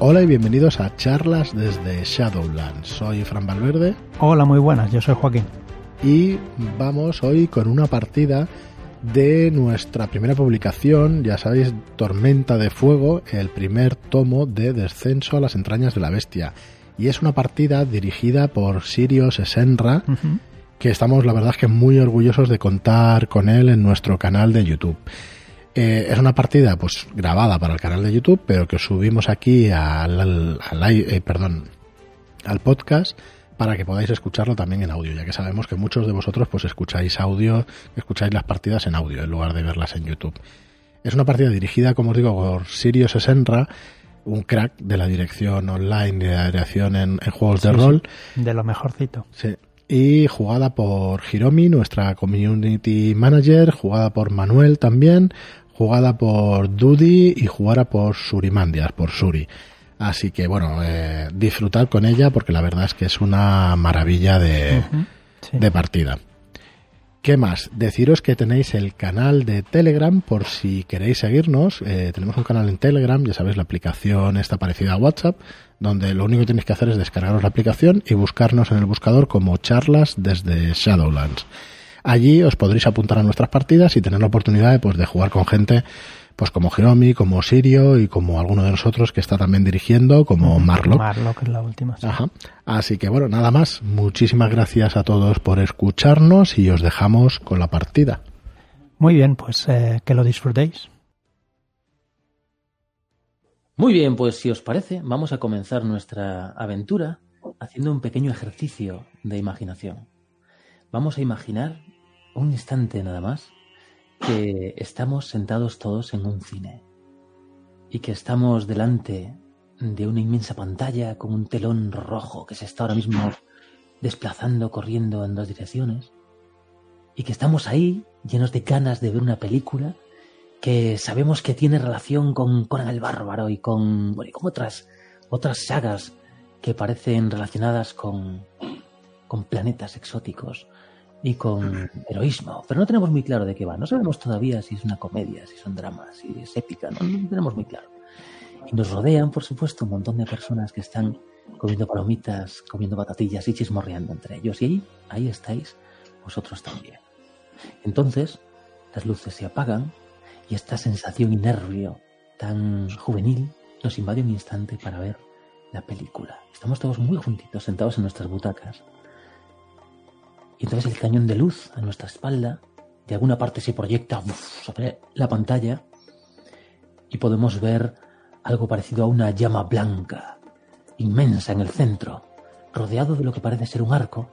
Hola y bienvenidos a charlas desde Shadowlands. Soy Fran Valverde. Hola, muy buenas, yo soy Joaquín. Y vamos hoy con una partida de nuestra primera publicación, ya sabéis, Tormenta de Fuego, el primer tomo de Descenso a las entrañas de la bestia. Y es una partida dirigida por Sirios Esenra, que estamos, la verdad, es que muy orgullosos de contar con él en nuestro canal de YouTube. Es una partida pues grabada para el canal de YouTube, pero que subimos aquí al podcast para que podáis escucharlo también en audio, ya que sabemos que muchos de vosotros pues escucháis las partidas en audio en lugar de verlas en YouTube. Es una partida dirigida, como os digo, por Sirios Esenra, un crack de la dirección online y de la dirección en juegos de rol. De lo mejorcito. Sí. Y jugada por Hiromi, nuestra community manager, jugada por Manuel también, jugada por Dudi y jugada por Surimandias, por Suri. Así que bueno, disfrutad con ella porque la verdad es que es una maravilla de partida. ¿Qué más? Deciros que tenéis el canal de Telegram por si queréis seguirnos. Tenemos un canal en Telegram, ya sabéis, la aplicación está parecida a WhatsApp, donde lo único que tenéis que hacer es descargaros la aplicación y buscarnos en el buscador como charlas desde Shadowlands. Allí os podréis apuntar a nuestras partidas y tener la oportunidad de jugar con gente pues como Hiromi, como Sirio y como alguno de nosotros que está también dirigiendo, como Marlock. Marlock es la última. Sí. Ajá. Así que bueno, nada más. Muchísimas gracias a todos por escucharnos y os dejamos con la partida. Muy bien, pues que lo disfrutéis. Muy bien, pues si os parece, vamos a comenzar nuestra aventura haciendo un pequeño ejercicio de imaginación. Vamos a imaginar un instante nada más que estamos sentados todos en un cine y que estamos delante de una inmensa pantalla con un telón rojo que se está ahora mismo desplazando, corriendo en dos direcciones, y que estamos ahí llenos de ganas de ver una película que sabemos que tiene relación con Conan el Bárbaro y con otras sagas que parecen relacionadas con planetas exóticos y con heroísmo, pero no tenemos muy claro de qué va. No sabemos todavía si es una comedia, si son dramas, si es épica, no tenemos muy claro. Y nos rodean, por supuesto, un montón de personas que están comiendo palomitas, comiendo batatillas y chismorreando entre ellos. Y ahí estáis vosotros también. Entonces, las luces se apagan y esta sensación y nervio tan juvenil nos invade un instante para ver la película. Estamos todos muy juntitos, sentados en nuestras butacas. Y entonces el cañón de luz a nuestra espalda de alguna parte se proyecta sobre la pantalla y podemos ver algo parecido a una llama blanca, inmensa en el centro, rodeado de lo que parece ser un arco.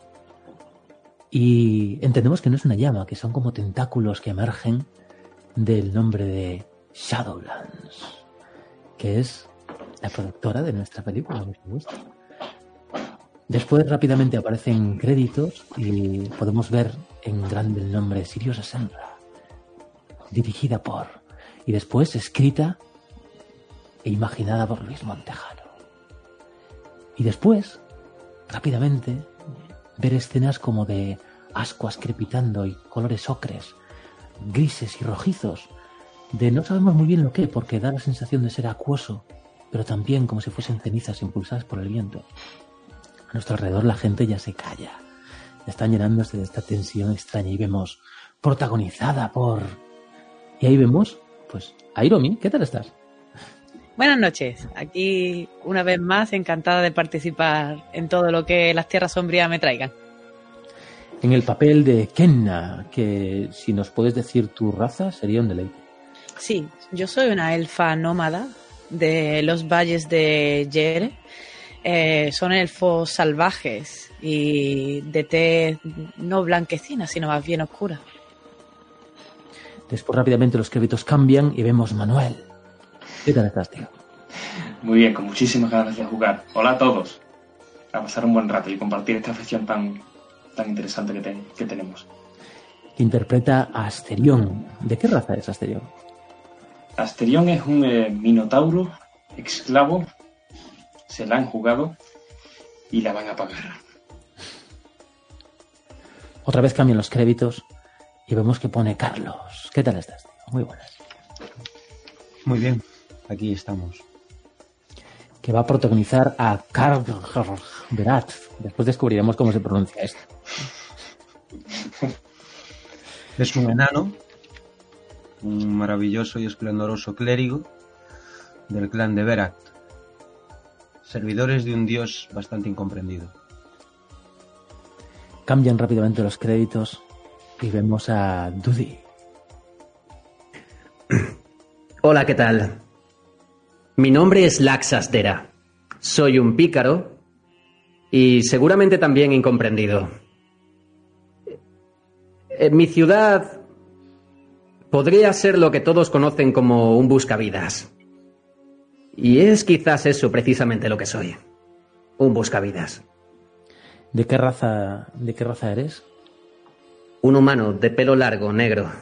Y entendemos que no es una llama, que son como tentáculos que emergen del nombre de Shadowlands, que es la productora de nuestra película, por supuesto. Después rápidamente aparecen créditos y podemos ver en grande el nombre Sirios Esenra, dirigida por, y después escrita e imaginada por Luis Montejano. Y después, rápidamente, ver escenas como de ascuas crepitando y colores ocres, grises y rojizos, de no sabemos muy bien lo que, porque da la sensación de ser acuoso, pero también como si fuesen cenizas impulsadas por el viento. A nuestro alrededor la gente ya se calla. Están llenándose de esta tensión extraña y vemos protagonizada por... Y ahí vemos, pues, a Hiromi. ¿Qué tal estás? Buenas noches. Aquí, una vez más, encantada de participar en todo lo que las tierras sombrías me traigan. En el papel de Kenna, que si nos puedes decir tu raza, sería un deleite. Sí, yo soy una elfa nómada de los valles de Yere. Son elfos salvajes y de tez no blanquecina, sino más bien oscura. Después rápidamente los créditos cambian y vemos Manuel. ¿Qué tal estás, tío? Muy bien, con muchísimas ganas de jugar. Hola a todos. A pasar un buen rato y compartir esta afición tan interesante que tenemos. Interpreta a Asterión. ¿De qué raza es Asterión? Asterión es un minotauro esclavo. Se la han jugado y la van a pagar. Otra vez cambian los créditos y vemos que pone Carlos. ¿Qué tal estás, tío? Muy buenas. Muy bien, aquí estamos. que va a protagonizar a Karl Berat. Después descubriremos cómo se pronuncia esto. Es un enano, un maravilloso y esplendoroso clérigo del clan de Berat, servidores de un dios bastante incomprendido. Cambian rápidamente los créditos y vemos a Dudi. Hola, ¿qué tal? Mi nombre es Laxas Dera. Soy un pícaro y seguramente también incomprendido. Mi ciudad podría ser lo que todos conocen como un buscavidas. Y es quizás eso precisamente lo que soy. Un buscavidas. ¿De qué raza eres? Un humano de pelo largo, negro.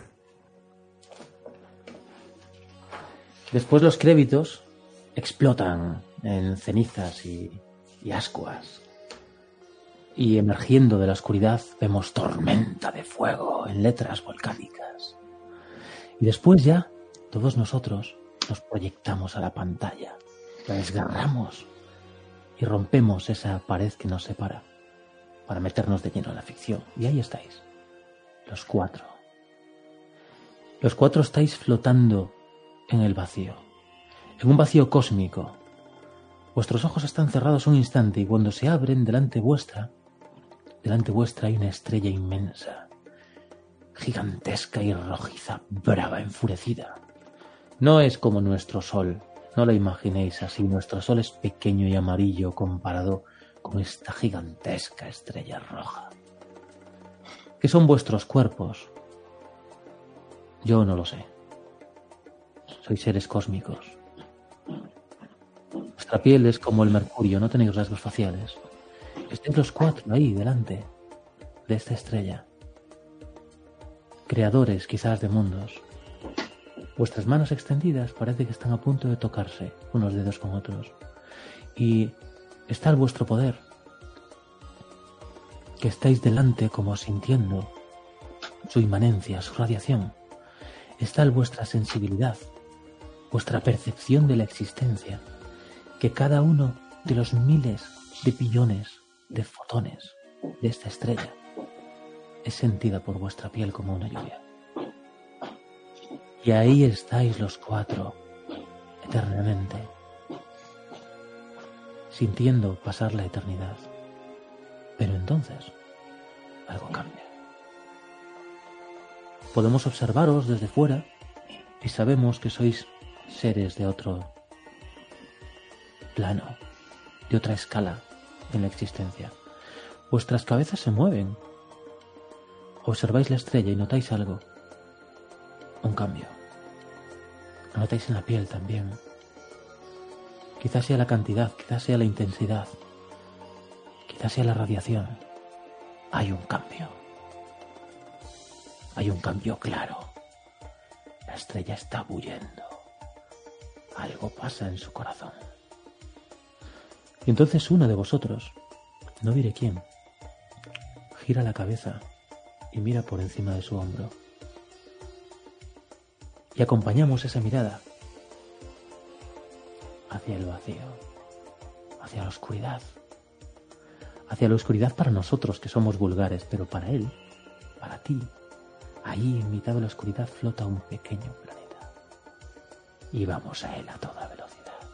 Después los créditos explotan en cenizas y ascuas. Y emergiendo de la oscuridad vemos tormenta de fuego en letras volcánicas. Y después ya, todos nosotros nos proyectamos a la pantalla, la desgarramos y rompemos esa pared que nos separa para meternos de lleno en la ficción. Y ahí estáis, los cuatro. Los cuatro estáis flotando en el vacío, en un vacío cósmico. Vuestros ojos están cerrados un instante y cuando se abren delante vuestra hay una estrella inmensa, gigantesca y rojiza, brava, enfurecida. No es como nuestro sol, no la imaginéis así. Nuestro sol es pequeño y amarillo comparado con esta gigantesca estrella roja. ¿Qué son vuestros cuerpos? Yo no lo sé. Sois seres cósmicos. Vuestra piel es como el mercurio, no tenéis rasgos faciales. Estáis los cuatro ahí delante de esta estrella. Creadores quizás de mundos. Vuestras manos extendidas parece que están a punto de tocarse unos dedos con otros. Y está el vuestro poder, que estáis delante como sintiendo su inmanencia, su radiación. Está el vuestra sensibilidad, vuestra percepción de la existencia, que cada uno de los miles de billones de fotones de esta estrella es sentida por vuestra piel como una lluvia. Y ahí estáis los cuatro, eternamente, sintiendo pasar la eternidad. Pero entonces, algo cambia. Podemos observaros desde fuera y sabemos que sois seres de otro plano, de otra escala en la existencia. Vuestras cabezas se mueven. Observáis la estrella y notáis algo. Un cambio. Lo notáis en la piel también. Quizás sea la cantidad, quizás sea la intensidad, quizás sea la radiación. Hay un cambio. Hay un cambio claro. La estrella está bullendo. Algo pasa en su corazón. Y entonces uno de vosotros, no diré quién, gira la cabeza y mira por encima de su hombro. Y acompañamos esa mirada hacia el vacío, hacia la oscuridad. Hacia la oscuridad para nosotros que somos vulgares, pero para él, para ti, ahí en mitad de la oscuridad flota un pequeño planeta. Y vamos a él a toda velocidad.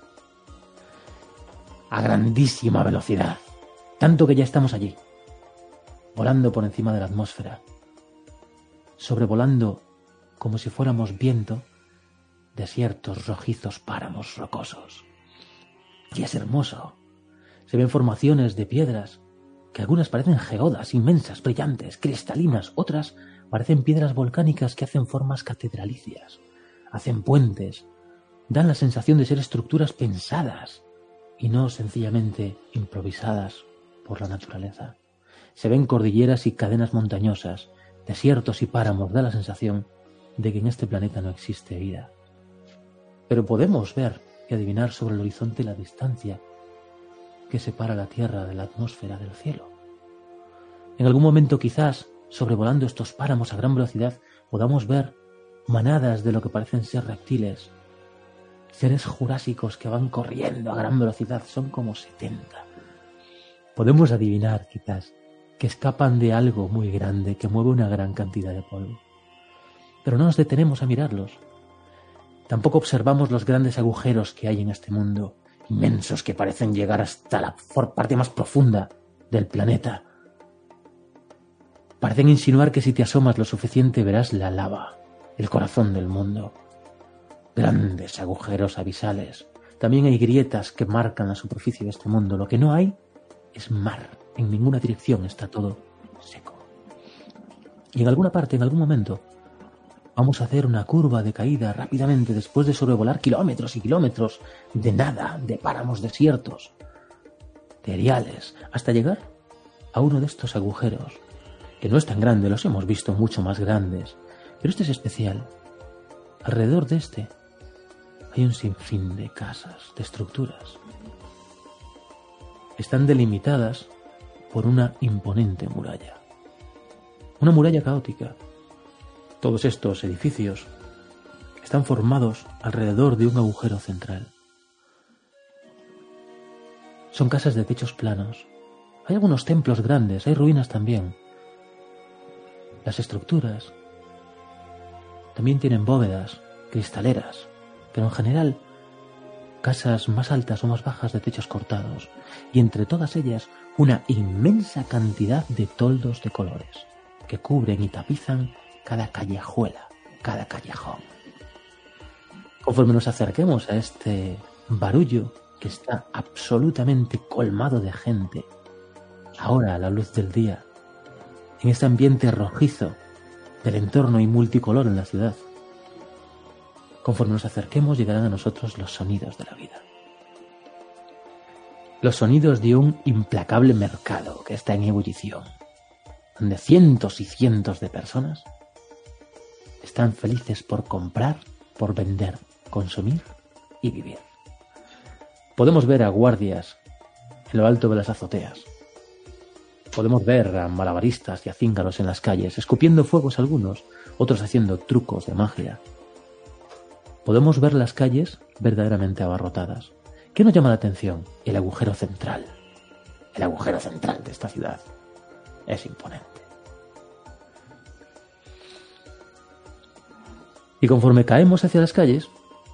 A grandísima velocidad. Tanto que ya estamos allí, volando por encima de la atmósfera, sobrevolando como si fuéramos viento desiertos rojizos páramos rocosos. Y es hermoso. Se ven formaciones de piedras que algunas parecen geodas inmensas, brillantes, cristalinas, otras parecen piedras volcánicas que hacen formas catedralicias, hacen puentes, dan la sensación de ser estructuras pensadas y no sencillamente improvisadas por la naturaleza. Se ven cordilleras y cadenas montañosas, desiertos y páramos, da la sensación de que en este planeta no existe vida. Pero podemos ver y adivinar sobre el horizonte la distancia que separa la Tierra de la atmósfera del cielo. En algún momento quizás, sobrevolando estos páramos a gran velocidad, podamos ver manadas de lo que parecen ser reptiles Seres jurásicos que van corriendo a gran velocidad, son como 70. Podemos adivinar, quizás, que escapan de algo muy grande que mueve una gran cantidad de polvo. Pero no nos detenemos a mirarlos. Tampoco observamos los grandes agujeros que hay en este mundo, inmensos que parecen llegar hasta la parte más profunda del planeta. Parecen insinuar que si te asomas lo suficiente verás la lava, el corazón del mundo. Grandes agujeros abisales. También hay grietas que marcan la superficie de este mundo. Lo que no hay es mar. En ninguna dirección está todo seco. Y en alguna parte, en algún momento, vamos a hacer una curva de caída rápidamente después de sobrevolar kilómetros y kilómetros de nada, de páramos desiertos, de eriales, hasta llegar a uno de estos agujeros, que no es tan grande, los hemos visto mucho más grandes, pero este es especial. Alrededor de este hay un sinfín de casas, de estructuras. Están delimitadas por una imponente muralla. Una muralla caótica. Todos estos edificios están formados alrededor de un agujero central. Son casas de techos planos. Hay algunos templos grandes, hay ruinas también. Las estructuras también tienen bóvedas, cristaleras, pero en general casas más altas o más bajas de techos cortados, y entre todas ellas una inmensa cantidad de toldos de colores que cubren y tapizan cada callejuela, cada callejón. Conforme nos acerquemos a este barullo que está absolutamente colmado de gente, ahora a la luz del día, en este ambiente rojizo del entorno y multicolor en la ciudad, conforme nos acerquemos llegarán a nosotros los sonidos de la vida. Los sonidos de un implacable mercado que está en ebullición, donde cientos y cientos de personas están felices por comprar, por vender, consumir y vivir. Podemos ver a guardias en lo alto de las azoteas. Podemos ver a malabaristas y a cíngaros en las calles, escupiendo fuegos algunos, otros haciendo trucos de magia. Podemos ver las calles verdaderamente abarrotadas. ¿Qué nos llama la atención? El agujero central. El agujero central de esta ciudad es imponente. Y conforme caemos hacia las calles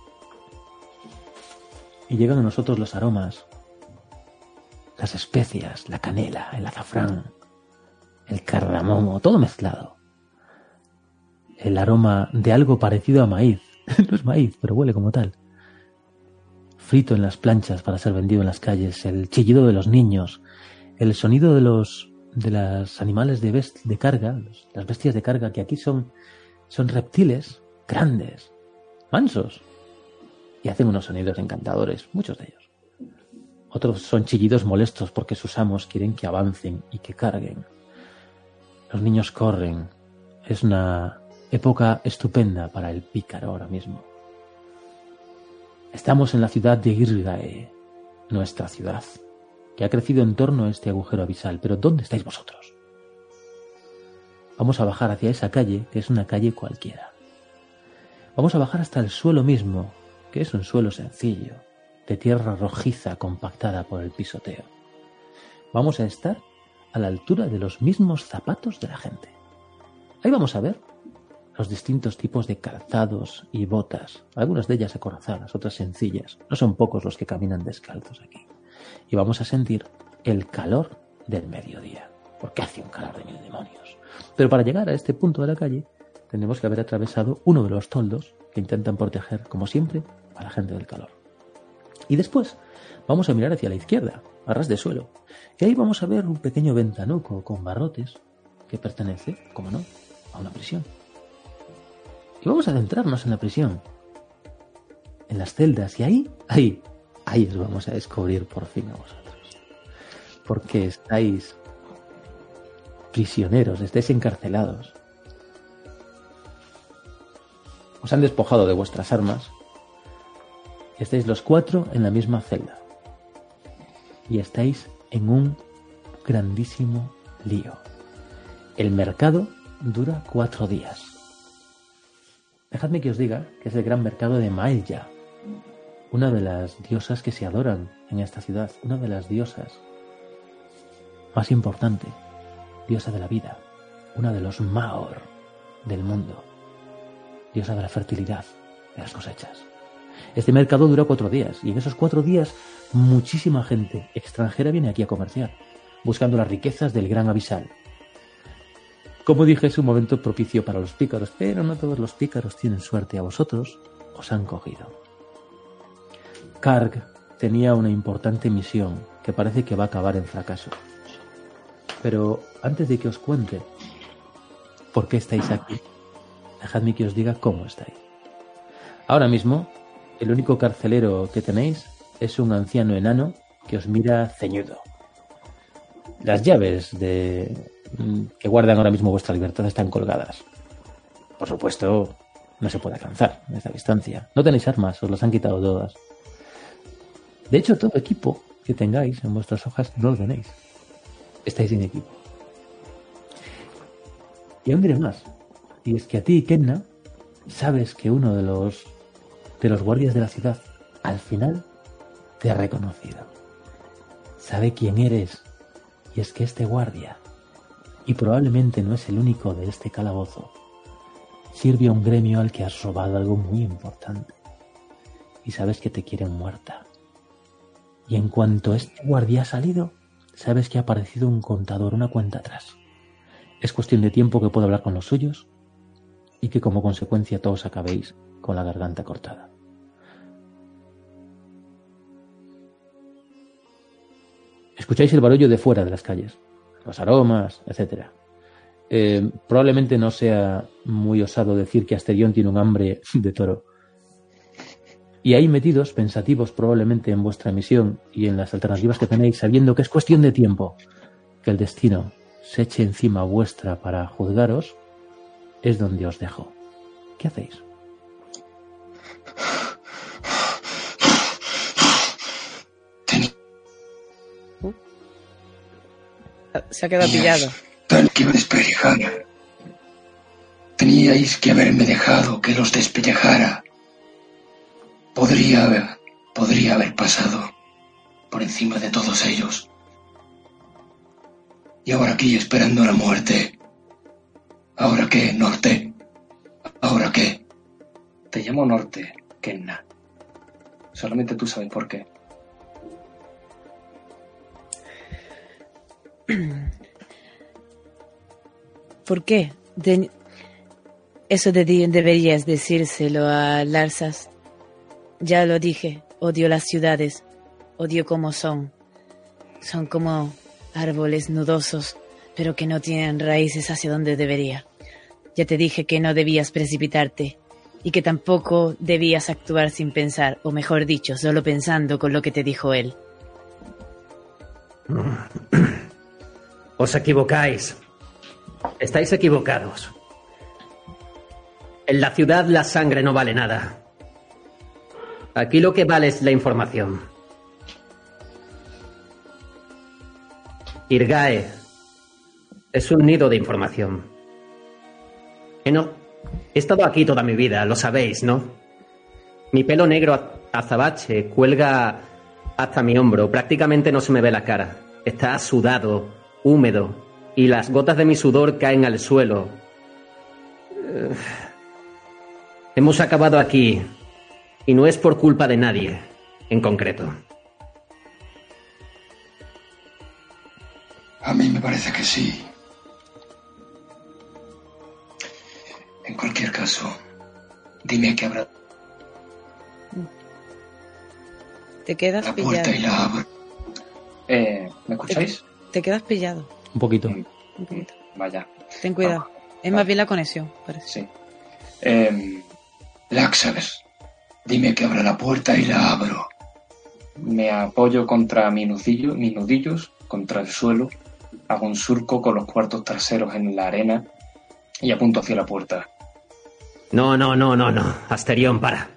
y llegan a nosotros los aromas, las especias, la canela, el azafrán, el cardamomo, todo mezclado. El aroma de algo parecido a maíz. No es maíz, pero huele como tal. Frito en las planchas para ser vendido en las calles, el chillido de los niños, el sonido de los animales de carga, las bestias de carga, que aquí son reptiles grandes, mansos, y hacen unos sonidos encantadores, muchos de ellos. Otros son chillidos molestos porque sus amos quieren que avancen y que carguen. Los niños corren. Es una época estupenda para el pícaro ahora mismo. Estamos en la ciudad de Girgae, nuestra ciudad, que ha crecido en torno a este agujero abisal. Pero ¿dónde estáis vosotros? Vamos a bajar hacia esa calle, que es una calle cualquiera. Vamos a bajar hasta el suelo mismo, que es un suelo sencillo, de tierra rojiza compactada por el pisoteo. Vamos a estar a la altura de los mismos zapatos de la gente. Ahí vamos a ver los distintos tipos de calzados y botas, algunas de ellas acorazadas, otras sencillas. No son pocos los que caminan descalzos aquí. Y vamos a sentir el calor del mediodía, porque hace un calor de mil demonios. Pero para llegar a este punto de la calle, tenemos que haber atravesado uno de los toldos que intentan proteger, como siempre, a la gente del calor. Y después vamos a mirar hacia la izquierda, a ras de suelo, y ahí vamos a ver un pequeño ventanuco con barrotes que pertenece, como no, a una prisión. Y vamos a adentrarnos en la prisión, en las celdas, y ahí os vamos a descubrir por fin a vosotros. Porque estáis prisioneros, estáis encarcelados. Os han despojado de vuestras armas. Estáis los 4 en la misma celda. Y estáis en un grandísimo lío. El mercado dura 4 días. Dejadme que os diga que es el gran mercado de Maelya. una de las diosas que se adoran en esta ciudad, una de las diosas más importante, diosa de la vida, una de los Maor del mundo, diosa de la fertilidad, de las cosechas. Este mercado dura 4 días y en esos 4 días muchísima gente extranjera viene aquí a comerciar, buscando las riquezas del gran abisal. Como dije, es un momento propicio para los pícaros, pero no todos los pícaros tienen suerte. A vosotros os han cogido. Karg tenía una importante misión que parece que va a acabar en fracaso. Pero antes de que os cuente por qué estáis aquí, dejadme que os diga cómo estáis. Ahora mismo, el único carcelero que tenéis es un anciano enano que os mira ceñudo. Las llaves que guardan ahora mismo vuestra libertad están colgadas. Por supuesto, no se puede alcanzar desde la distancia. No tenéis armas, os las han quitado todas. De hecho, todo equipo que tengáis en vuestras hojas no lo tenéis. Estáis sin equipo. Y aún diré más. Y es que a ti, Kenna, sabes que uno de los guardias de la ciudad al final te ha reconocido. Sabe quién eres. Y es que este guardia, y probablemente no es el único de este calabozo, sirve a un gremio al que has robado algo muy importante. Y sabes que te quieren muerta. Y en cuanto este guardia ha salido, sabes que ha aparecido un contador, una cuenta atrás. Es cuestión de tiempo que pueda hablar con los suyos y que como consecuencia todos acabéis con la garganta cortada. Escucháis el barullo de fuera de las calles, los aromas, etc. Probablemente no sea muy osado decir que Asterión tiene un hambre de toro. Y ahí metidos, pensativos probablemente en vuestra misión y en las alternativas que tenéis, sabiendo que es cuestión de tiempo que el destino se eche encima vuestra para juzgaros, es donde os dejo. ¿Qué hacéis? Se ha quedado pillado. Tal que iba a despellejar. Teníais que haberme dejado que los despellejara. Podría haber pasado por encima de todos ellos. Y ahora aquí esperando la muerte. ¿Ahora qué, Norte? ¿Ahora qué? Te llamo Norte, Kenna. Solamente tú sabes por qué. ¿Por qué? Eso deberías decírselo a Larsas. Ya lo dije, odio las ciudades, odio cómo son. Son como árboles nudosos, pero que no tienen raíces hacia donde debería. Ya te dije que no debías precipitarte y que tampoco debías actuar sin pensar, o mejor dicho, solo pensando con lo que te dijo él. Os equivocáis. Estáis equivocados. En la ciudad la sangre no vale nada. Aquí lo que vale es la información. Irgae es un nido de información. He estado aquí toda mi vida, lo sabéis, ¿no? Mi pelo negro azabache cuelga hasta mi hombro, prácticamente no se me ve la cara. Está sudado, húmedo, y las gotas de mi sudor caen al suelo. Hemos acabado aquí, y no es por culpa de nadie, en concreto. A mí me parece que sí. En cualquier caso, dime que habrá... Te quedas la pillado. puerta y la abro. ¿Me escucháis? Te quedas pillado. Un poquito. Un poquito. Vaya. Ten cuidado. Es más bien la conexión, parece. Sí. Laxaves, dime que abra la puerta y la abro. Me apoyo contra mis nudillos, contra el suelo, hago un surco con los cuartos traseros en la arena y apunto hacia la puerta. No. Asterión, para.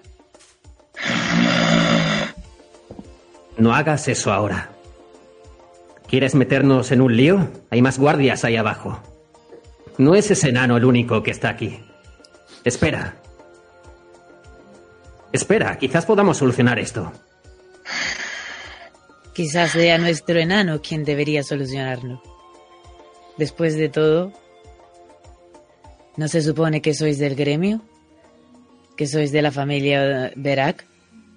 No hagas eso ahora. ¿Quieres meternos en un lío? Hay más guardias ahí abajo. No es ese enano el único que está aquí. Espera. Espera, quizás podamos solucionar esto. Quizás sea nuestro enano quien debería solucionarlo. Después de todo, ¿no se supone que sois del gremio? ¿Que sois de la familia Berak?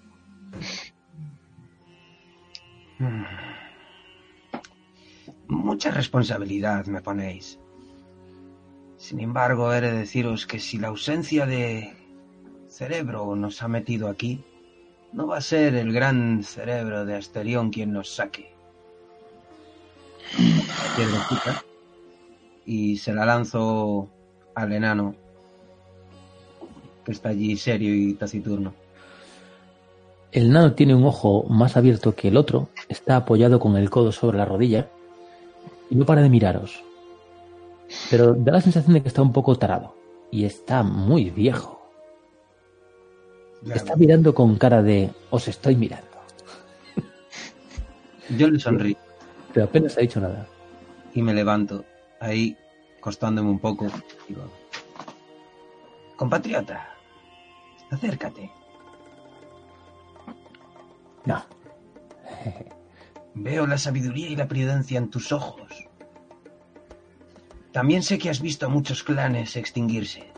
Mucha responsabilidad me ponéis. Sin embargo, he de deciros que si la ausencia de cerebro nos ha metido aquí, no va a ser el gran cerebro de Asterión quien nos saque. Piedrecita, y se la lanzo al enano, que está allí serio y taciturno. El enano tiene un ojo más abierto que el otro, está apoyado con el codo sobre la rodilla y no para de miraros. Pero da la sensación de que está un poco tarado y está muy viejo. Está mirando con cara de os estoy mirando. Yo le sonrío. Pero apenas ha dicho nada. Y me levanto, ahí costándome un poco. Digo, compatriota, acércate. No. Veo la sabiduría y la prudencia en tus ojos. También sé que has visto a muchos clanes extinguirse.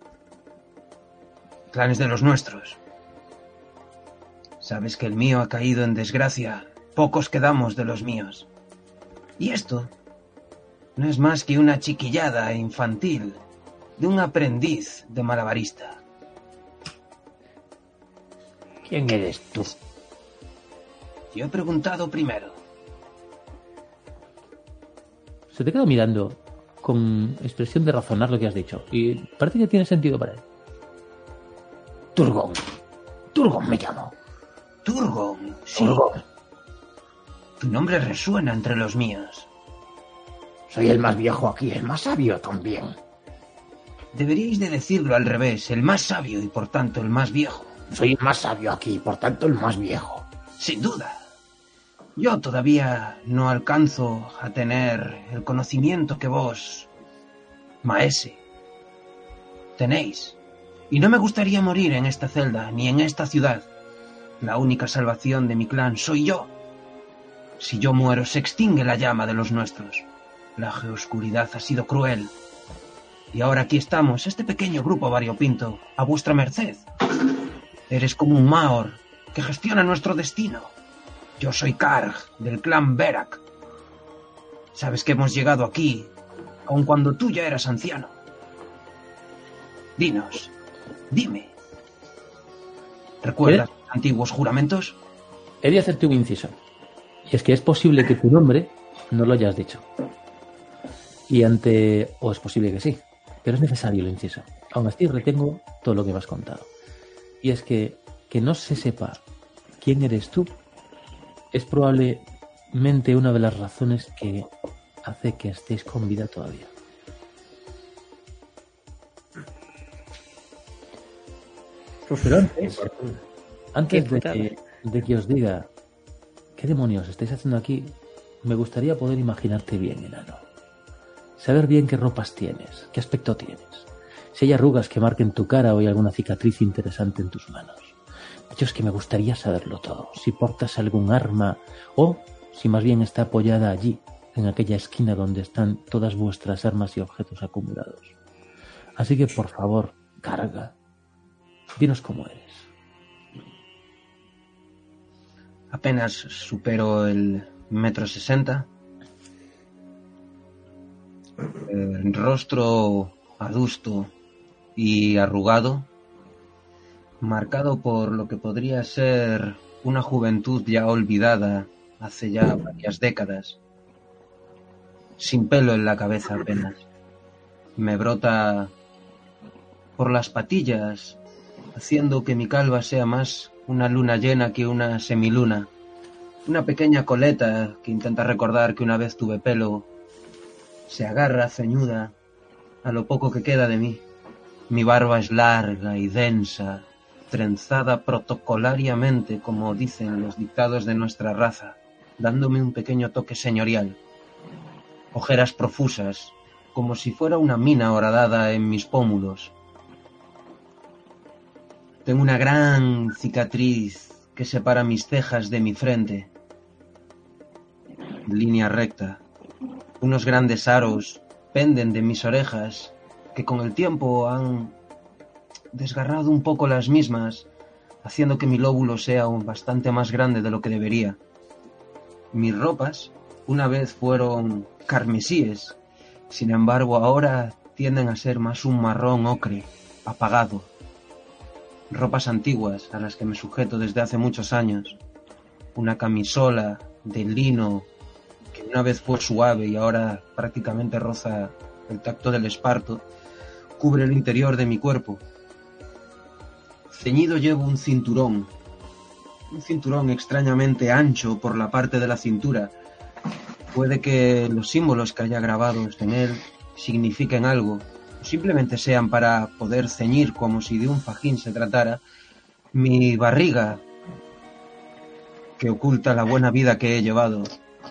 Clanes de los nuestros. Sabes que el mío ha caído en desgracia. Pocos quedamos de los míos. Y esto no es más que una chiquillada infantil de un aprendiz de malabarista. ¿Quién eres tú? Yo he preguntado primero. Se te queda mirando con expresión de razonar lo que has dicho y parece que tiene sentido para él. Turgon. Turgon me llamo. Turgon, sí. Turgon. Tu nombre resuena entre los míos. Soy el más viejo aquí, el más sabio también. Deberíais de decirlo al revés, el más sabio y por tanto el más viejo. Soy el más sabio aquí, por tanto el más viejo. Sin duda. Yo todavía no alcanzo a tener el conocimiento que vos, maese, tenéis. Y no me gustaría morir en esta celda, ni en esta ciudad. La única salvación de mi clan soy yo. Si yo muero, se extingue la llama de los nuestros. La geoscuridad ha sido cruel. Y ahora aquí estamos, este pequeño grupo variopinto, a vuestra merced. Eres como un Maor que gestiona nuestro destino. Yo soy Karg, del clan Berak. Sabes que hemos llegado aquí, aun cuando tú ya eras anciano. Dinos, dime. ¿Recuerdas los antiguos juramentos? He de hacerte un inciso. Y es que es posible que tu nombre no lo hayas dicho. O es posible que sí, pero es necesario el inciso. Aún así retengo todo lo que me has contado. Y es que no se sepa quién eres tú es probablemente una de las razones que hace que estéis con vida todavía. Pero antes de que os diga qué demonios estáis haciendo aquí, me gustaría poder imaginarte bien, enano. Saber bien qué ropas tienes, qué aspecto tienes, si hay arrugas que marquen tu cara o hay alguna cicatriz interesante en tus manos. Yo es que me gustaría saberlo todo, si portas algún arma o si más bien está apoyada allí, en aquella esquina donde están todas vuestras armas y objetos acumulados. Así que, por favor, carga. Dinos cómo eres. Apenas supero el 1,60 m. El rostro adusto y arrugado, marcado por lo que podría ser una juventud ya olvidada hace ya varias décadas. Sin pelo en la cabeza apenas. Me brota por las patillas, haciendo que mi calva sea más una luna llena que una semiluna. Una pequeña coleta que intenta recordar que una vez tuve pelo. Se agarra ceñuda a lo poco que queda de mí. Mi barba es larga y densa, trenzada protocolariamente, como dicen los dictados de nuestra raza, dándome un pequeño toque señorial. Ojeras profusas, como si fuera una mina horadada en mis pómulos. Tengo una gran cicatriz que separa mis cejas de mi frente. En línea recta. Unos grandes aros penden de mis orejas que con el tiempo han desgarrado un poco las mismas, haciendo que mi lóbulo sea bastante más grande de lo que debería. Mis ropas una vez fueron carmesíes, sin embargo ahora tienden a ser más un marrón ocre, apagado. Ropas antiguas a las que me sujeto desde hace muchos años. Una camisola de lino que una vez fue suave y ahora prácticamente roza el tacto del esparto, cubre el interior de mi cuerpo. Ceñido llevo un cinturón extrañamente ancho por la parte de la cintura. Puede que los símbolos que haya grabados en él signifiquen algo, o simplemente sean para poder ceñir, como si de un fajín se tratara, mi barriga que oculta la buena vida que he llevado.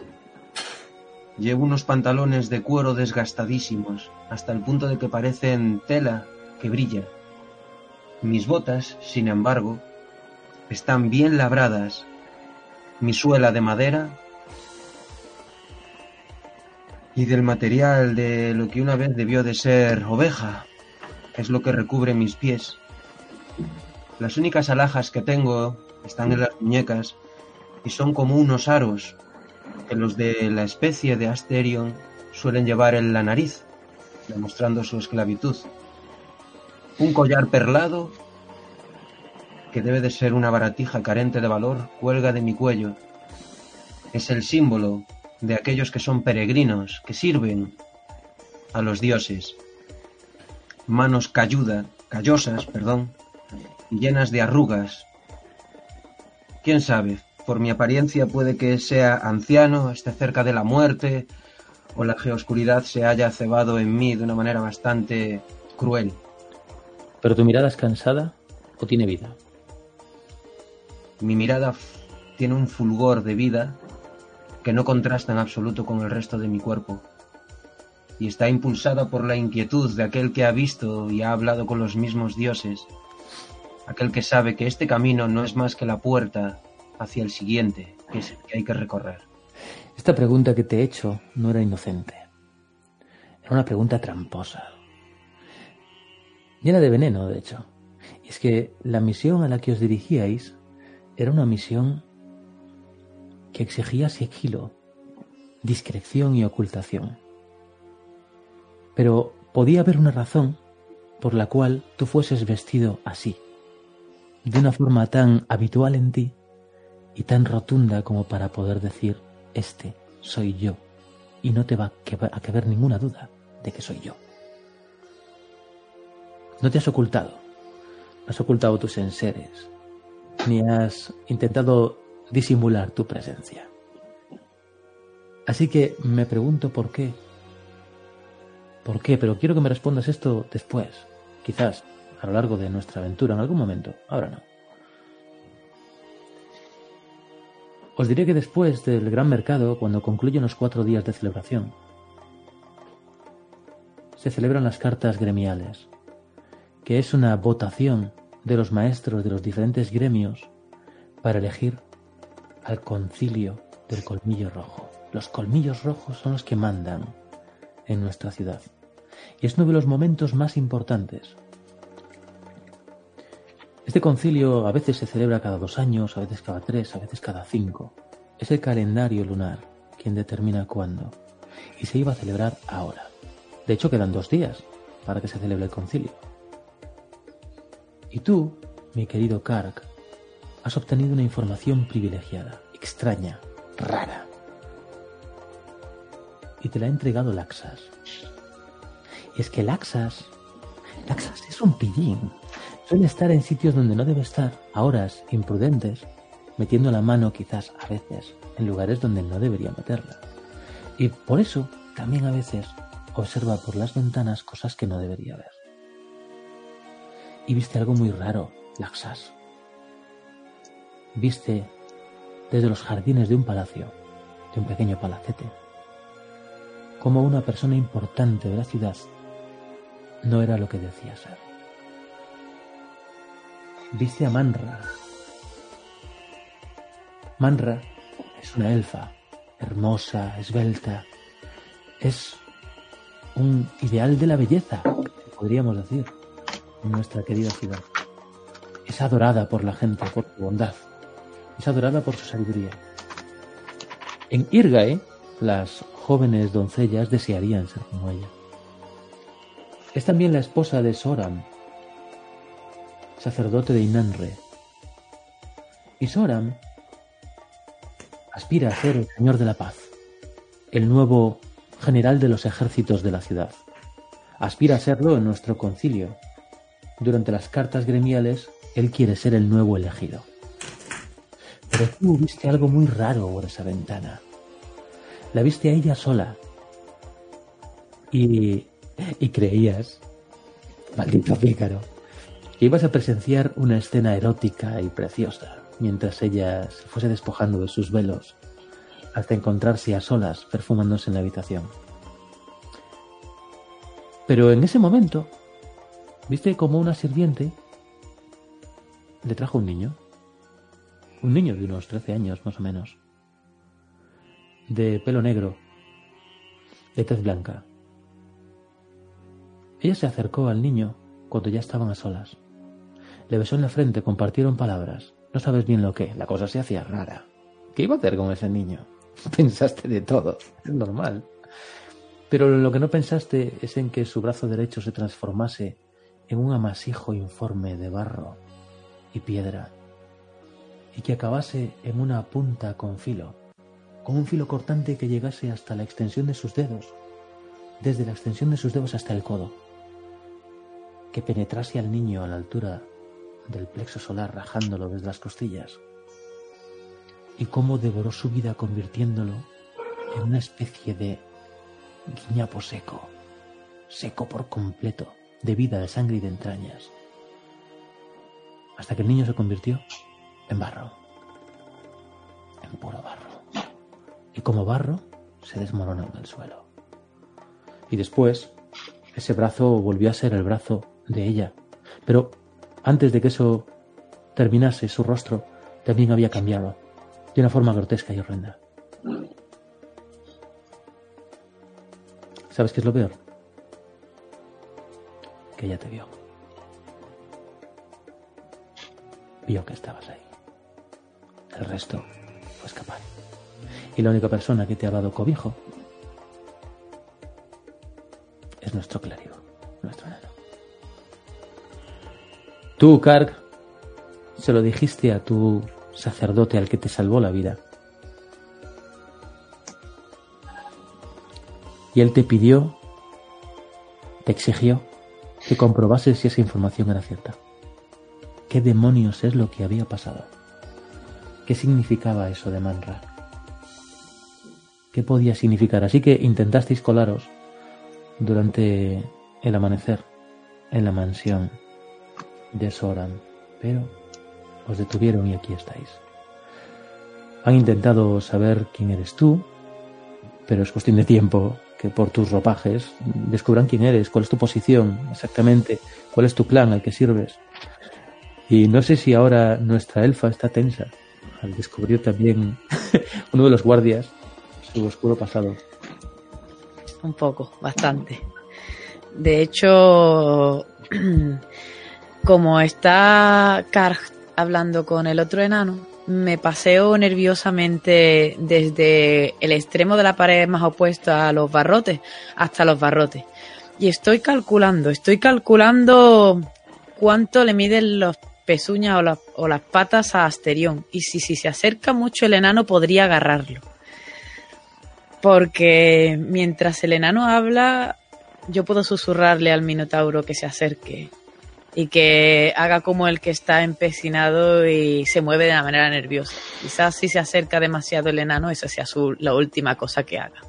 Llevo unos pantalones de cuero desgastadísimos, hasta el punto de que parecen tela que brilla. Mis botas, sin embargo, están bien labradas. Mi suela de madera y del material de lo que una vez debió de ser oveja es lo que recubre mis pies. Las únicas alhajas que tengo están en las muñecas y son como unos aros que los de la especie de Asterion suelen llevar en la nariz, demostrando su esclavitud. Un collar perlado, que debe de ser una baratija carente de valor, cuelga de mi cuello. Es el símbolo de aquellos que son peregrinos, que sirven a los dioses. Manos callosas, y llenas de arrugas. ¿Quién sabe? Por mi apariencia puede que sea anciano, esté cerca de la muerte, o la geoscuridad se haya cebado en mí de una manera bastante cruel. ¿Pero tu mirada es cansada o tiene vida? Mi mirada tiene un fulgor de vida que no contrasta en absoluto con el resto de mi cuerpo, y está impulsada por la inquietud de aquel que ha visto y ha hablado con los mismos dioses, aquel que sabe que este camino no es más que la puerta hacia el siguiente, que es el que hay que recorrer. Esta pregunta que te he hecho no era inocente. Era una pregunta tramposa. Llena de veneno, de hecho. Y es que la misión a la que os dirigíais era una misión que exigía sigilo, discreción y ocultación. Pero podía haber una razón por la cual tú fueses vestido así, de una forma tan habitual en ti y tan rotunda como para poder decir, este soy yo, y no te va a caber ninguna duda de que soy yo. No te has ocultado, no has ocultado tus enseres, ni has intentado disimular tu presencia. Así que me pregunto por qué. ¿Por qué? Pero quiero que me respondas esto después, quizás a lo largo de nuestra aventura, en algún momento, ahora no. Os diré que después del gran mercado, cuando concluyen los 4 días de celebración, se celebran las cartas gremiales, que es una votación de los maestros de los diferentes gremios para elegir al concilio del colmillo rojo. Los colmillos rojos son los que mandan en nuestra ciudad. Y es uno de los momentos más importantes. Este concilio a veces se celebra cada 2 años, a veces cada 3, a veces cada 5. Es el calendario lunar quien determina cuándo. Y se iba a celebrar ahora. De hecho, quedan 2 días para que se celebre el concilio. Y tú, mi querido Kark, has obtenido una información privilegiada, extraña, rara. Y te la ha entregado Laxas. Y es que Laxas es un pillín. Suele estar en sitios donde no debe estar, a horas imprudentes, metiendo la mano quizás a veces en lugares donde no debería meterla. Y por eso también a veces observa por las ventanas cosas que no debería ver. Y viste algo muy raro, Laxas. Viste desde los jardines de un palacio, de un pequeño palacete, como una persona importante de la ciudad no era lo que decía ser. viste a Manra. Manra es una elfa, hermosa, esbelta. Es un ideal de la belleza, podríamos decir, en nuestra querida ciudad. Es adorada por la gente, por su bondad. Es adorada por su sabiduría. En Irgae, las jóvenes doncellas desearían ser como ella. Es también la esposa de Soram, sacerdote de Inanre. Y Soram aspira a ser el señor de la paz, el nuevo general de los ejércitos de la ciudad. Aspira a serlo en nuestro concilio. Durante las cartas gremiales, él quiere ser el nuevo elegido. Pero tú viste algo muy raro por esa ventana. La viste a ella sola. Y creías, maldito pícaro, que ibas a presenciar una escena erótica y preciosa, mientras ella se fuese despojando de sus velos, hasta encontrarse a solas perfumándose en la habitación. Pero en ese momento, viste como una sirviente le trajo un niño de unos 13 años más o menos, de pelo negro, de tez blanca. Ella se acercó al niño cuando ya estaban a solas. Le besó en la frente, compartieron palabras. No sabes bien lo que, la cosa se hacía rara. ¿Qué iba a hacer con ese niño? Pensaste de todo, es normal. Pero lo que no pensaste es en que su brazo derecho se transformase en un amasijo informe de barro y piedra, y que acabase en una punta con un filo cortante que llegase hasta la extensión de sus dedos, desde la extensión de sus dedos hasta el codo, que penetrase al niño a la altura del plexo solar, rajándolo desde las costillas, y cómo devoró su vida convirtiéndolo en una especie de guiñapo seco por completo, de vida, de sangre y de entrañas, hasta que el niño se convirtió en barro, en puro barro, y como barro se desmoronó en el suelo. Y después ese brazo volvió a ser el brazo de ella, pero antes de que eso terminase, su rostro también había cambiado de una forma grotesca y horrenda. ¿Sabes qué es lo peor? Que ella te vio. Vio que estabas ahí. El resto fue escapar. Y la única persona que te ha dado cobijo es nuestro clérigo, nuestro enano. Tú, Karg, se lo dijiste a tu sacerdote al que te salvó la vida. Y él te pidió, te exigió que comprobases si esa información era cierta. ¿Qué demonios es lo que había pasado? ¿Qué significaba eso de Manra? ¿Qué podía significar? Así que intentasteis colaros durante el amanecer en la mansión de Soran, pero os detuvieron y aquí estáis. Han intentado saber quién eres tú, pero es cuestión de tiempo que por tus ropajes descubran quién eres, cuál es tu posición exactamente, cuál es tu clan al que sirves. Y no sé si ahora nuestra elfa está tensa al descubrir también uno de los guardias su oscuro pasado. Un poco, bastante. De hecho, como está Karg hablando con el otro enano, me paseo nerviosamente desde el extremo de la pared más opuesto a los barrotes hasta los barrotes. Y estoy calculando cuánto le miden los pezuñas o las patas a Asterión. Y si se acerca mucho el enano podría agarrarlo. Porque mientras el enano habla, yo puedo susurrarle al Minotauro que se acerque y que haga como el que está empecinado y se mueve de una manera nerviosa. Quizás si se acerca demasiado el enano, esa sea la última cosa que haga.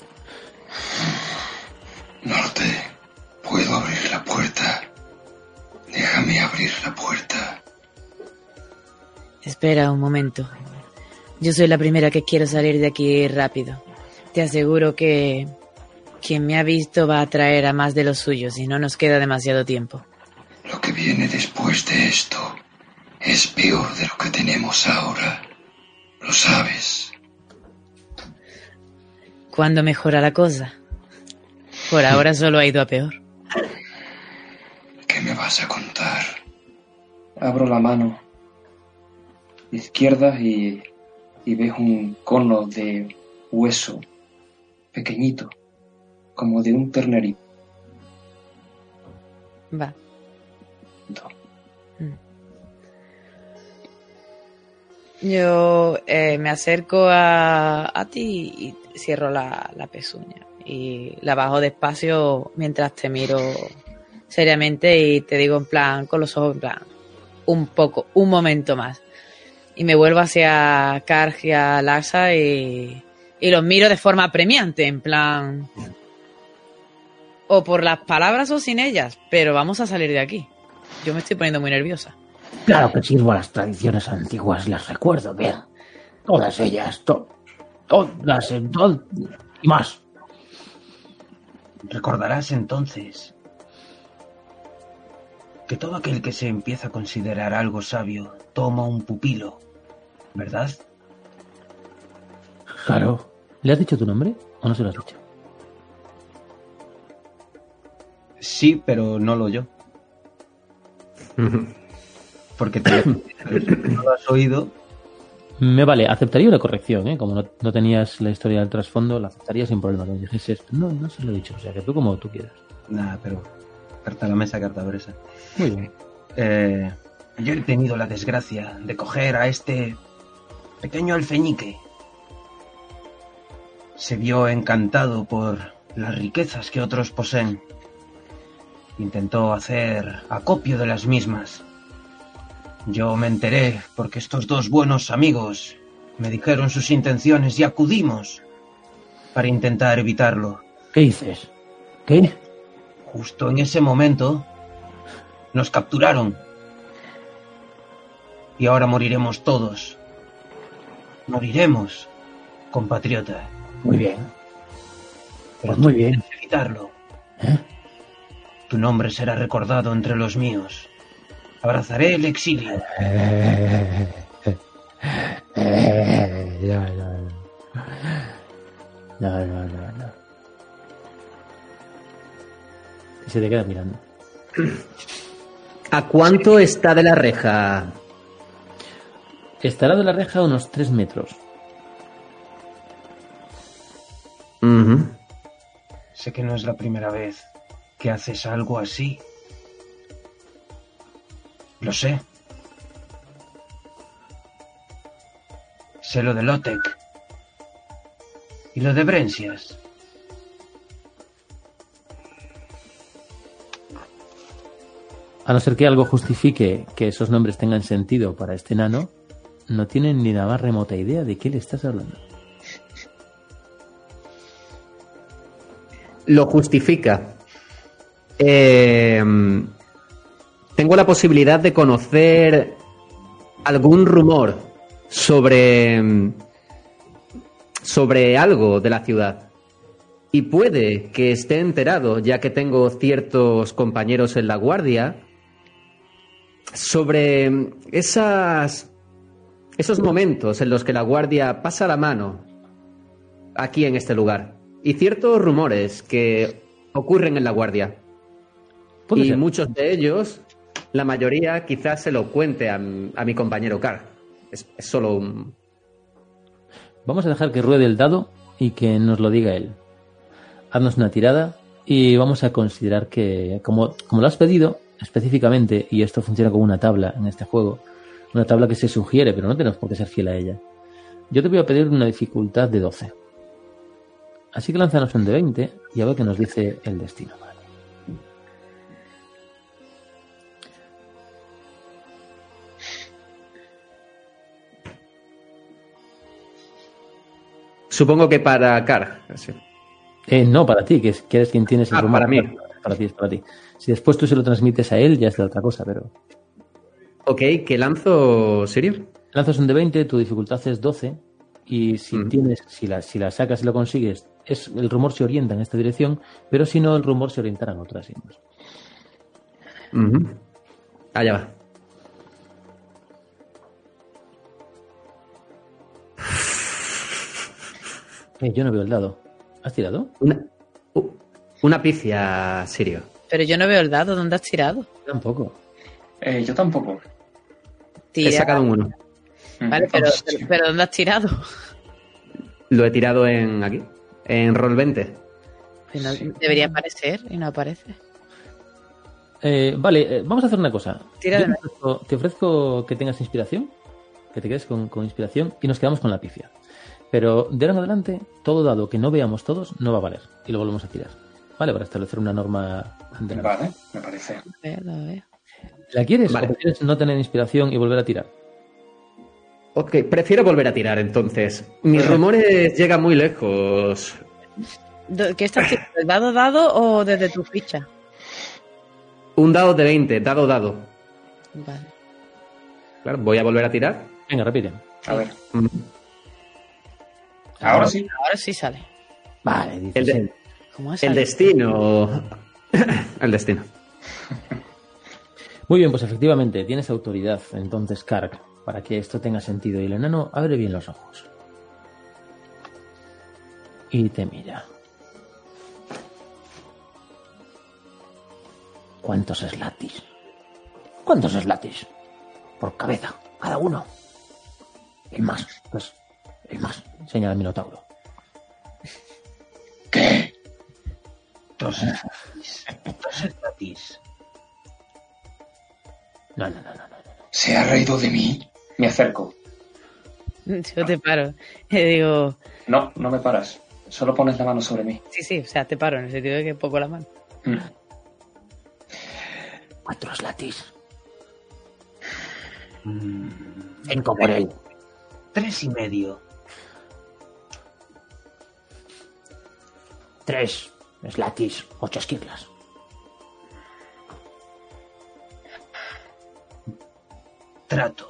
Norte, puedo abrir la puerta. Déjame abrir la puerta. Espera un momento. Yo soy la primera que quiero salir de aquí rápido. Te aseguro que quien me ha visto va a atraer a más de los suyos y no nos queda demasiado tiempo. Lo que viene después de esto es peor de lo que tenemos ahora. Lo sabes. ¿Cuándo mejora la cosa? Por ahora solo ha ido a peor. ¿Qué me vas a contar? Abro la mano izquierda y ves un cono de hueso pequeñito, como de un ternerito. Va. Yo me acerco a ti y cierro la pezuña y la bajo despacio mientras te miro seriamente y te digo en plan, con los ojos en plan, un momento más. Y me vuelvo hacia Karg y a Laxa y los miro de forma apremiante, en plan, o por las palabras o sin ellas, pero vamos a salir de aquí. Yo me estoy poniendo muy nerviosa. Claro que sirvo a las tradiciones antiguas, las recuerdo bien. Todas ellas, todas y más. Recordarás entonces que todo aquel que se empieza a considerar algo sabio toma un pupilo, ¿verdad? Claro. ¿Le has dicho tu nombre o no se lo has dicho? Sí, pero no lo yo. Porque no lo has oído. Me vale, aceptaría una corrección, ¿eh? Como no tenías la historia del trasfondo, la aceptaría sin problema. Que me dijese esto. No se lo he dicho, o sea, que tú como tú quieras. Nada, pero carta a la mesa, carta presa. Muy bien. Yo he tenido la desgracia de coger a este pequeño alfeñique. Se vio encantado por las riquezas que otros poseen. Intentó hacer acopio de las mismas. Yo me enteré porque estos dos buenos amigos me dijeron sus intenciones y acudimos para intentar evitarlo. ¿Qué dices? ¿Qué? Justo en ese momento nos capturaron. Y ahora moriremos todos. Moriremos, compatriota. Muy bien. Pero Pues muy bien. tienes que evitarlo. Tu nombre será recordado entre los míos. Abrazaré el exilio. No. Y se te queda mirando. ¿A cuánto está de la reja? Estará de la reja a unos 3 metros. Sé que no es la primera vez que haces algo así. Lo sé. Sé lo de Lotek. Y lo de Brencias. A no ser que algo justifique que esos nombres tengan sentido para este enano, no tienen ni la más remota idea de qué le estás hablando. Lo justifica. Tengo la posibilidad de conocer algún rumor sobre algo de la ciudad. Y puede que esté enterado, ya que tengo ciertos compañeros en la guardia, sobre esos momentos en los que la guardia pasa la mano aquí en este lugar. Y ciertos rumores que ocurren en la guardia. ¿Puede Y ser? muchos de ellos, la mayoría, quizás se lo cuente a mi compañero Karg. Es solo un... Vamos a dejar que ruede el dado y que nos lo diga él. Haznos una tirada y vamos a considerar que, como lo has pedido específicamente, y esto funciona como una tabla en este juego, una tabla que se sugiere, pero no tenemos por qué ser fiel a ella. Yo te voy a pedir una dificultad de 12. Así que lánzanos un de 20 y a ver qué nos dice el destino. Supongo que para Karg. Sí. No, para ti, que eres quien tienes el rumor. Para mí. Es para ti. Si después tú se lo transmites a él, ya es de otra cosa, pero... Ok, ¿qué lanzo, Sirio? Lanzas un de 20, tu dificultad es 12, y si la sacas y lo consigues, el rumor se orienta en esta dirección, pero si no, el rumor se orientará en otras. Allá va. Yo no veo el dado. ¿Has tirado? Una pifia, Sirio. Pero yo no veo el dado. ¿Dónde has tirado? Tampoco. Yo tampoco. He sacado un 1. Vale, pero ¿dónde has tirado? Lo he tirado aquí, en Roll 20. Pues no, debería aparecer y no aparece. Vale, vamos a hacer una cosa. Tira de Te ofrezco que tengas inspiración, que te quedes con inspiración y nos quedamos con la pifia. Pero de ahora en adelante, todo dado que no veamos todos no va a valer y lo volvemos a tirar. Vale, para establecer una norma de la... Vale, me parece. A ver. ¿La quieres Vale. o prefieres no tener inspiración y volver a tirar? Ok, prefiero volver a tirar entonces. Mis rumores llegan muy lejos. ¿Qué estás tirando? ¿El dado o desde tu ficha? Un dado de 20, dado. Vale. Claro, voy a volver a tirar. Venga, repite. A ver. Mm. Ahora sí. Ahora sí sale. Vale, 16. ¿Cómo ha El salido? destino. El destino. Muy bien, pues efectivamente, tienes autoridad, entonces, Kark, para que esto tenga sentido. Y el enano abre bien los ojos. Y te mira. ¿Cuántos slatis? ¿Cuántos slatis? Por cabeza, cada uno. El más, pues, el más, señala el Minotauro. ¿Qué? 2 slatis. No. ¿Se ha reído de mí? Me acerco. Yo te paro. Digo, No, no me paras. Solo pones la mano sobre mí. sí, o sea, te paro en el sentido de que pongo la mano. 4 slatis. Mm, 5 por él. 3,5. 3 slatis, 8 esquirlas. Trato.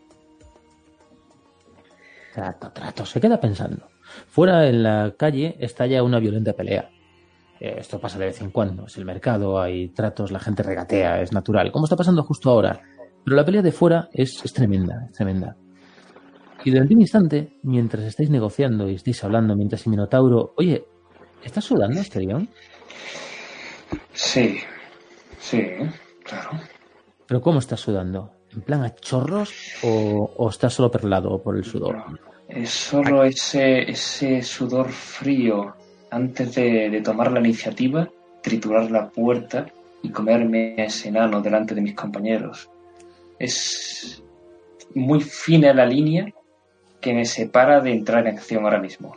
Trato. Se queda pensando. Fuera en la calle estalla una violenta pelea. Esto pasa de vez en cuando. Es el mercado, hay tratos, la gente regatea, es natural. Como está pasando justo ahora. Pero la pelea de fuera es tremenda, es tremenda. Y durante un instante, mientras estáis negociando y estáis hablando, mientras el Minotauro... Oye, ¿estás sudando, Asterión? Sí, claro. ¿Pero cómo estás sudando? ¿En plan a chorros o estás solo perlado por el sudor? Es solo ese sudor frío antes de tomar la iniciativa, triturar la puerta y comerme a ese enano delante de mis compañeros. Es muy fina la línea que me separa de entrar en acción ahora mismo.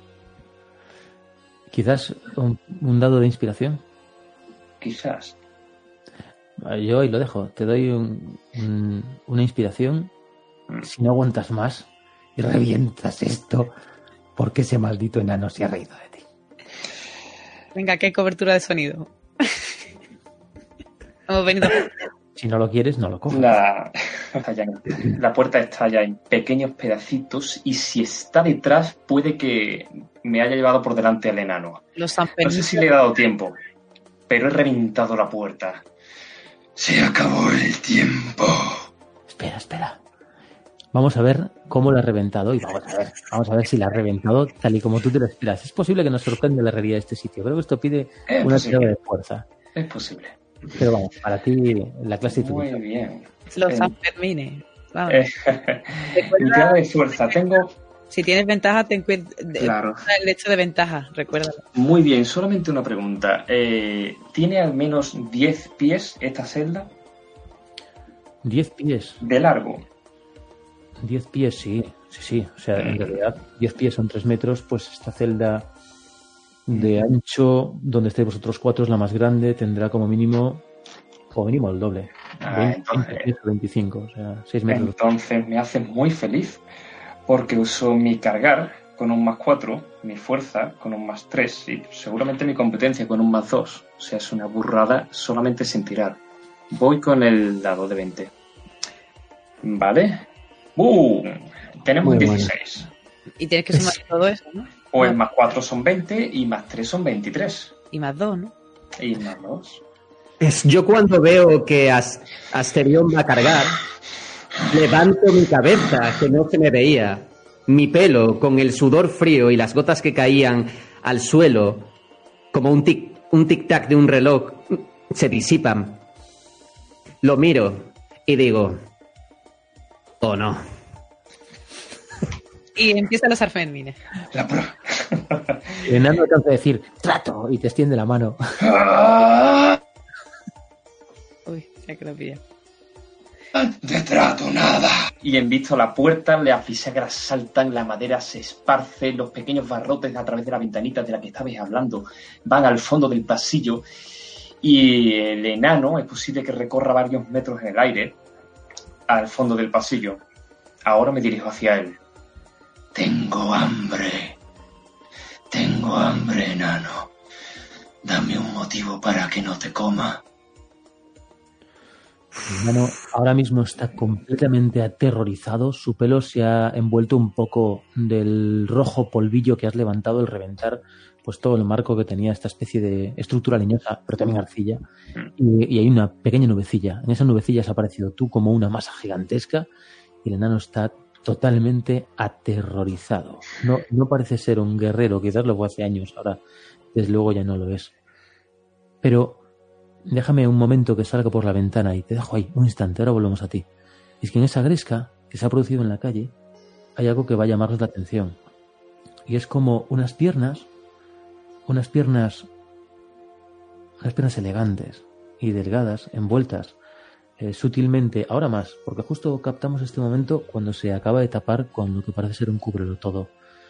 Quizás un dado de inspiración. Quizás. Yo ahí lo dejo. Te doy una inspiración. Si no aguantas más y revientas esto, porque ese maldito enano se ha reído de ti. Venga, ¿qué cobertura de sonido? Hemos venido. Si no lo quieres, no lo coges. La puerta está ya en pequeños pedacitos y si está detrás puede que me haya llevado por delante al enano. Los No sanfermines. sé si le he dado tiempo, pero he reventado la puerta. Se acabó el tiempo. Espera. Vamos a ver cómo la ha reventado y vamos a ver si la ha reventado tal y como tú te lo esperas. Es posible que nos sorprenda la realidad de este sitio. Creo que esto pide una tirada de fuerza. Es posible. Pero vamos, para ti la clase de Muy dificultad. bien. Los sanfermines. Vamos. Mi tirada de fuerza. Tengo... Si tienes ventaja, Claro. el hecho de ventaja, recuérdalo. Muy bien, solamente una pregunta. ¿Tiene al menos 10 pies esta celda? 10 pies. De largo. 10 pies, sí. O sea, en realidad 10 pies son 3 metros, pues esta celda de ancho, donde estéis vosotros 4, es la más grande, tendrá como mínimo el doble. 25, o sea, 6 metros. Entonces me hace muy feliz, porque uso mi cargar con un +4, mi fuerza con un +3 y seguramente mi competencia con un +2. O sea, es una burrada solamente sin tirar. Voy con el dado de 20. ¿Vale? Tenemos Muy 16. Y tienes que sumar todo eso, ¿no? O el +4 son 20 y +3 son 23. Y +2, ¿no? Y +2. Yo cuando veo que Asterión va a cargar, levanto mi cabeza, que no se me veía, mi pelo, con el sudor frío y las gotas que caían al suelo, como un tic-tac de un reloj, se disipan. Lo miro y digo, oh no. Y empiezan los Arfenmines. El enano alcanza a decir, trato, y te extiende la mano. Uy, ya que lo pilla. De trato, nada. Y en visto la puerta, las bisagras saltan, la madera se esparce, los pequeños barrotes a través de la ventanita de la que estabais hablando van al fondo del pasillo y el enano es posible que recorra varios metros en el aire al fondo del pasillo. Ahora me dirijo hacia él. Tengo hambre, enano. Dame un motivo para que no te coma. El enano ahora mismo está completamente aterrorizado. Su pelo se ha envuelto un poco del rojo polvillo que has levantado al reventar pues todo el marco que tenía esta especie de estructura leñosa, pero también arcilla. Y hay una pequeña nubecilla. En esa nubecilla has aparecido tú como una masa gigantesca y el enano está totalmente aterrorizado. No parece ser un guerrero, quizás lo fue hace años, ahora desde luego ya no lo es. Pero déjame un momento que salga por la ventana y te dejo ahí, un instante, ahora volvemos a ti. Es que en esa gresca que se ha producido en la calle hay algo que va a llamarnos la atención. Y es como unas piernas elegantes y delgadas, envueltas sutilmente, ahora más, porque justo captamos este momento cuando se acaba de tapar con lo que parece ser un cúbrelo todo.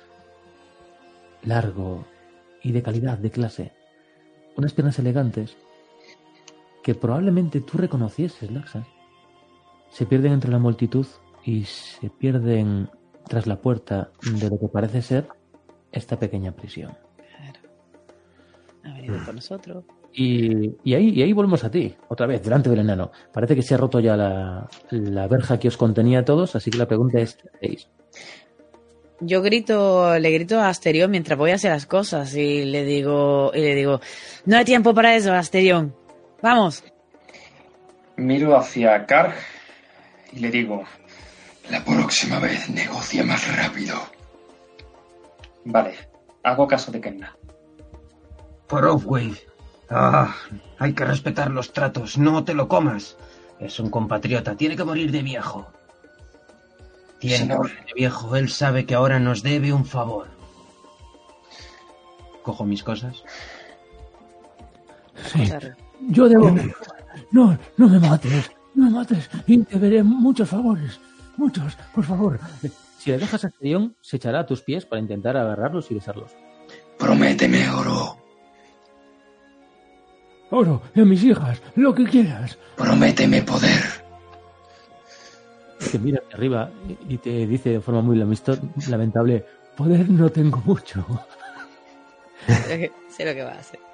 Largo y de calidad, de clase. Unas piernas elegantes que probablemente tú reconocieses, Laxas. Se pierden entre la multitud y se pierden tras la puerta de lo que parece ser esta pequeña prisión. Claro. Ha venido con nosotros. Y ahí volvemos a ti, otra vez, delante del enano. Parece que se ha roto ya la verja que os contenía a todos, así que la pregunta es, ¿qué hacéis? Yo le grito a Asterión mientras voy a hacer las cosas y le digo, no hay tiempo para eso, Asterión. ¡Vamos! Miro hacia Karg y le digo, La próxima vez negocia más rápido. vale, hago caso de Kenna. Por Oathwave. Hay que respetar los tratos, no te lo comas. Es un compatriota, tiene que morir de viejo. Tiene que morir de viejo, él sabe que ahora nos debe un favor. Cojo mis cosas. Sí, yo debo... No me mates, y te veré muchos favores, muchos, por favor. Si le dejas a Asterión, se echará a tus pies para intentar agarrarlos y besarlos. Prométeme oro. Oro, y a mis hijas, lo que quieras. Prométeme poder. Te mira hacia arriba y te dice de forma muy lamentable, poder no tengo mucho. Sé lo que va a hacer.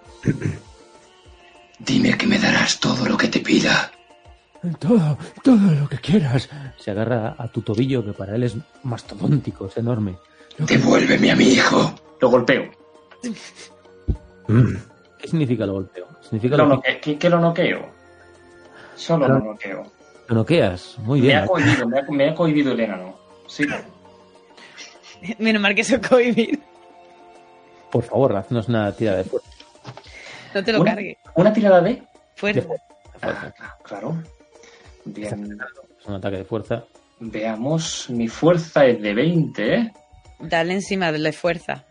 Dime que me darás todo lo que te pida. Todo lo que quieras. Se agarra a tu tobillo, que para él es mastodóntico, es enorme. Devuélveme a mi hijo. Lo golpeo. ¿Qué significa lo golpeo? Significa que lo noqueo. Solo lo noqueo. Lo noqueas, muy bien. Me ha cohibido el enano. Sí. Menos mal que se cohibir. Por favor, haznos una tirada de fuerza. No te lo cargues. ¿Una tirada de? Fuerza. Claro. Bien. Es un ataque de fuerza. Veamos, mi fuerza es de 20, ¿eh? Dale encima de la fuerza.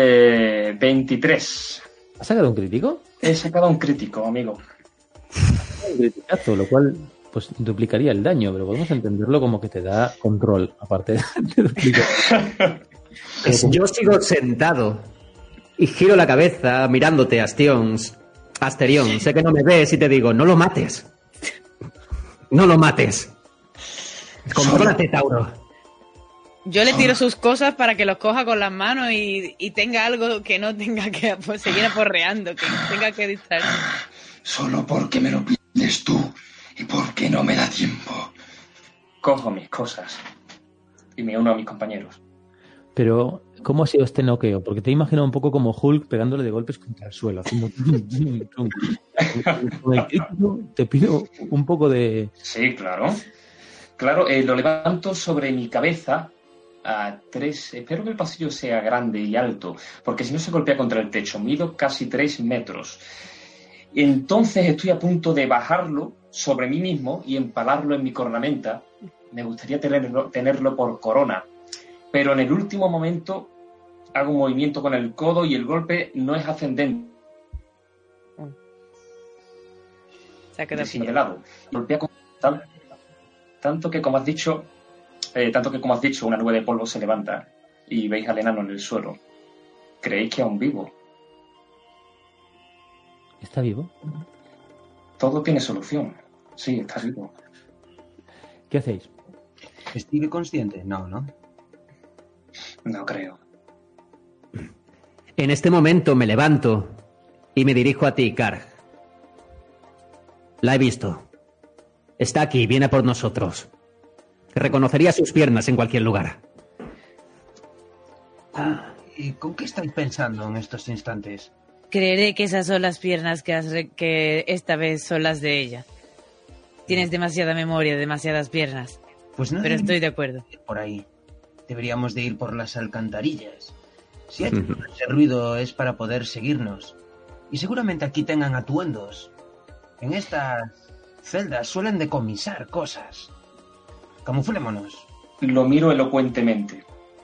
23. ¿Has sacado un crítico? He sacado un crítico, amigo. Un criticazo, lo cual pues duplicaría el daño, pero podemos entenderlo como que te da control, aparte de duplicar. Yo sigo sentado y giro la cabeza mirándote, Asterión. Sé que no me ves y te digo, no lo mates. No lo mates. Contrólate, Tauro. Yo le tiro sus cosas para que los coja con las manos y tenga algo que no tenga que seguir aporreando, que tenga que distraerse. Solo porque me lo pides tú y porque no me da tiempo. Cojo mis cosas y me uno a mis compañeros. Pero, ¿cómo ha sido este noqueo? Porque te he imaginado un poco como Hulk pegándole de golpes contra el suelo, haciendo... Con el crítico te pido un poco de... Sí, claro. Claro, lo levanto sobre mi cabeza a 3... Espero que el pasillo sea grande y alto, porque si no se golpea contra el techo. Mido casi 3 metros. Entonces estoy a punto de bajarlo sobre mí mismo y empalarlo en mi cornamenta. Me gustaría tenerlo por corona. Pero en el último momento hago un movimiento con el codo y el golpe no es ascendente. Se ha quedado Sino de lado. Golpea con tanto que como has dicho, una nube de polvo se levanta y veis al enano en el suelo. ¿Creéis que aún vivo? ¿Está vivo? Todo tiene solución. Sí, está vivo. ¿Qué hacéis? ¿Sigue consciente? No. No creo. En este momento me levanto y me dirijo a ti, Karg. La he visto. Está aquí, viene a por nosotros. Reconocería sus piernas en cualquier lugar. ¿Y con qué estáis pensando en estos instantes? Creeré que esas son las piernas que esta vez son las de ella. Tienes demasiada memoria, demasiadas piernas. Pues no. Pero estoy de acuerdo. Por ahí. Deberíamos de ir por las alcantarillas. Si hay ese ruido es para poder seguirnos. Y seguramente aquí tengan atuendos. En estas celdas suelen decomisar cosas. Camuflémonos. Lo miro elocuentemente.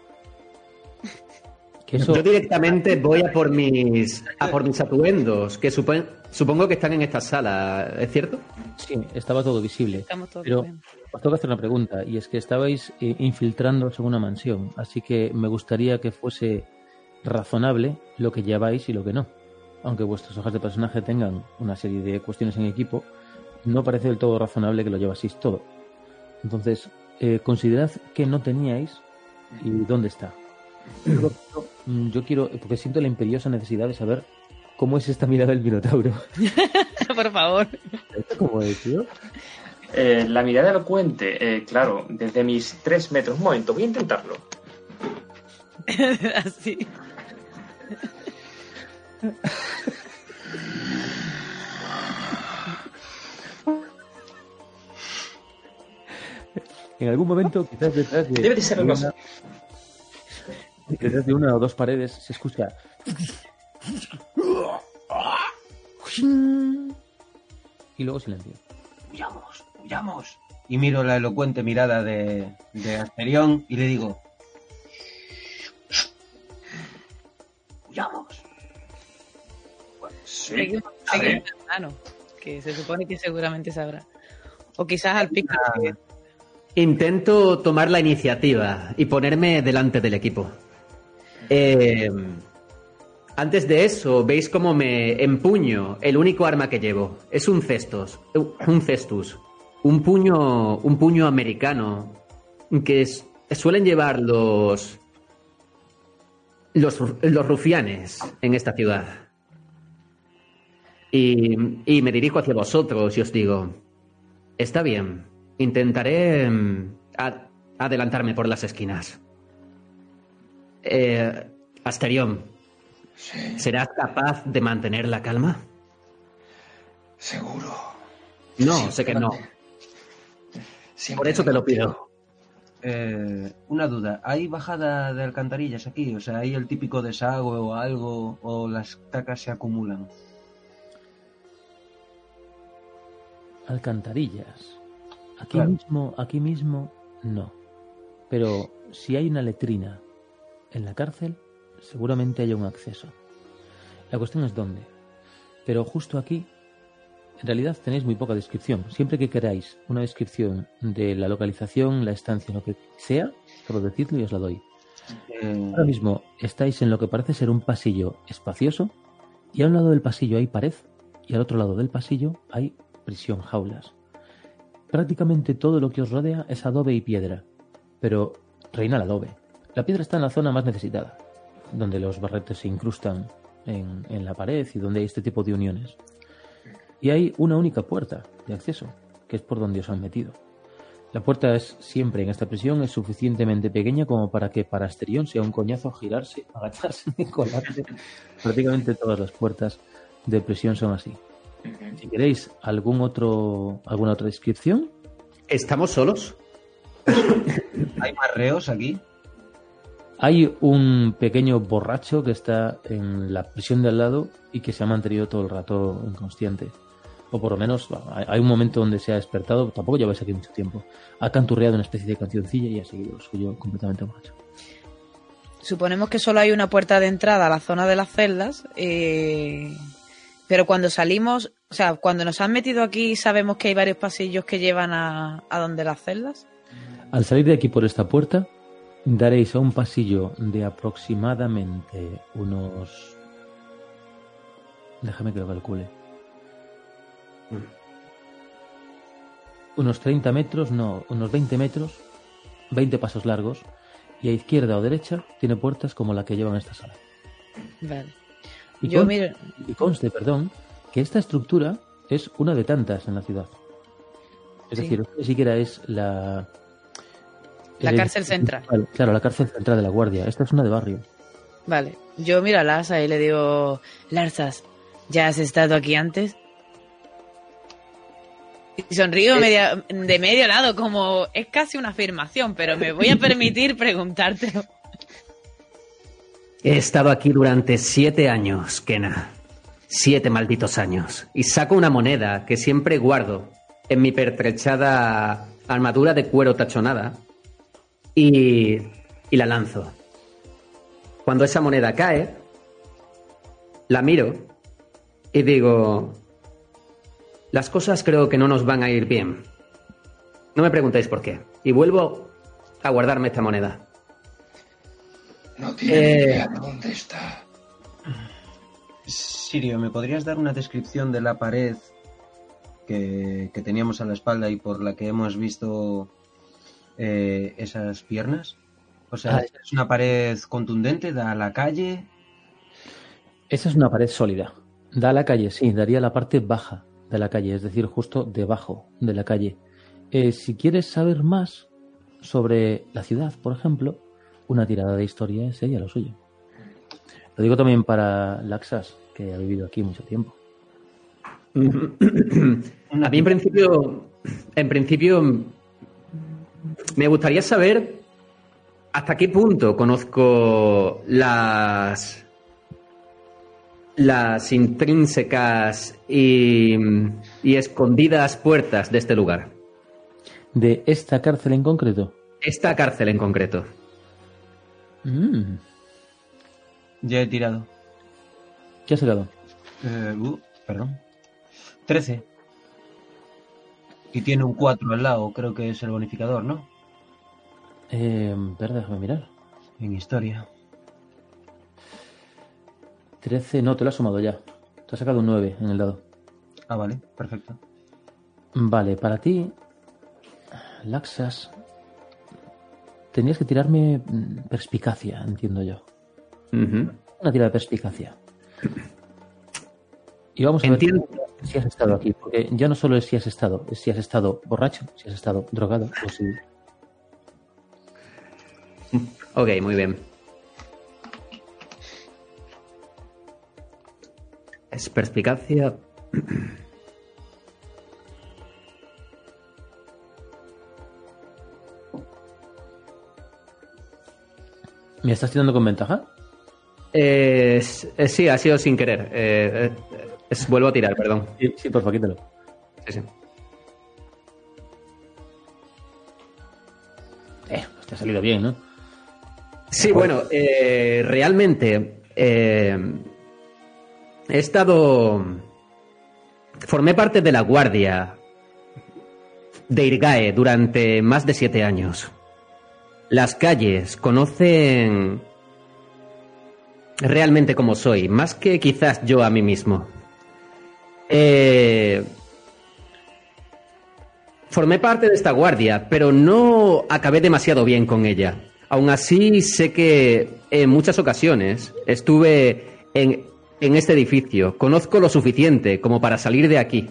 Yo directamente voy a por mis atuendos, que supongo que están en esta sala, ¿es cierto? Sí, estaba todo visible. Pero os tengo que hacer una pregunta, y es que estabais infiltrándoos en una mansión, así que me gustaría que fuese razonable lo que lleváis y lo que no. Aunque vuestras hojas de personaje tengan una serie de cuestiones en equipo, no parece del todo razonable que lo llevaseis todo. Entonces, considerad que no teníais y dónde está. Yo quiero, porque siento la imperiosa necesidad de saber cómo es esta mirada del Minotauro. Por favor. ¿Cómo es, tío? La mirada elocuente, claro, desde mis 3 metros. Un momento, voy a intentarlo. Así. En algún momento, quizás detrás de... Debe de ser algo así. Detrás de una o dos paredes se escucha... Y luego silencio. Huyamos. Y miro la elocuente mirada de Asterión y le digo... Huyamos. Sí. Seguimos hermano, que se supone que seguramente sabrá. O quizás al pico. Intento tomar la iniciativa y ponerme delante del equipo. Antes de eso, veis cómo me empuño el único arma que llevo. Es un cestus. Un puño americano que suelen llevar los rufianes en esta ciudad. Y me dirijo hacia vosotros y os digo, está bien, intentaré adelantarme por las esquinas. Asterión, Sí, ¿serás capaz de mantener la calma? seguro. No, sé que no. Siempre Por eso te lo pido. Una duda, ¿hay bajada de alcantarillas aquí? O sea, ¿hay el típico desagüe o algo? ¿O las cacas se acumulan? Alcantarillas. Claro. Aquí mismo, no. Pero si hay una letrina en la cárcel, seguramente haya un acceso. La cuestión es dónde. Pero justo aquí, en realidad tenéis muy poca descripción. Siempre que queráis una descripción de la localización, la estancia, lo que sea, solo decidlo y os la doy. Ahora mismo estáis en lo que parece ser un pasillo espacioso, y a un lado del pasillo hay pared, y al otro lado del pasillo hay prisión, jaulas. Prácticamente todo lo que os rodea es adobe y piedra, pero reina el adobe. La piedra está en la zona más necesitada, donde los barretes se incrustan en la pared y donde hay este tipo de uniones. Y hay una única puerta de acceso, que es por donde os han metido. La puerta es siempre en esta prisión es suficientemente pequeña como para que para Asterión sea un coñazo girarse, agacharse y colarse. Prácticamente todas las puertas de prisión son así. Si queréis alguna otra descripción. ¿Estamos solos? ¿Hay más reos aquí? Hay un pequeño borracho que está en la prisión de al lado y que se ha mantenido todo el rato inconsciente. O por lo menos hay un momento donde se ha despertado, tampoco lleváis aquí mucho tiempo. Ha canturreado una especie de cancioncilla y ha seguido lo suyo completamente borracho. Suponemos que solo hay una puerta de entrada a la zona de las celdas, pero cuando salimos, o sea, cuando nos han metido aquí, sabemos que hay varios pasillos que llevan a donde las celdas. Al salir de aquí por esta puerta, daréis a un pasillo de aproximadamente unos... Déjame que lo calcule. Unos 30 metros, no, unos 20 metros, 20 pasos largos, y a izquierda o derecha tiene puertas como la que llevan a esta sala. Vale. Y conste, que esta estructura es una de tantas en la ciudad. Es decir, ni siquiera es la cárcel central. Claro, la cárcel central de la Guardia. Esta es una de barrio. Vale. Yo miro a Larsa y le digo, Larsas, ¿ya has estado aquí antes? Y sonrío de medio lado, como es casi una afirmación, pero me voy a permitir preguntártelo. He estado aquí durante 7 años, Kena. 7 malditos años. Y saco una moneda que siempre guardo en mi pertrechada armadura de cuero tachonada y la lanzo. Cuando esa moneda cae, la miro y digo... Las cosas creo que no nos van a ir bien. No me preguntéis por qué. Y vuelvo a guardarme esta moneda. No tiene ni idea de dónde está. Sirio, ¿me podrías dar una descripción de la pared que teníamos a la espalda y por la que hemos visto esas piernas? O sea, ¿es una pared contundente? ¿Da a la calle? Esa es una pared sólida. Da a la calle, sí, daría la parte baja de la calle, es decir, justo debajo de la calle. Si quieres saber más sobre la ciudad, por ejemplo, una tirada de historia sería lo suyo. Lo digo también para Laxas, que ha vivido aquí mucho tiempo. A mí en principio me gustaría saber hasta qué punto conozco las intrínsecas y escondidas puertas de este lugar. ¿De esta cárcel en concreto? Esta cárcel en concreto. Ya he tirado. ¿Qué has sacado? Perdón. 13. Y tiene un 4 al lado, creo que es el bonificador, ¿no? Déjame mirar. En historia. 13, no, te lo has sumado ya. Te has sacado un 9 en el dado. Ah, vale, perfecto. Vale, para ti, Laxas, tenías que tirarme perspicacia, entiendo yo. Una tirada de perspicacia. Y vamos a ver si has estado aquí, porque ya no solo es si has estado, es si has estado borracho, si has estado drogado o si... Ok, muy bien. Es perspicacia. ¿Me estás tirando con ventaja? Sí, ha sido sin querer. Vuelvo a tirar, perdón. Sí, porfa, quítalo. Sí. Pues te ha salido bien, ¿no? Sí, bueno, realmente formé parte de la guardia de Irgae durante más de 7 años. Las calles conocen realmente cómo soy, más que quizás yo a mí mismo. Formé parte de esta guardia, pero no acabé demasiado bien con ella. Aún así, sé que en muchas ocasiones estuve en este edificio. Conozco lo suficiente como para salir de aquí.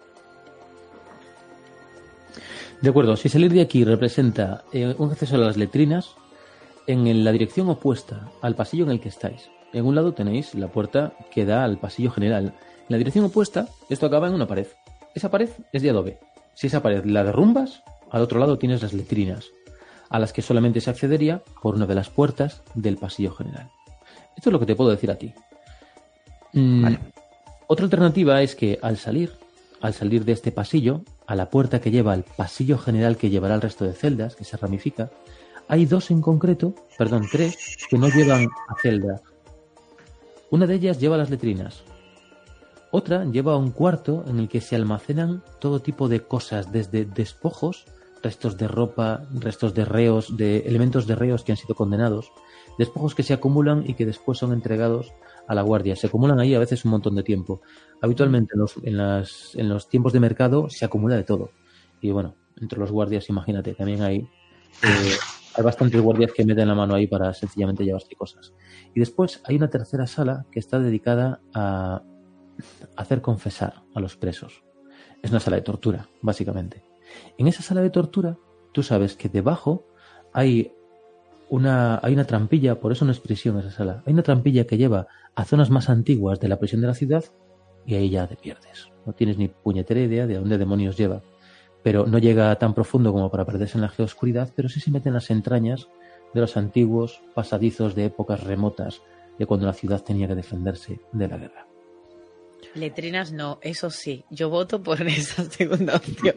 De acuerdo, si salir de aquí representa un acceso a las letrinas, en la dirección opuesta al pasillo en el que estáis, en un lado tenéis la puerta que da al pasillo general. En la dirección opuesta, esto acaba en una pared. Esa pared es de adobe. Si esa pared la derrumbas, al otro lado tienes las letrinas. a las que solamente se accedería por una de las puertas del pasillo general. Esto es lo que te puedo decir a ti. Vale. Otra alternativa es que al salir de este pasillo, a la puerta que lleva al pasillo general que llevará al resto de celdas, que se ramifica, hay tres que no llevan a celdas. Una de ellas lleva las letrinas. Otra lleva un cuarto en el que se almacenan todo tipo de cosas, desde despojos, restos de ropa, restos de reos, de elementos de reos que han sido condenados, despojos que se acumulan y que después son entregados a la guardia. Se acumulan ahí a veces un montón de tiempo. Habitualmente en los tiempos de mercado se acumula de todo. Y bueno, entre los guardias, imagínate, también hay bastantes guardias que meten la mano ahí para sencillamente llevarse cosas. Y después hay una tercera sala que está dedicada a hacer confesar a los presos. Es una sala de tortura, básicamente. En esa sala de tortura, tú sabes que debajo hay una trampilla, por eso no es prisión esa sala. Hay una trampilla que lleva a zonas más antiguas de la prisión de la ciudad y ahí ya te pierdes. No tienes ni puñetera idea de dónde demonios lleva. Pero no llega tan profundo como para perderse en la geoscuridad, pero sí se mete en las entrañas de los antiguos pasadizos de épocas remotas, de cuando la ciudad tenía que defenderse de la guerra. Letrinas no, eso sí. Yo voto por esa segunda opción.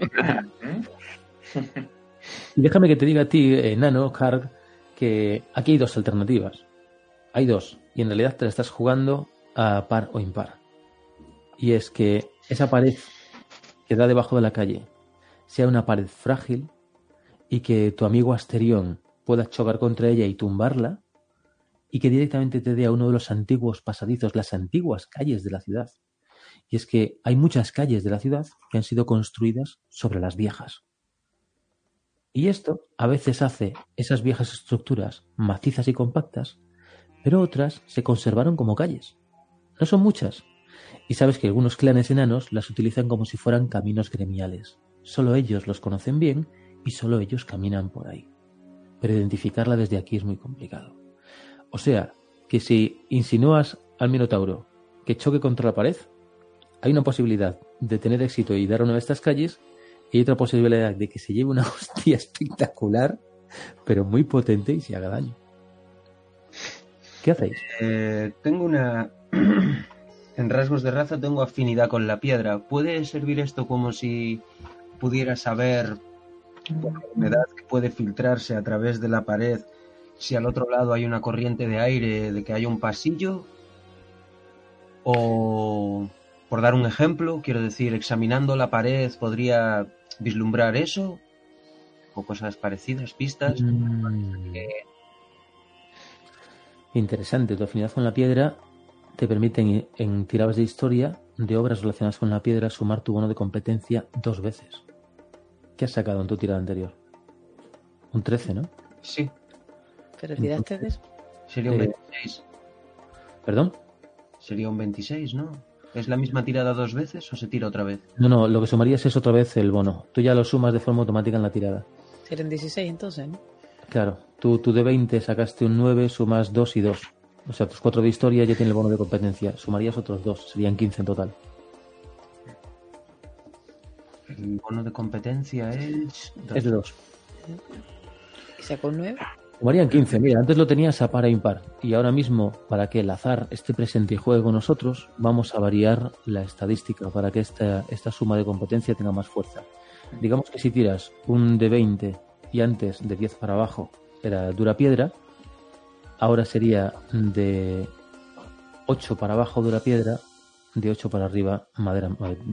Y déjame que te diga a ti, Nano, Karg, que aquí hay dos alternativas. Hay dos, y en realidad te la estás jugando a par o impar. Y es que esa pared que da debajo de la calle sea una pared frágil y que tu amigo Asterión pueda chocar contra ella y tumbarla, y que directamente te dé a uno de los antiguos pasadizos, las antiguas calles de la ciudad. Y es que hay muchas calles de la ciudad que han sido construidas sobre las viejas. Y esto a veces hace esas viejas estructuras macizas y compactas, pero otras se conservaron como calles. No son muchas. Y sabes que algunos clanes enanos las utilizan como si fueran caminos gremiales. Solo ellos los conocen bien y solo ellos caminan por ahí. Pero identificarla desde aquí es muy complicado. O sea, que si insinúas al Minotauro que choque contra la pared, hay una posibilidad de tener éxito y dar una de estas calles, y hay otra posibilidad de que se lleve una hostia espectacular, pero muy potente y se haga daño. ¿Qué hacéis? Tengo una... En rasgos de raza tengo afinidad con la piedra. ¿Puede servir esto como si pudiera saber por la humedad que puede filtrarse a través de la pared si al otro lado hay una corriente de aire, de que haya un pasillo? O, por dar un ejemplo, quiero decir, examinando la pared podría vislumbrar eso, o cosas parecidas, pistas. Interesante, tu afinidad con la piedra te permite en tiradas de historia de obras relacionadas con la piedra sumar tu bono de competencia 2 veces. ¿Qué has sacado en tu tirada anterior? Un 13, ¿no? Sí. ¿Pero tiraste de eso? Sería un 26. ¿Perdón? Sería un 26, ¿no? ¿Es la misma tirada 2 veces o se tira otra vez? No, lo que sumarías es otra vez el bono. Tú ya lo sumas de forma automática en la tirada. Serían 16 entonces, ¿no? Claro, tú de 20 sacaste un 9, sumas 2 y 2. O sea, tus 4 de historia ya tiene el bono de competencia. Sumarías otros 2, serían 15 en total. El bono de competencia es... Es de 2. ¿Y sacó un 9? Sumarían 15. Mira, antes lo tenías a par e impar. Y ahora mismo, para que el azar esté presente y juegue con nosotros, vamos a variar la estadística para que esta suma de competencia tenga más fuerza. Digamos que si tiras un de 20 y antes de 10 para abajo era dura piedra, ahora sería de 8 para abajo dura piedra, de 8 para arriba madera,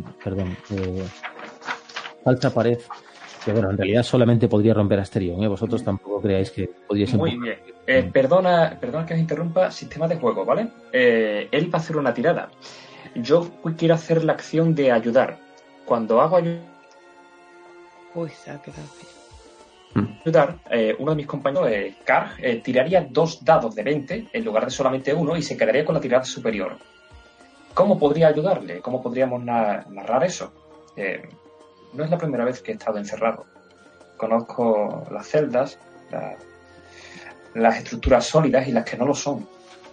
falsa pared, que bueno, en realidad solamente podría romper Asterión, ¿eh? Vosotros tampoco creáis que podríais... Muy bien. Perdona que os interrumpa, sistema de juego, ¿vale? Él va a hacer una tirada. Yo quiero hacer la acción de ayudar. Cuando hago Uy, se ha quedado aquí. ayudar, uno de mis compañeros, Karg, tiraría 2 dados de 20 en lugar de solamente 1 y se quedaría con la tirada superior. ¿Cómo podría ayudarle? ¿Cómo podríamos narrar eso? No es la primera vez que he estado encerrado. Conozco las celdas, las estructuras sólidas y las que no lo son.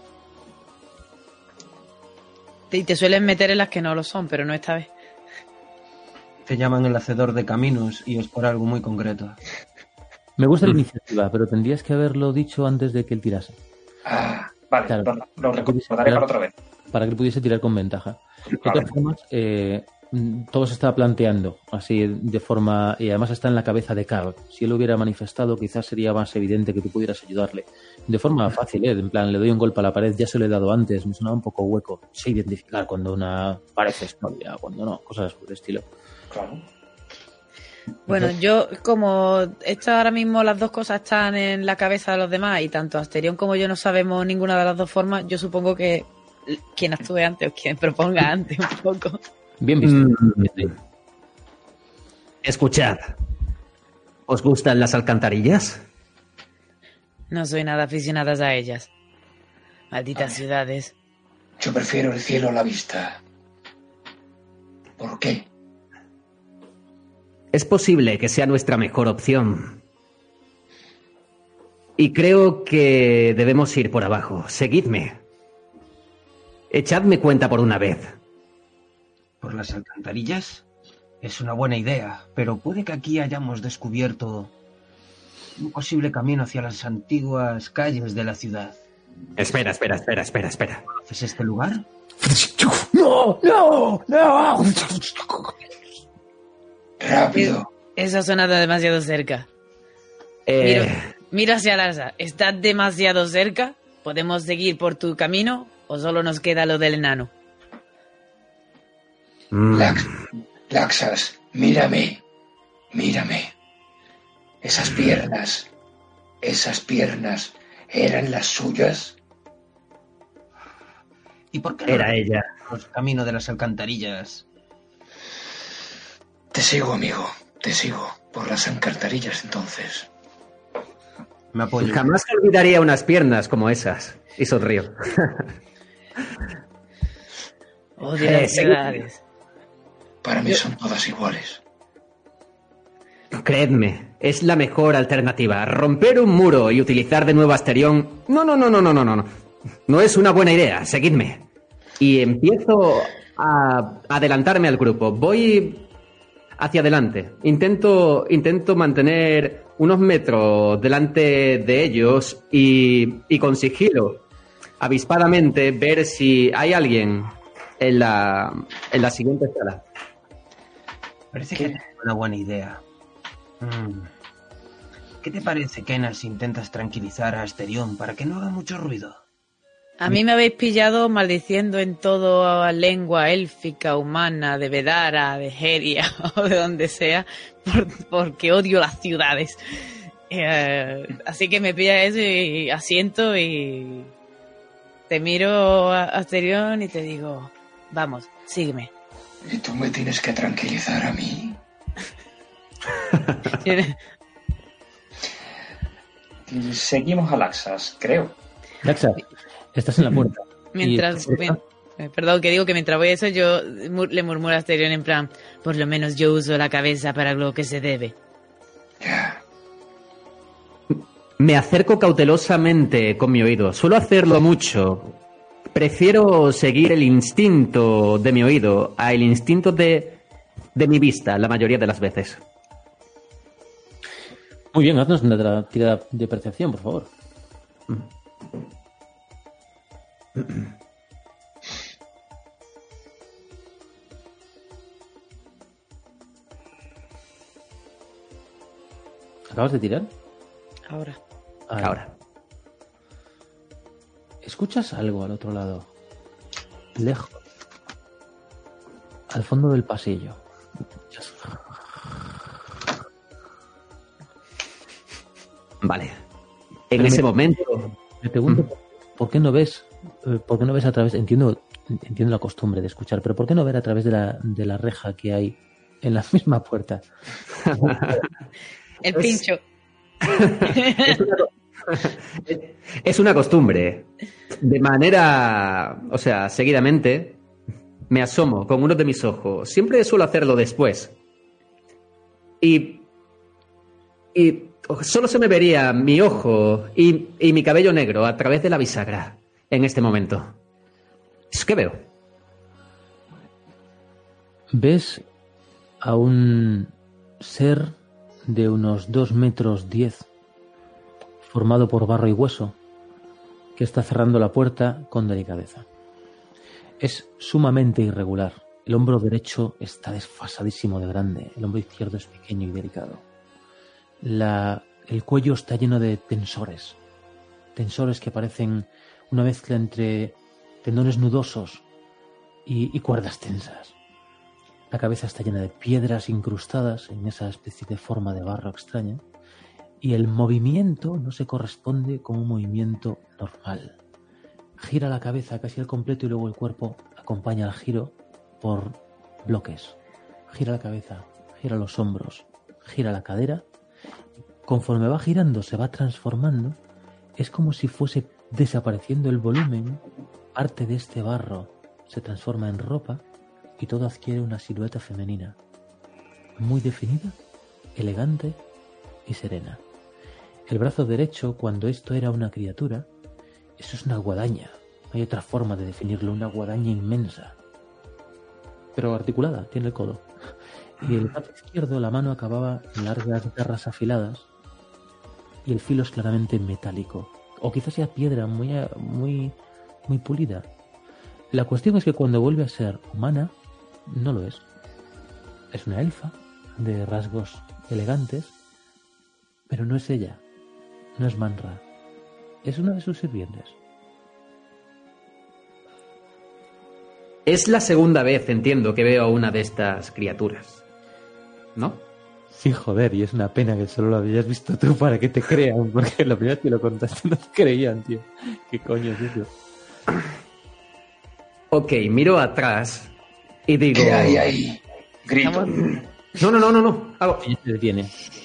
Y te suelen meter en las que no lo son, pero no esta vez. Te llaman el hacedor de caminos y es por algo muy concreto. Me gusta la iniciativa, pero tendrías que haberlo dicho antes de que él tirase. Vale, Claro. lo recordaré para otra vez. Para que pudiese tirar con ventaja. De todas formas, todo se está planteando así de forma... Y además está en la cabeza de Carl. Si él lo hubiera manifestado, quizás sería más evidente que tú pudieras ayudarle. De forma fácil, en plan, le doy un golpe a la pared, ya se lo he dado antes, me sonaba un poco hueco. Sé identificar cuando una parece sólida, cuando no, cosas por el estilo. Claro. Bueno, yo como ahora mismo las dos cosas están en la cabeza de los demás y tanto Asterión como yo no sabemos ninguna de las dos formas, yo supongo que quien actúe antes o quien proponga antes un poco. Bien visto. Escuchad. ¿Os gustan las alcantarillas? No soy nada aficionada a ellas. Malditas ciudades. Yo prefiero el cielo a la vista. ¿Por qué? Es posible que sea nuestra mejor opción. Y creo que debemos ir por abajo. Seguidme. Echadme cuenta por una vez. ¿Por las alcantarillas? Es una buena idea, pero puede que aquí hayamos descubierto un posible camino hacia las antiguas calles de la ciudad. Espera. ¿Conoces este lugar? ¡No! Rápido. Eso ha sonado demasiado cerca. Mira hacia Larsa. ¿Estás demasiado cerca? ¿Podemos seguir por tu camino o solo nos queda lo del enano? Laxas, mírame. Esas piernas, ¿eran las suyas? ¿Y por qué no Era ella. el camino de las alcantarillas? Te sigo, amigo, te sigo. Por las alcantarillas, entonces. Me apoyo. Jamás olvidaría unas piernas como esas. Y sonrío. Odio las ciudades. Para mí son todas iguales. Creedme, es la mejor alternativa. Romper un muro y utilizar de nuevo Asterión... No. No es una buena idea. Seguidme. Y empiezo a adelantarme al grupo. Voy hacia adelante. Intento mantener unos metros delante de ellos y con sigilo, avispadamente, ver si hay alguien en la siguiente sala. Parece que es una buena idea. ¿Qué te parece, Kenas, si intentas tranquilizar a Asterión para que no haga mucho ruido? A mí me habéis pillado maldiciendo en toda lengua élfica, humana, de Vedara, de Heria o de donde sea, porque odio las ciudades. Así que me pilla eso y asiento y te miro a Asterión y te digo, vamos, sígueme. ¿Y tú me tienes que tranquilizar a mí? Seguimos a Laxas, creo. Laxas, estás en la puerta. Mientras... Perdón, que digo que mientras voy a eso yo le murmuro a Asterión en plan, por lo menos yo uso la cabeza para lo que se debe. Ya. Me acerco cautelosamente con mi oído. Suelo hacerlo mucho. Prefiero seguir el instinto de mi oído a el instinto de mi vista la mayoría de las veces. Muy bien, haznos una tirada de percepción, por favor. ¿Acabas de tirar? Ahora. Ahora. ¿Escuchas algo al otro lado? Lejos. Al fondo del pasillo. Vale. En ese momento... Me pregunto, ¿por qué no ves a través... Entiendo la costumbre de escuchar, pero ¿por qué no ver a través de la reja que hay en la misma puerta? El pincho. Es una costumbre. De manera... O sea, seguidamente me asomo con uno de mis ojos. Siempre suelo hacerlo después. Y solo se me vería mi ojo y mi cabello negro a través de la bisagra en este momento. ¿Qué veo? Ves a un ser de unos 2 metros 10 formado por barro y hueso, que está cerrando la puerta con delicadeza. Es sumamente irregular. El hombro derecho está desfasadísimo de grande, el hombro izquierdo es pequeño y delicado. El cuello está lleno de tensores que parecen una mezcla entre tendones nudosos y cuerdas tensas. La cabeza está llena de piedras incrustadas en esa especie de forma de barro extraña, y el movimiento no se corresponde con un movimiento normal. Gira la cabeza casi al completo y luego el cuerpo acompaña el giro por bloques. Gira la cabeza, gira los hombros, gira la cadera. Conforme va girando, se va transformando. Es como si fuese desapareciendo el volumen. Parte de este barro se transforma en ropa y todo adquiere una silueta femenina, muy definida, elegante y serena. El brazo derecho, cuando esto era una criatura, eso es una guadaña. No hay otra forma de definirlo, una guadaña inmensa, pero articulada, tiene el codo. Y el brazo izquierdo, la mano acababa en largas garras afiladas y el filo es claramente metálico, o quizás sea piedra muy pulida. La cuestión es que cuando vuelve a ser humana, no lo es. Es una elfa de rasgos elegantes, pero no es ella, no es Manra, es una de sus sirvientes. Es la segunda vez, entiendo, que veo a una de estas criaturas, ¿no? Sí, joder, y es una pena que solo lo habías visto tú para que te crean, porque la primera vez que lo contaste no te creían, tío. ¿Qué coño es eso? Ok, miro atrás y digo... ¿Qué hay ahí? Grito. No. Hago... Y se detiene.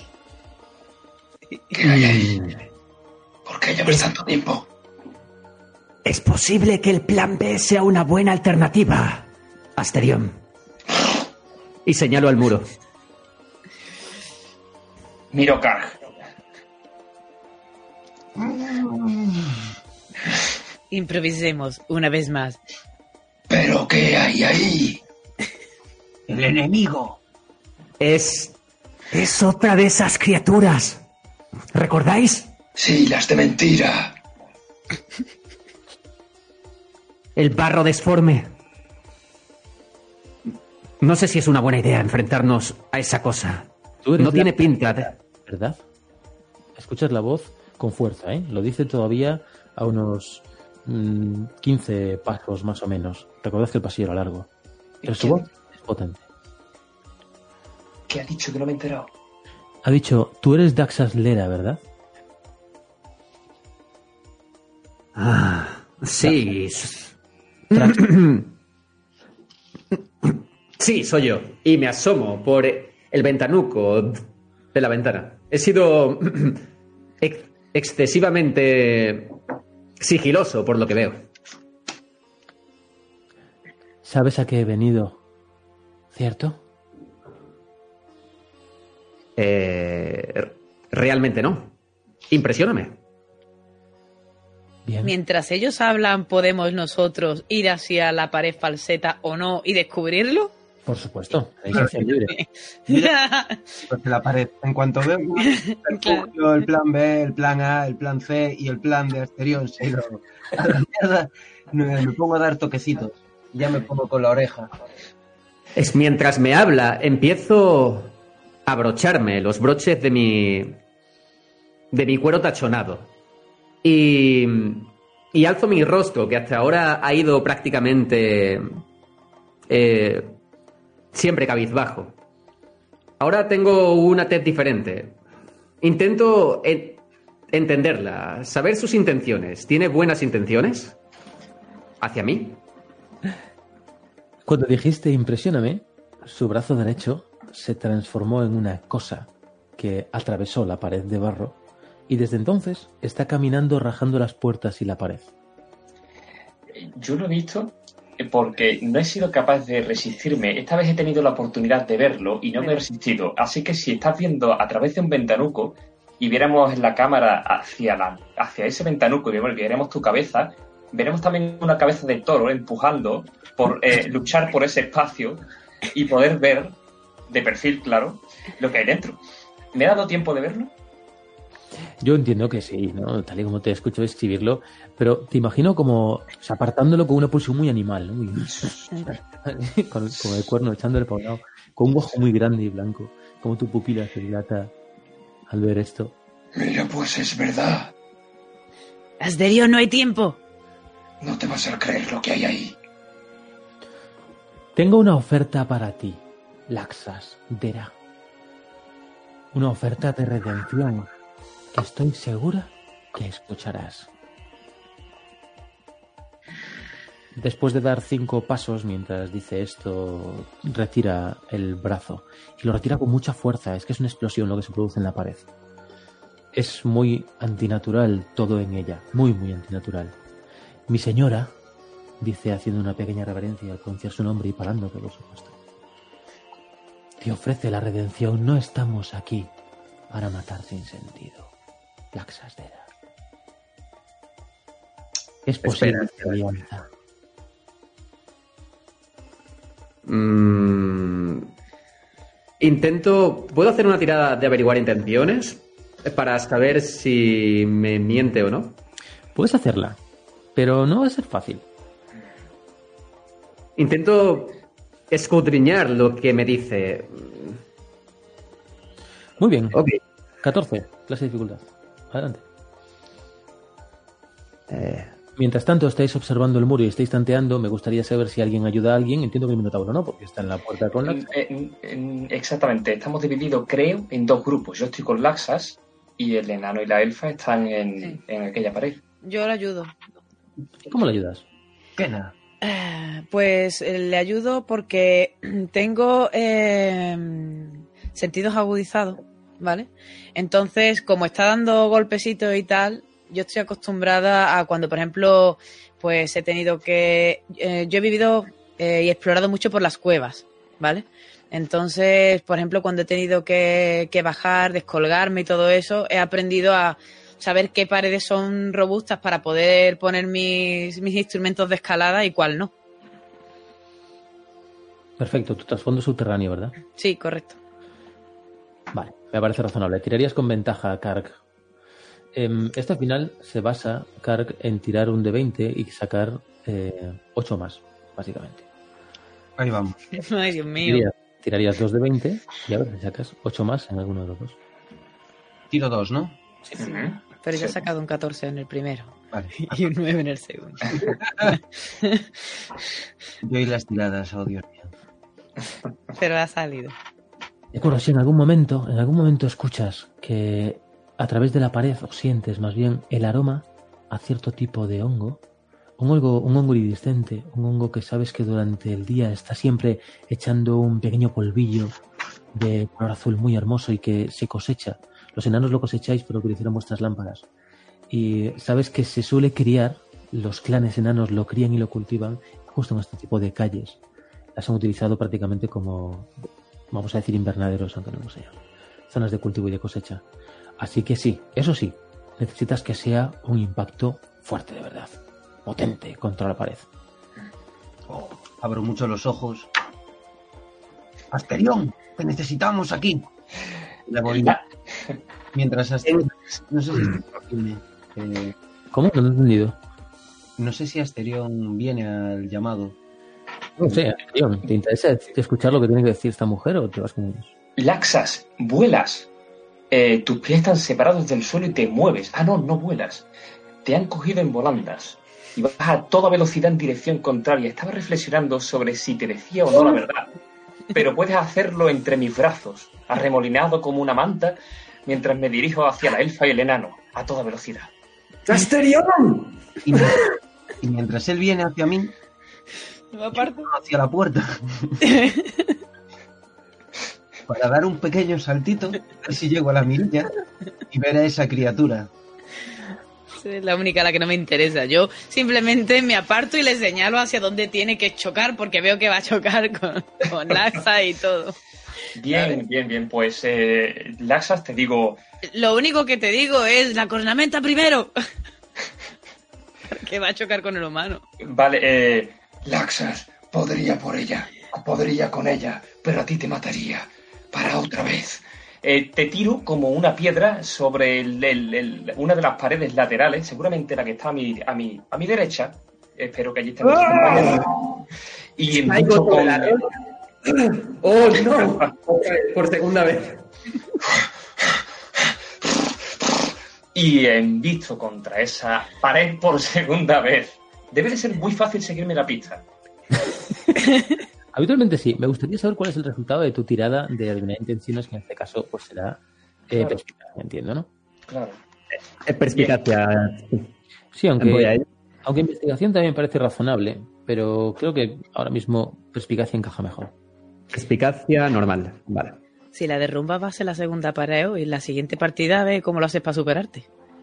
¿Qué hay ahí? ¿Por qué llevas tanto tiempo? Es posible que el plan B sea una buena alternativa, Asterión. Y señalo al muro. Miro Karg. Improvisemos una vez más. ¿Pero qué hay ahí? El enemigo. Es otra de esas criaturas. ¿Recordáis? Sí, las de mentira. el barro desforme. No sé si es una buena idea enfrentarnos a esa cosa. No tiene pinta de... ¿Verdad? Escuchas la voz con fuerza, ¿eh? Lo dice todavía a unos 15 pasos más o menos. Recordad que el pasillo era largo. Pero su voz es potente. ¿Qué ha dicho que no me he enterado? Ha dicho, tú eres Daxas Lera, ¿verdad? Ah, sí. Sí, soy yo. Y me asomo por el ventanuco de la ventana. He sido excesivamente sigiloso por lo que veo. ¿Sabes a qué he venido? ¿Cierto? Realmente no. Impresióname. Bien. Mientras ellos hablan, ¿podemos nosotros ir hacia la pared falseta o no y descubrirlo? Por supuesto. Licencia libre. Porque la pared. En cuanto veo Claro. el plan B, el plan A, el plan C y el plan de Asterión se ha ido a la mierda, me pongo a dar toquecitos. Ya me pongo con la oreja. Es mientras me habla, empiezo a abrocharme los broches de mi cuero tachonado. Y alzo mi rostro, que hasta ahora ha ido prácticamente siempre cabizbajo. Ahora tengo una tez diferente. Intento entenderla, saber sus intenciones. ¿Tiene buenas intenciones hacia mí? Cuando dijiste impresióname, su brazo derecho se transformó en una cosa que atravesó la pared de barro y desde entonces está caminando rajando las puertas y la pared. Yo lo he visto porque no he sido capaz de resistirme. Esta vez he tenido la oportunidad de verlo y no me he resistido. Así que si estás viendo a través de un ventanuco y viéramos en la cámara hacia ese ventanuco y viéramos tu cabeza, veremos también una cabeza de toro empujando por luchar por ese espacio y poder ver de perfil, claro, lo que hay dentro. ¿Me he dado tiempo de verlo? Yo entiendo que sí, ¿no? Tal y como te escucho escribirlo, pero te imagino como, o sea, apartándolo con una pulsión muy animal, ¿no? con el cuerno echándole para un lado, con un ojo muy grande y blanco, como tu pupila se dilata al ver esto. Mira, pues es verdad. Asterion, no hay tiempo. No te vas a creer lo que hay ahí. Tengo una oferta para ti, Laxas Dera. Una oferta de redención que estoy segura que escucharás. Después de dar 5 pasos mientras dice esto, retira el brazo. Y lo retira con mucha fuerza. Es que es una explosión lo que se produce en la pared. Es muy antinatural todo en ella. Muy, muy antinatural. Mi señora, dice haciendo una pequeña reverencia al pronunciar su nombre y parando por supuesto, te ofrece la redención. No estamos aquí para matar sin sentido. Laxas Dera. Es posible que alianza. ¿Puedo hacer una tirada de averiguar intenciones para saber si me miente o no? Puedes hacerla, pero no va a ser fácil. Intento escudriñar lo que me dice. Muy bien. Ok. 14, clase de dificultad. Adelante. Mientras tanto estáis observando el muro y estáis tanteando, me gustaría saber si alguien ayuda a alguien. Entiendo que el Minotauro no, porque está en la puerta con Laxas. Exactamente, estamos divididos, creo, en 2 grupos. Yo estoy con Laxas y el enano y la elfa están en aquella pared. Yo le ayudo. ¿Cómo le ayudas? Pena. Pues le ayudo porque tengo sentidos agudizados, ¿vale? Entonces, como está dando golpecitos y tal, yo estoy acostumbrada a cuando, por ejemplo, pues he tenido que... yo he vivido y explorado mucho por las cuevas, ¿vale? Entonces, por ejemplo, cuando he tenido que bajar, descolgarme y todo eso, he aprendido a saber qué paredes son robustas para poder poner mis instrumentos de escalada y cuál no. Perfecto, tu trasfondo subterráneo, ¿verdad? Sí, correcto. Vale, me parece razonable. Tirarías con ventaja, Karg. Esta final se basa, Karg, en tirar un de 20 y sacar 8 más, básicamente. Ahí vamos. Ay, Dios mío. Tirarías 2 de 20 y a ver si sacas 8 más en alguno de los dos. Tiro 2, ¿no? Sí. Pero yo he sacado un 14 en el primero. Vale. Y un 9 en el segundo. Yo y las tiradas, oh Dios mío. Pero ha salido. De acuerdo, si en algún momento escuchas que a través de la pared o sientes más bien el aroma a cierto tipo de hongo, un hongo iridiscente, un hongo que sabes que durante el día está siempre echando un pequeño polvillo de color azul muy hermoso y que se cosecha. Los enanos lo cosecháis para utilizar vuestras lámparas. Y sabes que se suele criar, los clanes enanos lo crían y lo cultivan justo en este tipo de calles. Las han utilizado prácticamente como, vamos a decir, invernaderos, aunque no lo sean. Zonas de cultivo y de cosecha. Así que sí, eso sí, necesitas que sea un impacto fuerte de verdad, potente contra la pared. Oh, abro mucho los ojos. Asterión, te necesitamos aquí. Le voy. Mientras Asterión, no sé si viene. ¿Cómo? No lo he entendido. No sé si Asterión viene al llamado. No sé, Asterión, ¿te interesa escuchar lo que tiene que decir esta mujer o te vas con ellos? Laxas, vuelas. Tus pies están separados del suelo y te mueves. Ah, no vuelas. Te han cogido en volandas y vas a toda velocidad en dirección contraria. Estaba reflexionando sobre si te decía o no la verdad, pero puedes hacerlo entre mis brazos, arremolinado como una manta, mientras me dirijo hacia la elfa y el enano, a toda velocidad. ¡Asterión! Y mientras él viene hacia mí, hacia la puerta, para dar un pequeño saltito, a ver si llego a la mirilla y ver a esa criatura. Es la única a la que no me interesa. Yo simplemente me aparto y le señalo hacia dónde tiene que chocar, porque veo que va a chocar con Laxas y todo. Bien. Pues, Laxas, te digo... Lo único que te digo es la cornamenta primero. Que va a chocar con el humano. Vale, Laxas, podría con ella, pero a ti te mataría. Para otra vez. te tiro como una piedra sobre una de las paredes laterales, seguramente la que está a mi derecha. Espero que allí estén mis compañeros. Y embicho con... ¡Oh, no! Por segunda vez. Y embisto contra esa pared por segunda vez. Debe de ser muy fácil seguirme la pista. Habitualmente sí. Me gustaría saber cuál es el resultado de tu tirada de adivinar intenciones, que en este caso pues será perspicacia, entiendo, ¿no? Claro. Es perspicacia. Sí, aunque investigación también parece razonable, pero creo que ahora mismo perspicacia encaja mejor. Perspicacia normal, vale. Si la derrumbas va a ser la segunda pareo y en la siguiente partida ve cómo lo haces para superarte.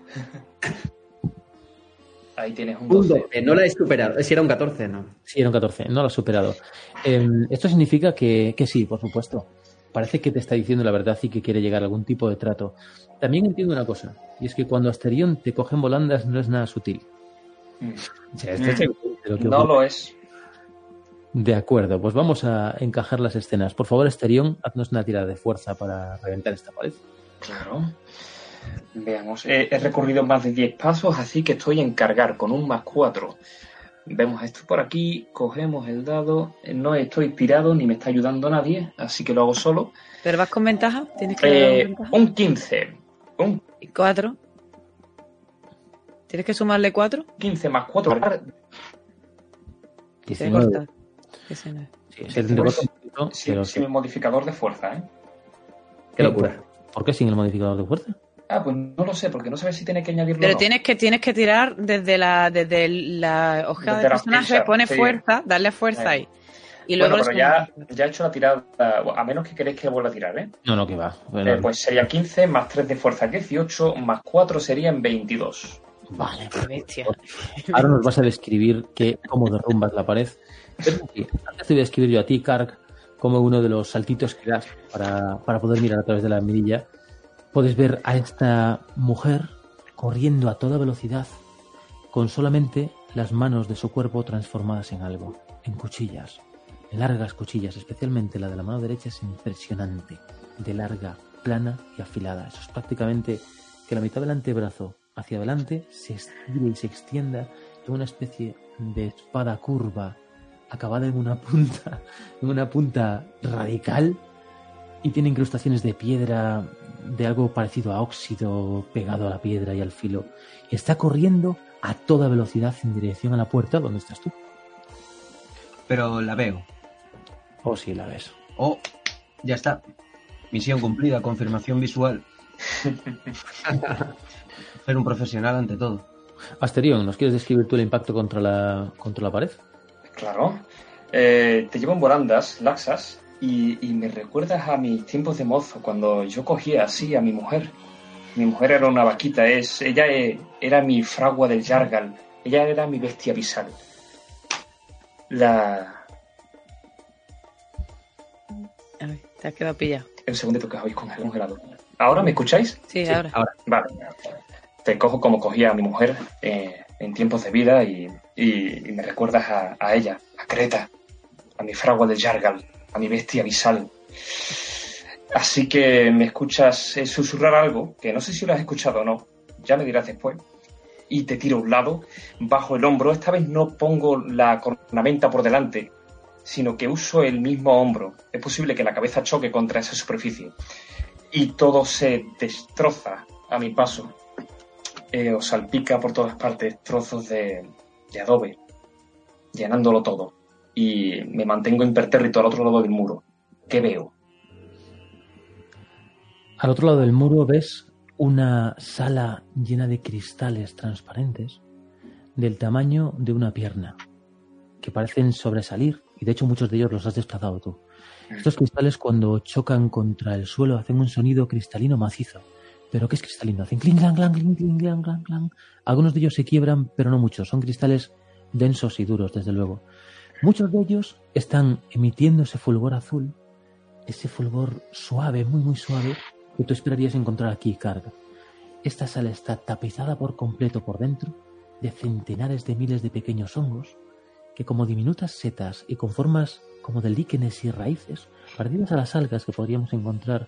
Ahí tienes un Un 12. 12, no la he superado. Si era un 14, no. Sí, era un 14, no lo has superado. Esto significa que sí, por supuesto. Parece que te está diciendo la verdad y que quiere llegar a algún tipo de trato. También entiendo una cosa, y es que cuando Asterión te cogen volandas no es nada sutil. O sea, No lo es. De acuerdo, pues vamos a encajar las escenas. Por favor, Asterión, haznos una tirada de fuerza para reventar esta pared. Claro. Veamos. He recorrido más de 10 pasos, así que estoy en cargar con un +4. Vemos esto por aquí, cogemos el dado. No estoy tirado ni me está ayudando nadie, así que lo hago solo. ¿Pero vas con ventaja? ¿Tienes que dar ventaja? Un 15. ¿Y 4? ¿Tienes que sumarle 4? 15 más 4. 19. Sí, es el Sin el modificador de fuerza, ¿eh? Qué locura. ¿Por qué sin el modificador de fuerza? Pues no lo sé, porque no sabes si tienes que añadirlo Pero o no. tienes que tirar desde la hoja del personaje, ficha, pone sí. fuerza, darle fuerza ahí. Y luego Bueno, pero ya he hecho la tirada, a menos que queréis que vuelva a tirar, ¿eh? No, que va. Bueno, Pues sería 15 más 3 de fuerza, 18, más 4 serían 22. Vale. Qué bestia. Ahora nos vas a describir cómo derrumbas la pared. Pero sí, antes te voy a describir yo a ti, Karg, como uno de los saltitos que das para poder mirar a través de la mirilla. Puedes ver a esta mujer corriendo a toda velocidad con solamente las manos de su cuerpo transformadas en algo, en cuchillas, en largas cuchillas, especialmente la de la mano derecha es impresionante, de larga, plana y afilada. Eso es prácticamente que la mitad del antebrazo hacia adelante se estire y se extienda en una especie de espada curva acabada en una punta radical, y tiene incrustaciones de piedra, de algo parecido a óxido pegado a la piedra y al filo. Está corriendo a toda velocidad en dirección a la puerta donde estás tú. Pero la veo. Oh, sí, la ves. Oh, ya está. Misión cumplida, confirmación visual. Ser un profesional ante todo. Asterión, ¿nos quieres describir tú el impacto contra la pared? Claro. Te llevo en volandas laxas y me recuerdas a mis tiempos de mozo, cuando yo cogía así a mi mujer. Mi mujer era una vaquita, ella era mi fragua del Jargal, ella era mi bestia abisal. A ver, te has quedado pillado. El segundito que os habéis congelado. ¿Ahora me escucháis? Sí, ahora. Vale. Te cojo como cogía a mi mujer en tiempos de vida y me recuerdas a ella, a Creta, a mi fragua del Jargal, a mi bestia abisal. Así que me escuchas susurrar algo, que no sé si lo has escuchado o no, ya me dirás después, y te tiro a un lado, bajo el hombro. Esta vez no pongo la cornamenta por delante, sino que uso el mismo hombro. Es posible que la cabeza choque contra esa superficie y todo se destroza a mi paso. Os salpica por todas partes trozos de adobe, llenándolo todo. Y me mantengo impertérrito al otro lado del muro. ¿Qué veo? Al otro lado del muro ves una sala llena de cristales transparentes del tamaño de una pierna, que parecen sobresalir, y de hecho muchos de ellos los has desplazado tú. Estos cristales, cuando chocan contra el suelo, hacen un sonido cristalino macizo. ¿Pero qué es cristalino? Hacen clink, clang, clang, clink, clink, clang, clang, clang. Algunos de ellos se quiebran, pero no muchos. Son cristales densos y duros, desde luego. Muchos de ellos están emitiendo ese fulgor azul, ese fulgor suave, muy, muy suave, que tú esperarías encontrar aquí, Karg. Esta sala está tapizada por completo por dentro de centenares de miles de pequeños hongos que, como diminutas setas y con formas como de líquenes y raíces, parecidas a las algas que podríamos encontrar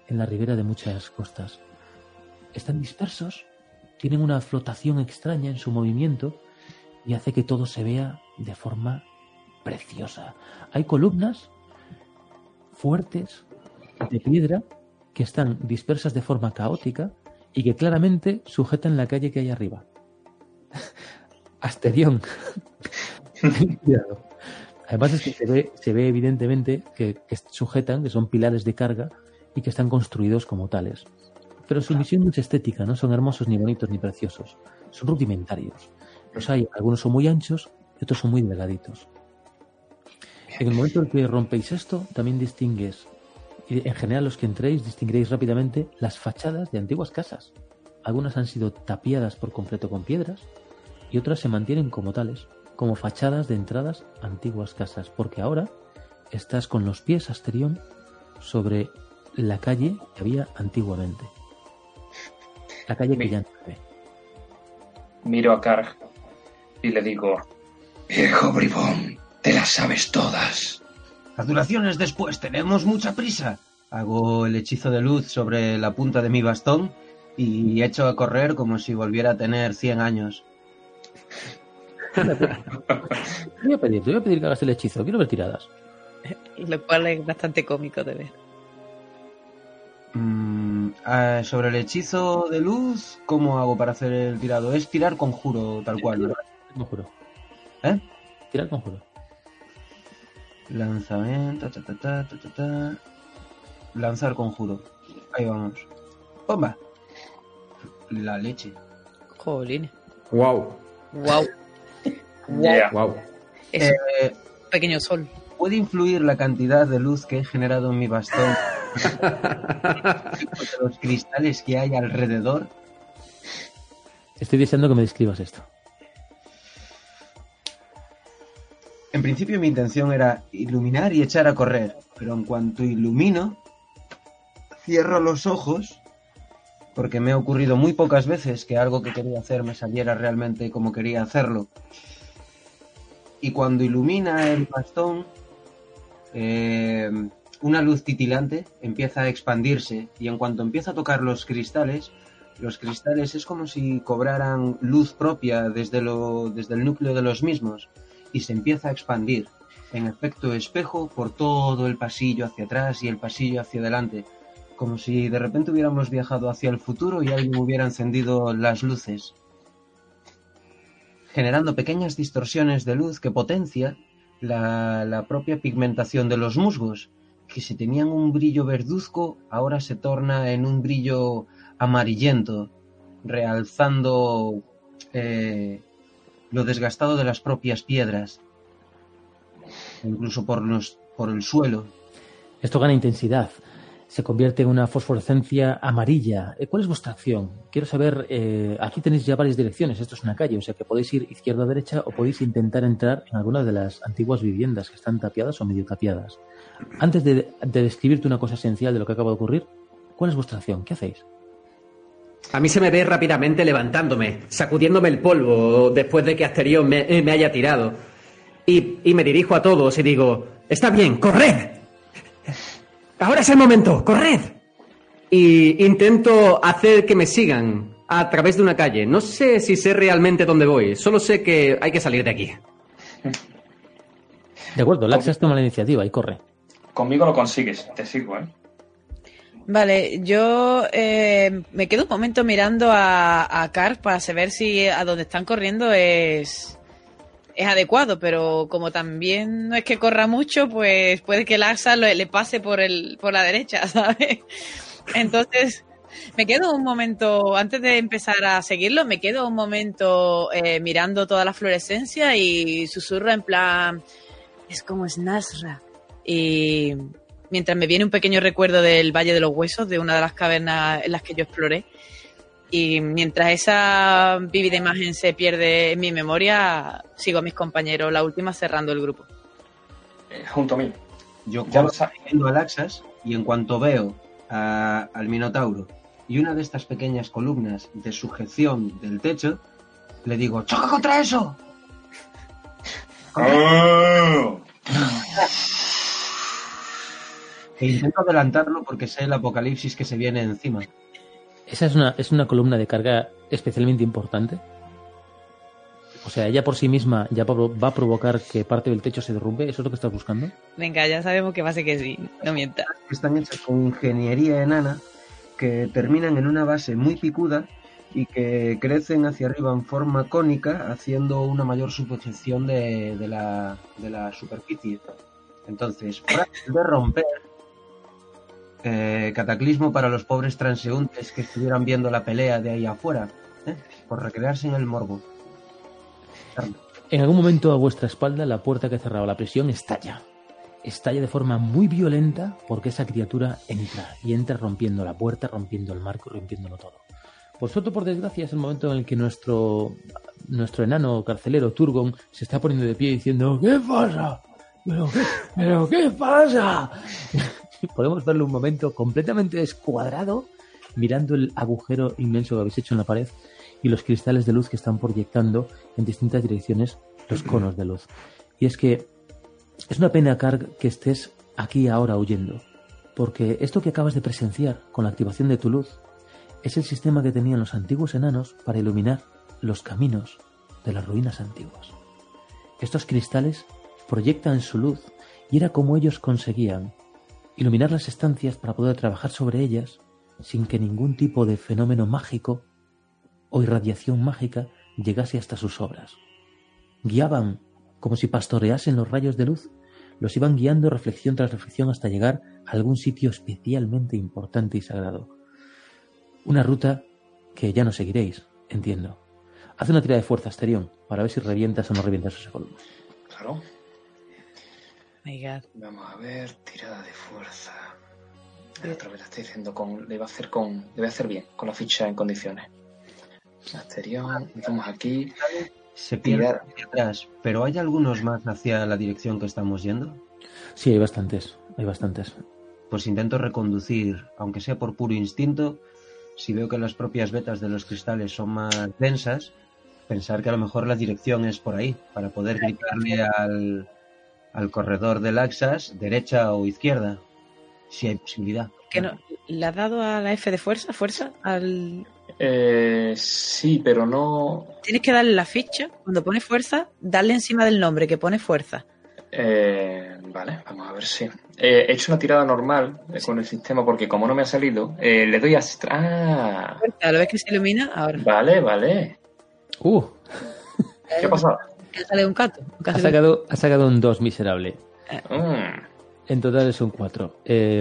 en la ribera de muchas costas. Están dispersos, tienen una flotación extraña en su movimiento y hace que todo se vea de forma preciosa. Hay columnas fuertes de piedra que están dispersas de forma caótica y que claramente sujetan la calle que hay arriba. Asterión. Cuidado. Además es que se ve evidentemente que sujetan, que son pilares de carga y que están construidos como tales. Pero su misión no es estética, no son hermosos ni bonitos ni preciosos. Son rudimentarios. Los hay, algunos son muy anchos y otros son muy delgaditos. En el momento en que rompéis esto, también distingues, y en general los que entréis distinguiréis rápidamente las fachadas de antiguas casas. Algunas han sido tapiadas por completo con piedras y otras se mantienen como tales, como fachadas de entradas a antiguas casas, porque ahora estás con los pies, Asterión, sobre la calle que había antiguamente. La calle que ya no se ve. Miro a Karg y le digo: Viejo bribón, te las sabes todas. Adulaciones después, tenemos mucha prisa. Hago el hechizo de luz sobre la punta de mi bastón y echo a correr como si volviera a tener 100 años. Te voy a pedir que hagas el hechizo. Quiero ver tiradas. Lo cual es bastante cómico de ver. Sobre el hechizo de luz, ¿cómo hago para hacer el tirado? Es tirar conjuro tal cual, ¿verdad? Conjuro. ¿Eh? Tirar conjuro. Lanzamiento, lanzar conjuro. Ahí vamos. ¡Bomba! La leche. Jolín. Wow. Wow. Yeah. Wow. Es un pequeño sol. ¿Puede influir la cantidad de luz que he generado en mi bastón los cristales que hay alrededor? Estoy deseando que me describas esto. En principio mi intención era iluminar y echar a correr, pero en cuanto ilumino, cierro los ojos, porque me ha ocurrido muy pocas veces que algo que quería hacer me saliera realmente como quería hacerlo. Y cuando ilumina el bastón, una luz titilante empieza a expandirse, y en cuanto empieza a tocar los cristales es como si cobraran luz propia desde el núcleo de los mismos, y se empieza a expandir en efecto espejo por todo el pasillo hacia atrás y el pasillo hacia adelante, como si de repente hubiéramos viajado hacia el futuro y alguien hubiera encendido las luces, generando pequeñas distorsiones de luz que potencia la propia pigmentación de los musgos, que si tenían un brillo verduzco, ahora se torna en un brillo amarillento, realzando lo desgastado de las propias piedras, incluso por el suelo. Esto gana intensidad. Se convierte en una fosforescencia amarilla. ¿Cuál es vuestra acción? Quiero saber, aquí tenéis ya varias direcciones, esto es una calle, o sea que podéis ir izquierda a derecha o podéis intentar entrar en alguna de las antiguas viviendas que están tapiadas o medio tapiadas. Antes de describirte una cosa esencial de lo que acaba de ocurrir, ¿cuál es vuestra acción? ¿Qué hacéis? A mí se me ve rápidamente levantándome, sacudiéndome el polvo después de que Asterión me haya tirado. Y me dirijo a todos y digo: está bien, corred. Ahora es el momento, corred. Y intento hacer que me sigan a través de una calle. No sé si sé realmente dónde voy, solo sé que hay que salir de aquí. De acuerdo, Laxas toma la iniciativa y corre. Conmigo lo consigues, te sigo, ¿eh? Vale, yo me quedo un momento mirando a Karg para saber si a donde están corriendo es adecuado, pero como también no es que corra mucho, pues puede que el Laxa le pase por la derecha, ¿sabes? Entonces, me quedo un momento, antes de empezar a seguirlo, me quedo un momento mirando toda la fluorescencia y susurro en plan: es como Snazra. Y mientras me viene un pequeño recuerdo del Valle de los Huesos, de una de las cavernas en las que yo exploré, y mientras esa vívida imagen se pierde en mi memoria, sigo a mis compañeros, la última cerrando el grupo. Junto a mí. Yo Ya corro siguiendo a Laxas, y en cuanto veo al Minotauro y una de estas pequeñas columnas de sujeción del techo, le digo: ¡choca contra eso! E intento adelantarlo porque sé el apocalipsis que se viene encima. Esa es una columna de carga especialmente importante. O sea, ella por sí misma ya va a provocar que parte del techo se derrumbe. ¿Eso es lo que estás buscando? Venga, ya sabemos que va a ser que sí, no mientas. Están hechas con ingeniería enana que terminan en una base muy picuda y que crecen hacia arriba en forma cónica, haciendo una mayor suposición de la superficie. Entonces, frágil de romper, cataclismo para los pobres transeúntes que estuvieran viendo la pelea de ahí afuera, por recrearse en el morbo. En algún momento a vuestra espalda la puerta que cerraba la prisión estalla. Estalla de forma muy violenta porque esa criatura entra rompiendo la puerta, rompiendo el marco, rompiéndolo todo. Por suerte o por desgracia es el momento en el que nuestro enano carcelero Turgon se está poniendo de pie diciendo ¿qué pasa? ¿Pero qué pasa? Podemos verle un momento completamente descuadrado mirando el agujero inmenso que habéis hecho en la pared y los cristales de luz que están proyectando en distintas direcciones los conos de luz. Y es que es una pena, Karg, que estés aquí ahora huyendo, porque esto que acabas de presenciar con la activación de tu luz es el sistema que tenían los antiguos enanos para iluminar los caminos de las ruinas antiguas. Estos cristales proyectan su luz y era como ellos conseguían iluminar las estancias para poder trabajar sobre ellas sin que ningún tipo de fenómeno mágico o irradiación mágica llegase hasta sus obras. Guiaban como si pastoreasen los rayos de luz, los iban guiando reflexión tras reflexión hasta llegar a algún sitio especialmente importante y sagrado. Una ruta que ya no seguiréis, entiendo. Haz una tirada de fuerza, Asterión, para ver si revientas o no revientas esa columna. Claro. My God. Vamos a ver, tirada de fuerza. Otra vez la estoy diciendo le voy a hacer bien, con la ficha en condiciones. Asterión, vamos aquí. Se pierde hacia atrás, pero ¿hay algunos más hacia la dirección que estamos yendo? Sí, hay bastantes. Pues intento reconducir, aunque sea por puro instinto. Si veo que las propias vetas de los cristales son más densas, pensar que a lo mejor la dirección es por ahí, para poder gritarle al corredor del Axas, derecha o izquierda, si hay posibilidad. ¿Que no? ¿Le has dado a la F de fuerza? ¿Fuerza? Sí, pero no... Tienes que darle la ficha, cuando pone fuerza, darle encima del nombre que pone fuerza. Vale, vamos a ver si... he hecho una tirada normal con el sistema porque como no me ha salido, le doy a... ¡Ah! ¿Lo ves que se ilumina? Ahora. Vale. ¿Qué ha pasado? Sale un gato. Ha sacado un 2 miserable. En total es un 4.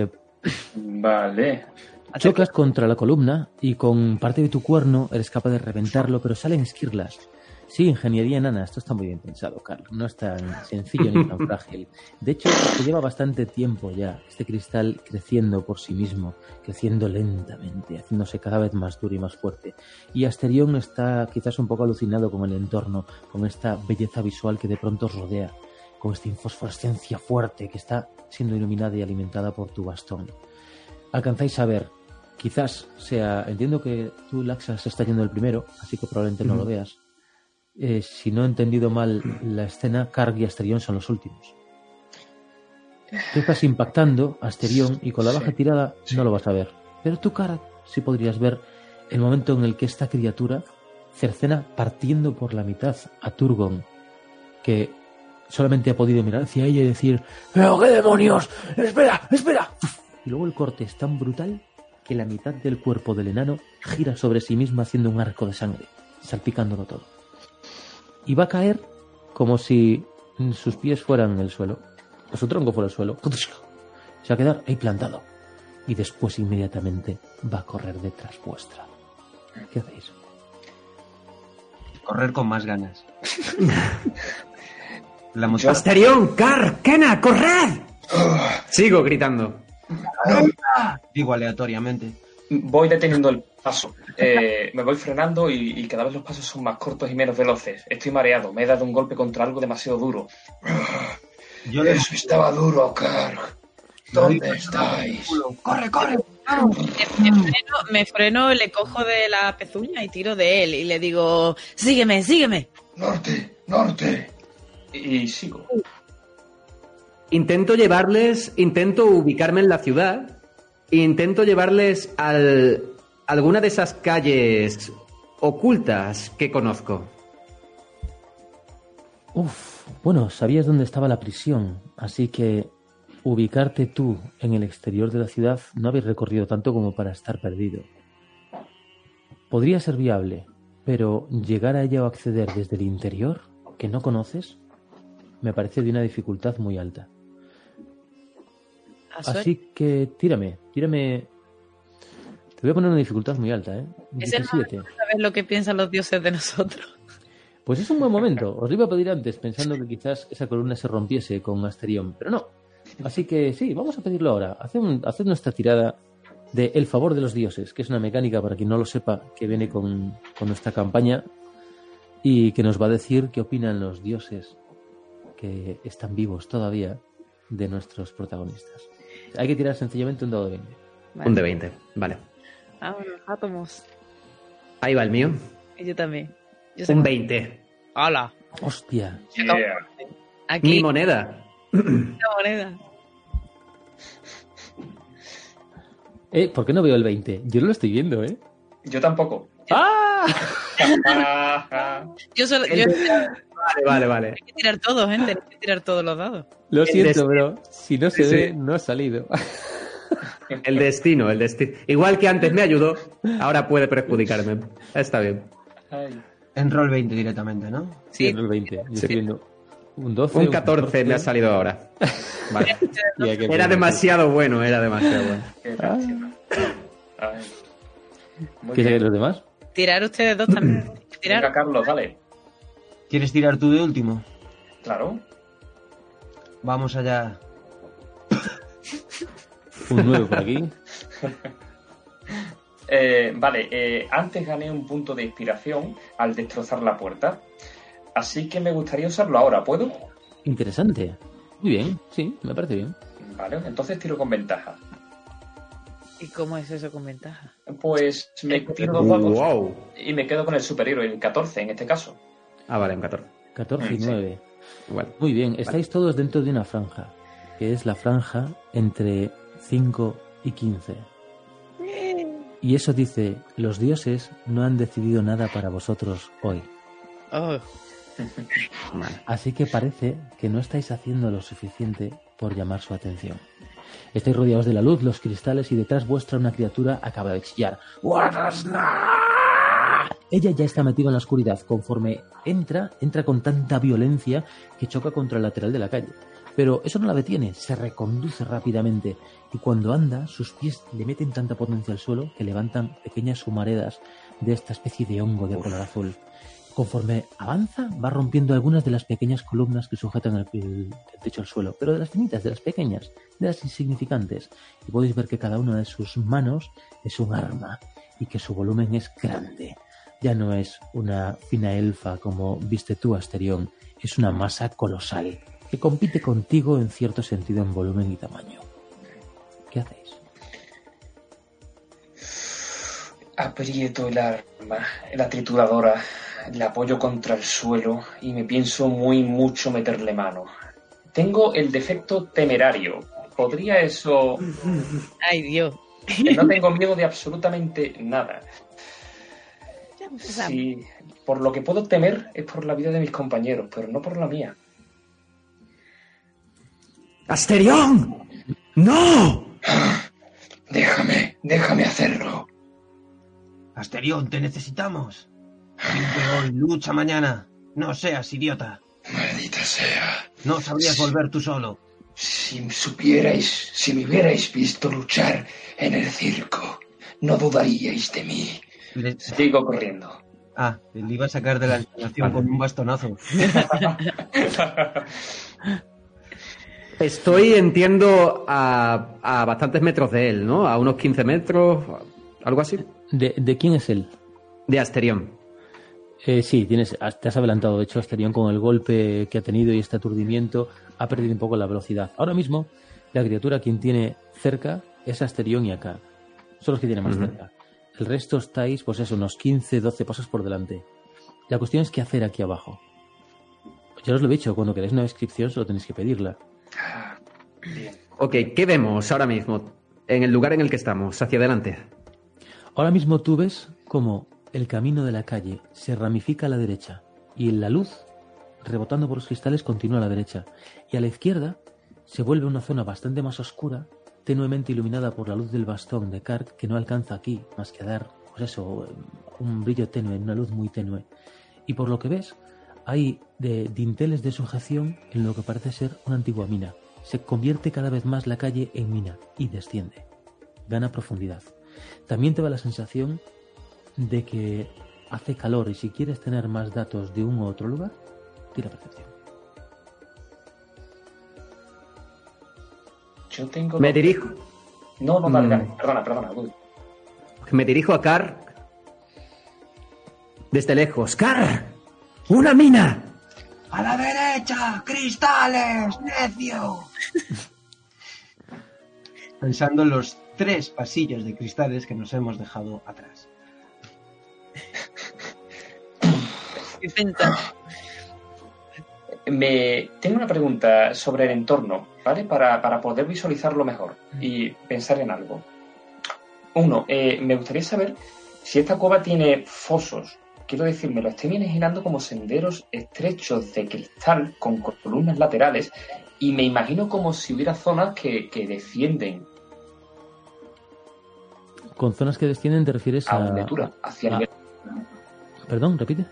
Vale. Chocas contra la columna y con parte de tu cuerno eres capaz de reventarlo, pero salen esquirlas. Sí, ingeniería enana, esto está muy bien pensado, Karl. No es tan sencillo ni tan frágil. De hecho, te lleva bastante tiempo ya este cristal creciendo por sí mismo, creciendo lentamente, haciéndose cada vez más duro y más fuerte. Y Asterión está quizás un poco alucinado con el entorno, con esta belleza visual que de pronto os rodea, con esta infosforescencia fuerte que está siendo iluminada y alimentada por tu bastón. Alcanzáis a ver, quizás sea... Entiendo que tú, Laxas, se está yendo el primero, así que probablemente no lo veas. Si no he entendido mal la escena, Karg y Asterión son los últimos. Tú estás impactando a Asterión y con la baja tirada no lo vas a ver. Pero tú, Karg, sí podrías ver el momento en el que esta criatura cercena partiendo por la mitad a Turgon, que solamente ha podido mirar hacia ella y decir ¡pero qué demonios! ¡Espera! Y luego el corte es tan brutal que la mitad del cuerpo del enano gira sobre sí misma haciendo un arco de sangre, salpicándolo todo. Y va a caer como si sus pies fueran el suelo, o su tronco fuera el suelo. Se va a quedar ahí plantado. Y después inmediatamente va a correr detrás vuestra. ¿Qué hacéis? Correr con más ganas. ¡Asterión! ¡Karg! ¡Kena! ¡Corred! Sigo gritando. Digo aleatoriamente. Voy deteniendo el paso. Me voy frenando y cada vez los pasos son más cortos y menos veloces. Estoy mareado. Me he dado un golpe contra algo demasiado duro. Eso estaba duro, Karg. ¿Dónde estáis? ¡Corre! Me freno, le cojo de la pezuña y tiro de él. Y le digo, sígueme. Norte. Y sigo. Intento ubicarme en la ciudad, intento llevarles a alguna de esas calles ocultas que conozco. Bueno, sabías dónde estaba la prisión, así que ubicarte tú en el exterior de la ciudad no habéis recorrido tanto como para estar perdido. Podría ser viable, pero llegar a ella o acceder desde el interior, que no conoces, me parece de una dificultad muy alta. Así que tírame. Te voy a poner una dificultad muy alta, ¿eh? 17. ¿Sabes lo que piensan los dioses de nosotros? Pues es un buen momento. Os lo iba a pedir antes, pensando que quizás esa columna se rompiese con Asterión, pero no. Así que sí, vamos a pedirlo ahora. Haced nuestra tirada de El favor de los dioses, que es una mecánica, para quien no lo sepa, que viene con nuestra campaña y que nos va a decir qué opinan los dioses que están vivos todavía de nuestros protagonistas. Hay que tirar sencillamente un dado de 20. Vale. Un de 20, vale. Bueno, átomos. Ahí va el mío. Y yo también. Un 20. ¡Hala! ¡Hostia! Yeah. Aquí, Mi moneda. una moneda. ¿Por qué no veo el 20? Yo no lo estoy viendo, ¿eh? Yo tampoco. ¡Ah! Yo Vale. Hay que tirar todos, gente. Hay que tirar todos los dados. Lo siento, destino. pero si no se Sí. ve, no ha salido. El destino. Igual que antes me ayudó, ahora puede perjudicarme. Está bien. Ay. En roll 20 directamente, ¿no? Sí, el 20. Yo estoy viendo un 12. Un 14 me ha salido ahora. Vale. Era demasiado bueno. Qué gracia. Ay. Muy ¿Qué bien. los demás? Tirar ustedes dos también. Tirar. Venga, Carlos, dale. ¿Quieres tirar tú de último? Claro. Vamos allá. Un 9 por aquí. Vale, antes gané un punto de inspiración al destrozar la puerta. Así que me gustaría usarlo ahora, ¿puedo? Interesante. Muy bien, sí, me parece bien. Vale, entonces tiro con ventaja. ¿Y cómo es eso con ventaja? Pues me tiro 2 dados Wow. y me quedo con el superhéroe, el 14 en este caso. Ah, vale, un 14. 14 y Sí. 9. Igual. Muy bien, estáis todos dentro de una franja, que es la franja entre 5 y 15. Y eso dice, los dioses no han decidido nada para vosotros hoy. Oh, Vale. Así que parece que no estáis haciendo lo suficiente por llamar su atención. Estáis rodeados de la luz, los cristales, y detrás vuestra una criatura acaba de chillar. Ella ya está metida en la oscuridad. Conforme entra con tanta violencia que choca contra el lateral de la calle. Pero eso no la detiene, se reconduce rápidamente y cuando anda, sus pies le meten tanta potencia al suelo que levantan pequeñas humaredas de esta especie de hongo de color azul. Conforme avanza, va rompiendo algunas de las pequeñas columnas que sujetan el techo al suelo, pero de las finitas, de las pequeñas, de las insignificantes. Y podéis ver que cada una de sus manos es un arma y que su volumen es grande. Ya no es una fina elfa como viste tú, Asterión, es una masa colosal que compite contigo en cierto sentido en volumen y tamaño. ¿Qué hacéis? Aprieto el arma, la trituradora, la apoyo contra el suelo y me pienso mucho meterle mano. Tengo el defecto temerario. ¿Podría eso...? ay, Dios. Que no tengo miedo de absolutamente nada. Sí, por lo que puedo temer es por la vida de mis compañeros, pero no por la mía. ¡Asterión! ¡No! Déjame hacerlo. Asterión, te necesitamos. Vive hoy, lucha mañana. No seas idiota. Maldita sea. No sabrías volver tú solo. Si me hubierais visto luchar en el circo, no dudaríais de mí. Sigo corriendo. Ah, le iba a sacar de la instalación con un bastonazo. Estoy, entiendo, a bastantes metros de él, ¿no? A unos 15 metros, algo así. ¿De quién es él? De Asterión. Sí, te has adelantado. De hecho, Asterión, con el golpe que ha tenido y este aturdimiento, ha perdido un poco la velocidad. Ahora mismo, la criatura quien tiene cerca es Asterión y acá. Son los que tienen más cerca. El resto estáis, pues eso, unos 15, 12 pasos por delante. La cuestión es qué hacer aquí abajo. Ya os lo he dicho, cuando queréis una descripción solo tenéis que pedirla. Bien. Ok, ¿qué vemos ahora mismo en el lugar en el que estamos? Hacia adelante. Ahora mismo tú ves cómo el camino de la calle se ramifica a la derecha y la luz, rebotando por los cristales, continúa a la derecha. Y a la izquierda se vuelve una zona bastante más oscura, tenuemente iluminada por la luz del bastón de Cart, que no alcanza aquí más que a dar, pues eso, un brillo tenue, una luz muy tenue. Y por lo que ves, hay dinteles de sujeción en lo que parece ser una antigua mina. Se convierte cada vez más la calle en mina y desciende. Gana profundidad. También te da la sensación de que hace calor y si quieres tener más datos de un u otro lugar, tira percepción. Yo tengo... Me dirijo. No, dale. Perdona, Woody. Me dirijo a Car desde lejos. ¡Car! ¡Una mina! ¡A la derecha! ¡Cristales! ¡Necio! Pensando en los 3 pasillos de cristales que nos hemos dejado atrás. Tengo una pregunta sobre el entorno, ¿vale? Para poder visualizarlo mejor y pensar en algo. Uno, me gustaría saber si esta cueva tiene fosos. Quiero decir, me lo estoy imaginando como senderos estrechos de cristal con columnas laterales y me imagino como si hubiera zonas que descienden. Con zonas que descienden te refieres a una altura, hacia nivel... Perdón, repite.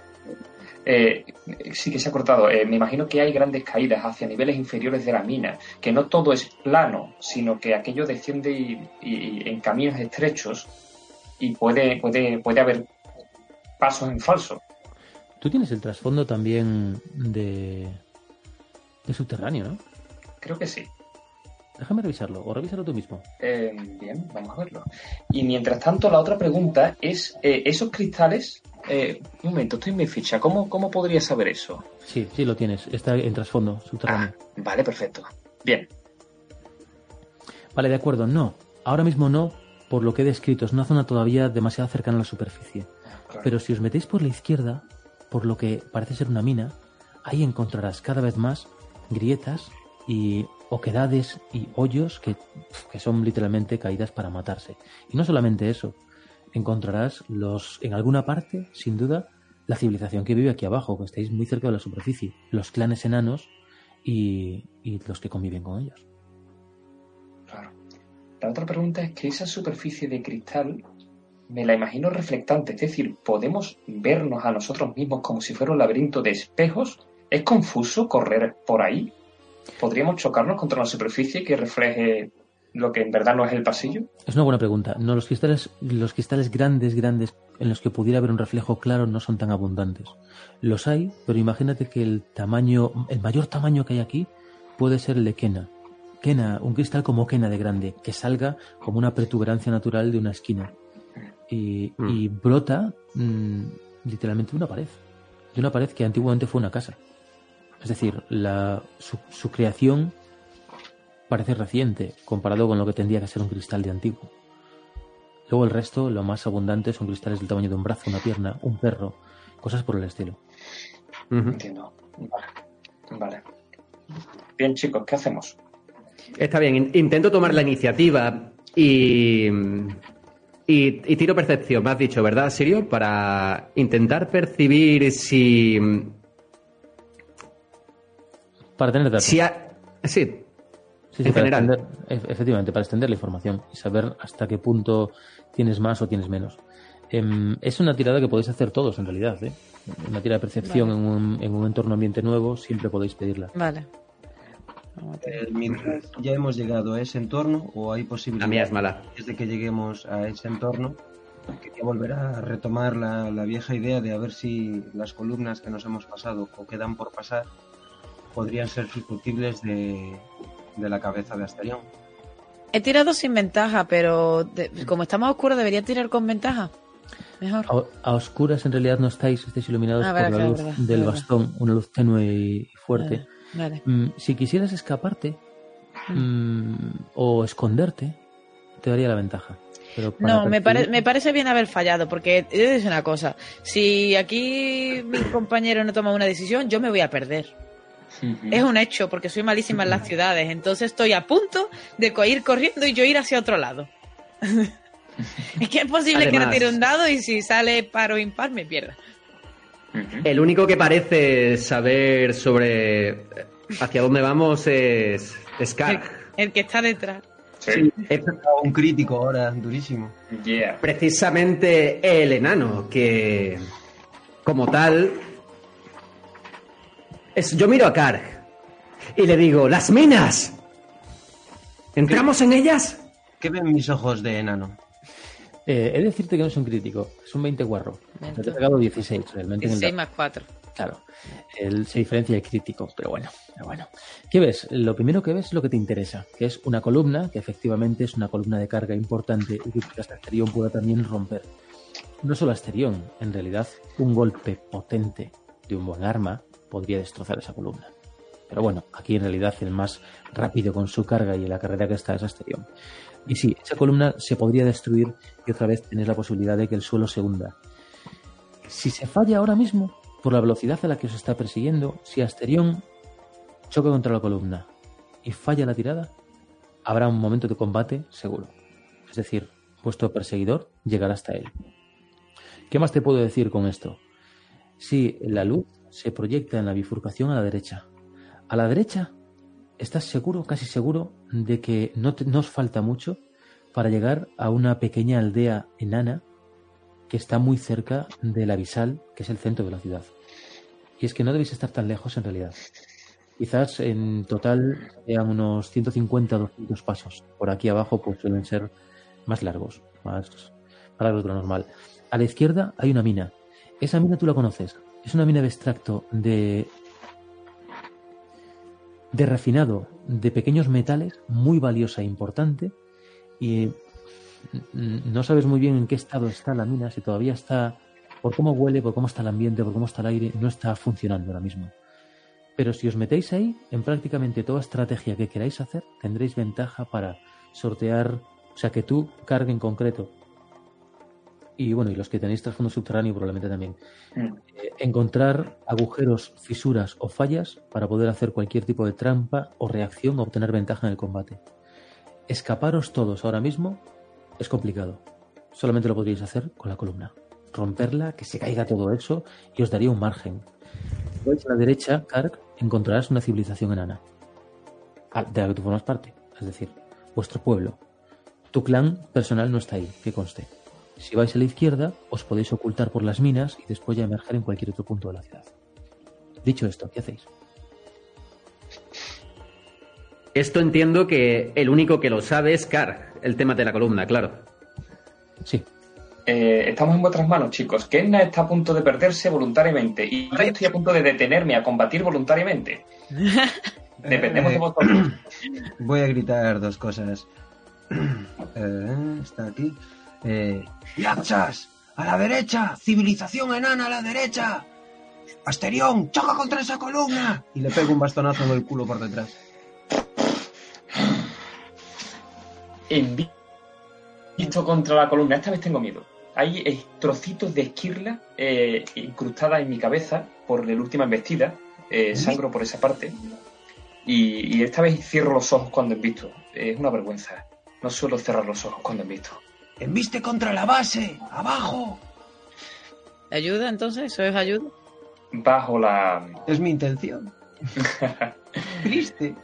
Sí que se ha cortado. Me imagino que hay grandes caídas hacia niveles inferiores de la mina, que no todo es plano, sino que aquello desciende y en caminos estrechos y puede haber pasos en falso. Tú tienes el trasfondo también de subterráneo, ¿no? Creo que sí. Déjame revisarlo, o revísalo tú mismo. Bien, vamos a verlo. Y mientras tanto, la otra pregunta es, esos cristales... un momento, estoy en mi ficha. ¿Cómo podría saber eso? Sí, lo tienes. Está en trasfondo subterráneo. Vale, perfecto. Bien. Vale, de acuerdo. No. Ahora mismo no, por lo que he descrito. Es una zona todavía demasiado cercana a la superficie. Claro. Pero si os metéis por la izquierda, por lo que parece ser una mina, ahí encontrarás cada vez más grietas y oquedades y hoyos que son literalmente caídas para matarse. Y no solamente eso. Encontrarás en alguna parte, sin duda, la civilización que vive aquí abajo, que estáis muy cerca de la superficie, los clanes enanos y los que conviven con ellos. Claro. La otra pregunta es que esa superficie de cristal me la imagino reflectante, es decir, ¿podemos vernos a nosotros mismos como si fuera un laberinto de espejos? ¿Es confuso correr por ahí? ¿Podríamos chocarnos contra una superficie que refleje lo que en verdad no es el pasillo? Es una buena pregunta. No, los cristales grandes en los que pudiera haber un reflejo claro no son tan abundantes. Los hay, pero imagínate que el mayor tamaño que hay aquí puede ser el de Kena. Kena, un cristal como Kena de grande, que salga como una protuberancia natural de una esquina. Y brota literalmente de una pared que antiguamente fue una casa. Es decir, su creación parece reciente comparado con lo que tendría que ser un cristal de antiguo. Luego el resto, lo más abundante, son cristales del tamaño de un brazo, una pierna, un perro, cosas por el estilo. Entiendo. Vale. Bien, chicos, ¿qué hacemos? Está bien, intento tomar la iniciativa y tiro percepción, me has dicho, ¿verdad, Sirio? Para intentar percibir si... Para tener datos. Sí, en general. Efectivamente, para extender la información y saber hasta qué punto tienes más o tienes menos. Es una tirada que podéis hacer todos, en realidad. Una tirada de percepción en un entorno ambiente nuevo, siempre podéis pedirla. Vale. Mientras ya hemos llegado a ese entorno, o hay posibilidad... La mía es mala. Desde que lleguemos a ese entorno, quería volver a retomar la vieja idea de a ver si las columnas que nos hemos pasado o quedan por pasar podrían ser susceptibles de la cabeza de Asterión. He tirado sin ventaja, pero como está más oscuro debería tirar con ventaja. Mejor. A oscuras en realidad no estáis iluminados por la luz del bastón, una luz tenue y fuerte. Vale. Si quisieras escaparte o esconderte, te daría la ventaja. Pero no, me parece bien haber fallado, porque yo digo una cosa, si aquí mi compañero no toma una decisión, yo me voy a perder. Es un hecho, porque soy malísima en las ciudades. Entonces estoy a punto de ir corriendo y yo ir hacia otro lado. Es que es posible que no tire un dado y si sale par o impar me pierda. El único que parece saber sobre hacia dónde vamos es Scar. El que está detrás. Sí, he sacado un crítico ahora, durísimo. Yeah. Precisamente el enano, que como tal... Yo miro a Karg y le digo, ¡las minas! ¿Entramos en ellas? ¿Qué ven mis ojos de enano? He de decirte que no es un crítico, es un 20 guarro. Te he sacado 16 realmente. 16 más 4. Claro, él se diferencia de crítico, pero bueno. ¿Qué ves? Lo primero que ves es lo que te interesa, que es una columna, que efectivamente es una columna de carga importante y que hasta Asterión pueda también romper. No solo Asterión, en realidad un golpe potente de un buen arma podría destrozar esa columna. Pero bueno, aquí en realidad el más rápido con su carga y en la carrera que está es Asterión. Y sí, esa columna se podría destruir y otra vez tenéis la posibilidad de que el suelo se hunda. Si se falla ahora mismo, por la velocidad a la que os está persiguiendo, si Asterión choca contra la columna y falla la tirada, habrá un momento de combate seguro. Es decir, vuestro perseguidor llegará hasta él. ¿Qué más te puedo decir con esto? Si la luz se proyecta en la bifurcación a la derecha, estás seguro, casi seguro, de que no os falta mucho para llegar a una pequeña aldea enana que está muy cerca del Abisal, que es el centro de la ciudad. Y es que no debéis estar tan lejos en realidad. Quizás en total sean unos 150 o 200 pasos. Por aquí abajo pues suelen ser más largos, más largos de lo normal. A la izquierda hay una mina. Esa mina tú la conoces. Es una mina de extracto de refinado de pequeños metales, muy valiosa e importante, y no sabes muy bien en qué estado está la mina, si todavía está, por cómo huele, por cómo está el ambiente, por cómo está el aire, no está funcionando ahora mismo. Pero si os metéis ahí, en prácticamente toda estrategia que queráis hacer, tendréis ventaja para sortear, o sea, que tú cargue en concreto. Y bueno, y los que tenéis trasfondo subterráneo probablemente también. Encontrar agujeros, fisuras o fallas para poder hacer cualquier tipo de trampa o reacción o obtener ventaja en el combate. Escaparos todos ahora mismo es complicado. Solamente lo podríais hacer con la columna. Romperla, que se caiga todo eso y os daría un margen. Si vais a la derecha, Karg, encontrarás una civilización enana de la que tú formas parte. Es decir, vuestro pueblo. Tu clan personal no está ahí, que conste. Si vais a la izquierda, os podéis ocultar por las minas y después ya emerger en cualquier otro punto de la ciudad. Dicho esto, ¿qué hacéis? Esto entiendo que el único que lo sabe es Karg, el tema de la columna, claro. Sí. Estamos en vuestras manos, chicos. Kena está a punto de perderse voluntariamente y yo estoy a punto de detenerme a combatir voluntariamente. Dependemos de vosotros. Voy a gritar dos cosas. Está aquí. ¡Yachas! ¡A la derecha! ¡Civilización enana a la derecha! ¡Asterión! ¡Choca contra esa columna! Y le pego un bastonazo en el culo por detrás. Visto contra la columna. Esta vez tengo miedo. Hay trocitos de esquirla incrustadas en mi cabeza por la última embestida. Sangro por esa parte. Y esta vez cierro los ojos cuando embisto. Es una vergüenza. No suelo cerrar los ojos cuando embisto. ¡Embiste contra la base! ¡Abajo! ¿Ayuda entonces? ¿Eso es ayuda? Bajo la... Es mi intención. Triste.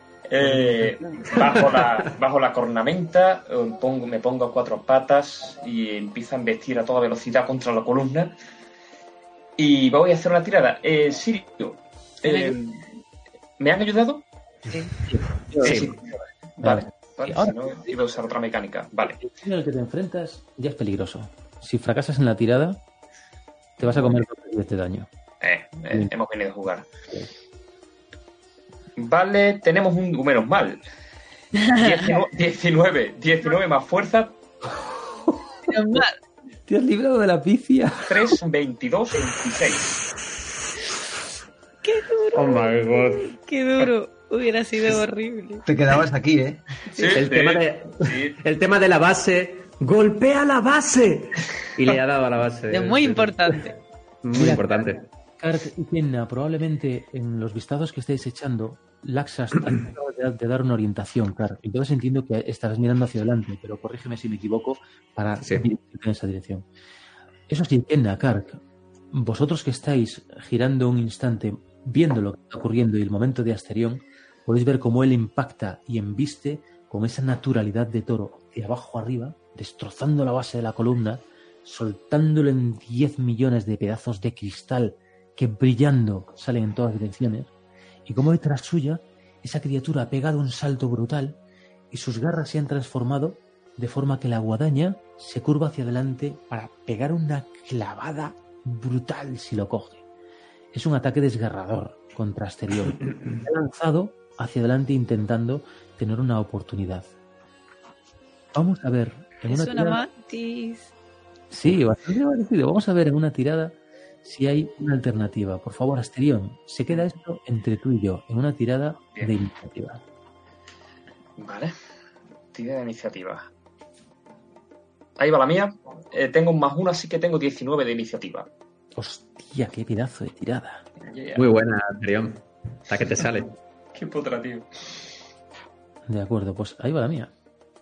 Bajo la cornamenta me pongo a cuatro patas y empiezo a embestir a toda velocidad contra la columna y voy a hacer una tirada. Sirio, ¿me han ayudado? Sí. Vale. Si no, iba a usar otra mecánica. Vale. El sitio en el que te enfrentas ya es peligroso. Si fracasas en la tirada, te vas a comer 10 de daño. Hemos venido a jugar. Vale, tenemos un menos mal. 19 más fuerza. Menos mal. Te has librado de la pifia. 3, 22, 26. ¡Qué duro! Oh my god. ¡Qué duro! Hubiera sido horrible. Te quedabas aquí, ¿eh? Sí, el tema de la base. ¡Golpea la base! Y le ha dado a la base. Es muy importante. Muy importante. Kark y Kenna, probablemente en los vistazos que estáis echando, Laxas te acaba de dar una orientación, Kark. Entonces entiendo que estarás mirando hacia adelante, pero corrígeme si me equivoco para dirigirte en esa dirección. Eso sí, Kenna, Kark, vosotros que estáis girando un instante, viendo lo que está ocurriendo y el momento de Asterión, podéis ver cómo él impacta y embiste con esa naturalidad de toro de abajo arriba, destrozando la base de la columna, soltándolo en 10 millones de pedazos de cristal que brillando salen en todas direcciones, y como detrás suya esa criatura ha pegado un salto brutal y sus garras se han transformado de forma que la guadaña se curva hacia adelante para pegar una clavada brutal si lo coge. Es un ataque desgarrador contra Asterión. Se ha lanzado hacia adelante intentando tener una oportunidad. Vamos a ver en una tirada... mantis. Sí, bastante parecido. Vamos a ver en una tirada si hay una alternativa. Por favor, Asterión, se queda esto entre tú y yo en una tirada de iniciativa. Vale. Tirada de iniciativa. Ahí va la mía. Tengo un +1, así que tengo 19 de iniciativa. Hostia, qué pedazo de tirada. Yeah. Muy buena, Asterión. La que te sale. Qué potra, tío. De acuerdo, pues ahí va la mía.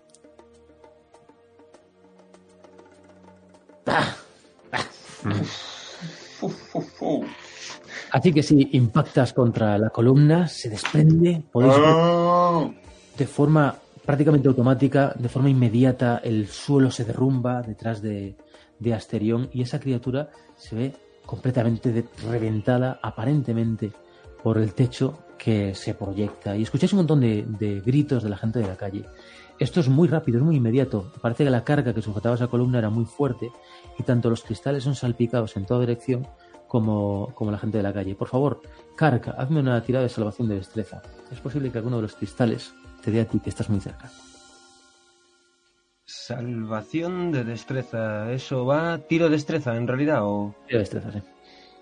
Así que si impactas contra la columna, se desprende, podéis ver de forma prácticamente automática, de forma inmediata, el suelo se derrumba detrás de Asterión y esa criatura se ve completamente reventada, aparentemente por el techo que se proyecta. Y escucháis un montón de gritos de la gente de la calle. Esto es muy rápido, es muy inmediato. Parece que la carga que sujetaba esa columna era muy fuerte y tanto los cristales son salpicados en toda dirección como la gente de la calle. Por favor, Kark, hazme una tirada de salvación de destreza. Es posible que alguno de los cristales te dé a ti, que estás muy cerca. Salvación de destreza. ¿Eso va tiro de destreza en realidad o...? Tiro de destreza, sí.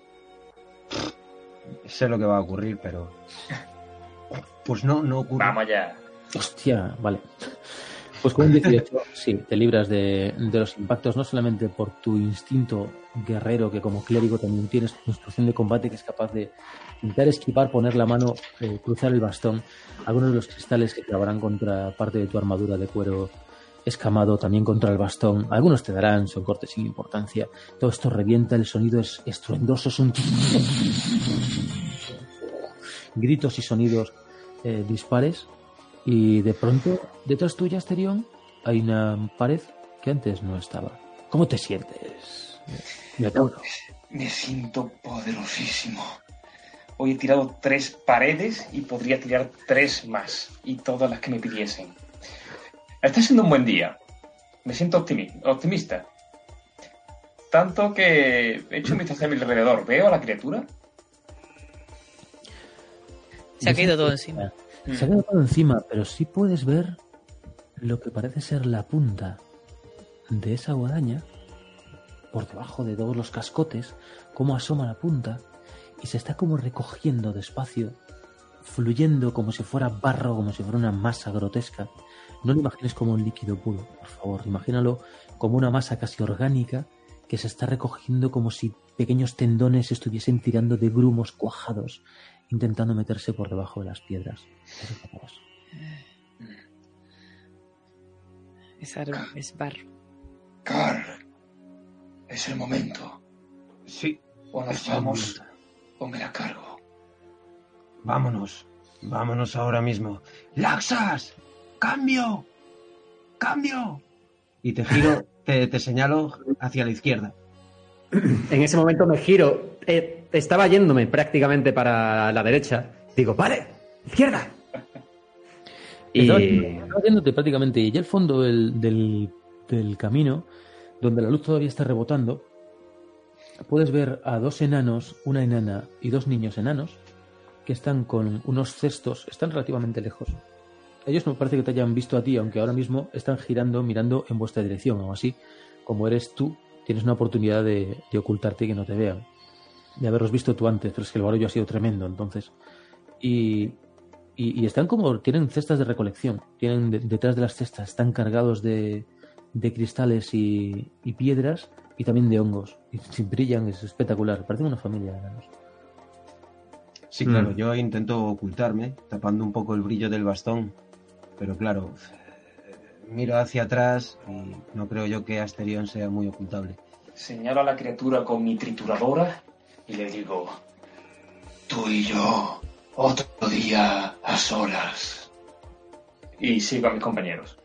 Sé lo que va a ocurrir, pero... Pues no ocurre. Vamos allá. Hostia, vale. Pues con un 18, sí, te libras de los impactos, no solamente por tu instinto guerrero, que como clérigo también tienes tu instrucción de combate, que es capaz de intentar esquivar, poner la mano, cruzar el bastón. Algunos de los cristales que clavarán contra parte de tu armadura de cuero escamado, también contra el bastón. Algunos te darán, son cortes sin importancia. Todo esto revienta, el sonido es estruendoso, es un... gritos y sonidos dispares. Y de pronto, detrás tuya, Asterión, hay una pared que antes no estaba. ¿Cómo te sientes? Me siento poderosísimo. Hoy he tirado 3 paredes y podría tirar 3 más. Y todas las que me pidiesen. Está siendo un buen día. Me siento optimista. Tanto que he hecho un vistazo a mi alrededor. ¿Veo a la criatura? Se ha caído todo encima. Se ha quedado todo encima, pero sí puedes ver lo que parece ser la punta de esa guadaña por debajo de todos los cascotes, cómo asoma la punta y se está como recogiendo despacio, fluyendo como si fuera barro, como si fuera una masa grotesca. No lo imagines como un líquido puro, por favor, imagínalo como una masa casi orgánica que se está recogiendo como si pequeños tendones estuviesen tirando de grumos cuajados, intentando meterse por debajo de las piedras. Es barro. Kark, es el momento. Sí. O nos es el vamos momento. o me la cargo. Vámonos ahora mismo. ¡Laxas! ¡Cambio! Y te giro, te señalo hacia la izquierda. En ese momento me giro. Estaba yéndome prácticamente para la derecha. Digo, vale, izquierda. Y Estaba yéndote prácticamente. Y ya al fondo del camino, donde la luz todavía está rebotando, puedes ver a 2 enanos, una enana y 2 niños enanos que están con unos cestos, están relativamente lejos. Ellos no parece que te hayan visto a ti, aunque ahora mismo están girando, mirando en vuestra dirección. Aún así, como eres tú, tienes una oportunidad de ocultarte y que no te vean. De haberlos visto tú antes, pero es que el barullo ha sido tremendo, entonces. Y están como, tienen cestas de recolección. Tienen detrás de las cestas, están cargados de cristales y piedras y también de hongos. Y brillan, es espectacular. Parecen una familia de enanos. Sí, claro, yo intento ocultarme, tapando un poco el brillo del bastón. Pero claro, miro hacia atrás y no creo yo que Asterion sea muy ocultable. Señalo a la criatura con mi trituradora y le digo: Tú y yo, otro día a solas. Y sigo a mis compañeros.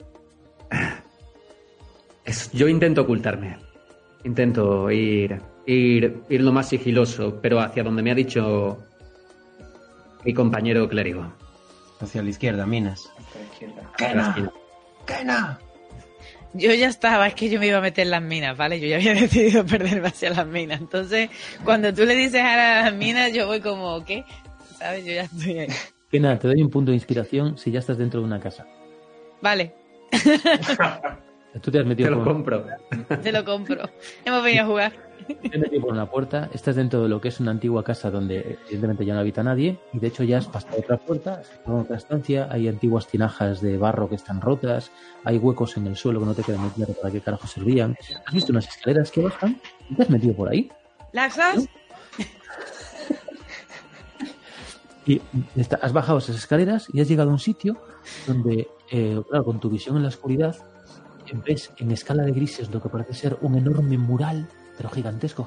Yo intento ocultarme. Intento ir lo más sigiloso, pero hacia donde me ha dicho mi compañero clérigo. Hacia la izquierda, Minas. Hacia la izquierda. ¡Kena! ¡Kena! Yo ya estaba, es que yo me iba a meter en las minas, ¿vale? Yo ya había decidido perderme hacia las minas. Entonces, cuando tú le dices a las minas, yo voy como, ¿qué? ¿Sabes? Yo ya estoy ahí. Que nada, te doy un punto de inspiración si ya estás dentro de una casa. Vale. Tú te has metido Te lo por- compro. Te lo compro. Hemos venido a jugar. te has metido por una puerta, estás dentro de lo que es una antigua casa donde evidentemente ya no habita nadie, y de hecho ya has pasado otra puerta, has pasado otra estancia, hay antiguas tinajas de barro que están rotas, hay huecos en el suelo que no te quedan muy claro para qué carajo servían. Has visto unas escaleras que bajan y te has metido por ahí. ¿Laxas? Y has bajado esas escaleras y has llegado a un sitio donde, claro, con tu visión en la oscuridad, ves en escala de grises lo que parece ser un enorme mural, pero gigantesco.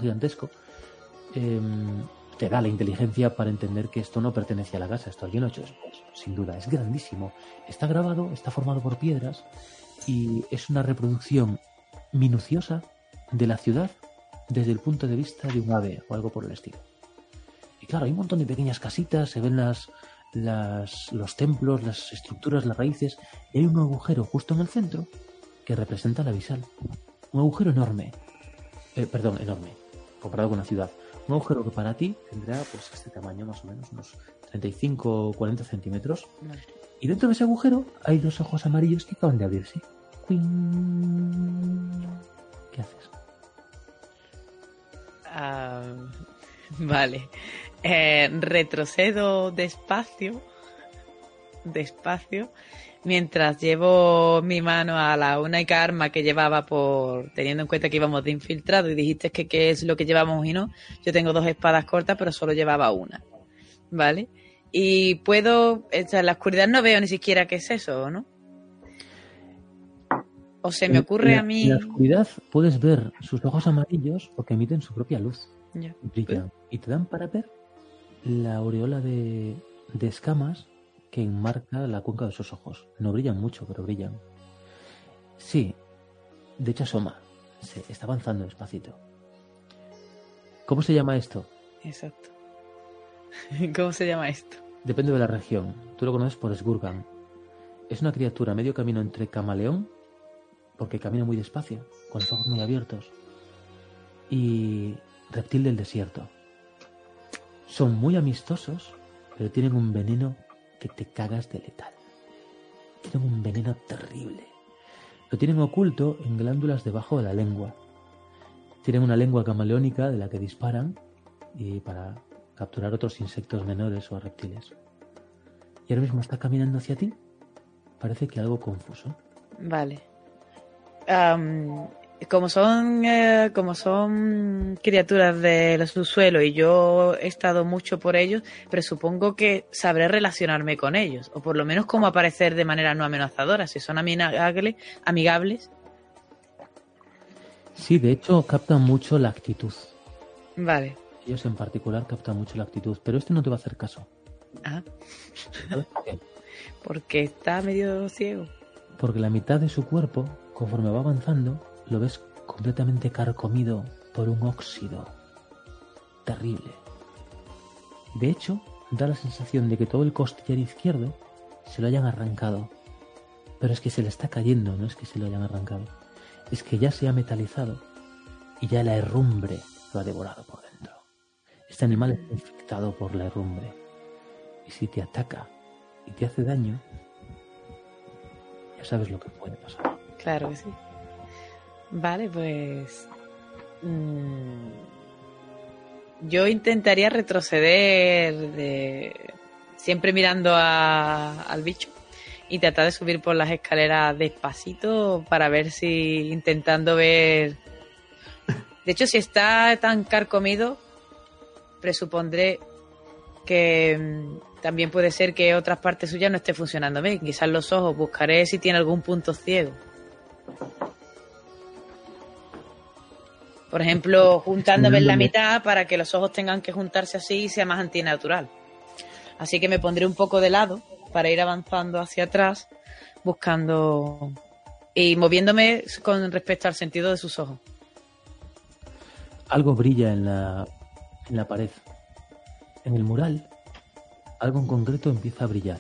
Te da la inteligencia para entender que esto no pertenece a la casa, esto alguien lo ha hecho después, sin duda. Es grandísimo. Está grabado, está formado por piedras y es una reproducción minuciosa de la ciudad desde el punto de vista de un ave o algo por el estilo. Y claro, hay un montón de pequeñas casitas, se ven los templos, las estructuras, las raíces, y hay un agujero justo en el centro que representa la Visal. Un agujero enorme. Enorme, comparado con la ciudad. Un agujero que para ti tendrá pues este tamaño más o menos, unos 35 o 40 centímetros. Vale. Y dentro de ese agujero hay dos ojos amarillos que acaban de abrirse. ¡Cuing! ¿Qué haces? Vale. Retrocedo despacio, mientras llevo mi mano a la única arma que llevaba, teniendo en cuenta que íbamos de infiltrado y dijiste que qué es lo que llevamos y no. Yo tengo 2 espadas cortas, pero solo llevaba una, ¿vale? Y puedo, en la oscuridad no veo ni siquiera qué es eso, ¿no? O se me ocurre a mí... En la oscuridad puedes ver sus ojos amarillos porque emiten su propia luz. Ya. Brillan. Y te dan para ver la aureola de escamas que enmarca la cuenca de sus ojos. No brillan mucho, pero brillan. Sí, de hecho asoma. Se está avanzando despacito. ¿Cómo se llama esto? Exacto. ¿Cómo se llama esto? Depende de la región. Tú lo conoces por Sgurgan. Es una criatura medio camino entre camaleón, porque camina muy despacio, con los ojos muy abiertos, y reptil del desierto. Son muy amistosos, pero tienen un veneno que te cagas de letal. Tienen un veneno terrible. Lo tienen oculto en glándulas debajo de la lengua. Tienen una lengua camaleónica de la que disparan y para capturar otros insectos menores o reptiles. Y ahora mismo está caminando hacia ti. Parece que algo confuso. Vale. Como son criaturas del subsuelo y yo he estado mucho por ellos, presupongo que sabré relacionarme con ellos, o por lo menos cómo aparecer de manera no amenazadora, si son amigables. Sí, de hecho captan mucho la actitud. Vale. Ellos en particular captan mucho la actitud, pero este no te va a hacer caso. Ah, ¿Sabes por qué? porque está medio ciego. Porque la mitad de su cuerpo, conforme va avanzando, lo ves completamente carcomido por un óxido terrible. De hecho, da la sensación de que todo el costillar izquierdo se lo hayan arrancado. Pero es que se le está cayendo, no es que se lo hayan arrancado. Es que ya se ha metalizado y ya la herrumbre lo ha devorado por dentro. Este animal está infectado por la herrumbre. Y si te ataca y te hace daño, ya sabes lo que puede pasar. Claro que sí. Vale, pues... yo intentaría retroceder siempre mirando al bicho y tratar de subir por las escaleras despacito para ver si... intentando ver... De hecho, si está tan carcomido, presupondré que también puede ser que otras partes suyas no esté funcionando bien. Quizás los ojos, buscaré si tiene algún punto ciego. Por ejemplo, juntándome en la mitad para que los ojos tengan que juntarse así y sea más antinatural. Así que me pondré un poco de lado para ir avanzando hacia atrás, buscando y moviéndome con respecto al sentido de sus ojos. Algo brilla en la pared. En el mural, algo en concreto empieza a brillar.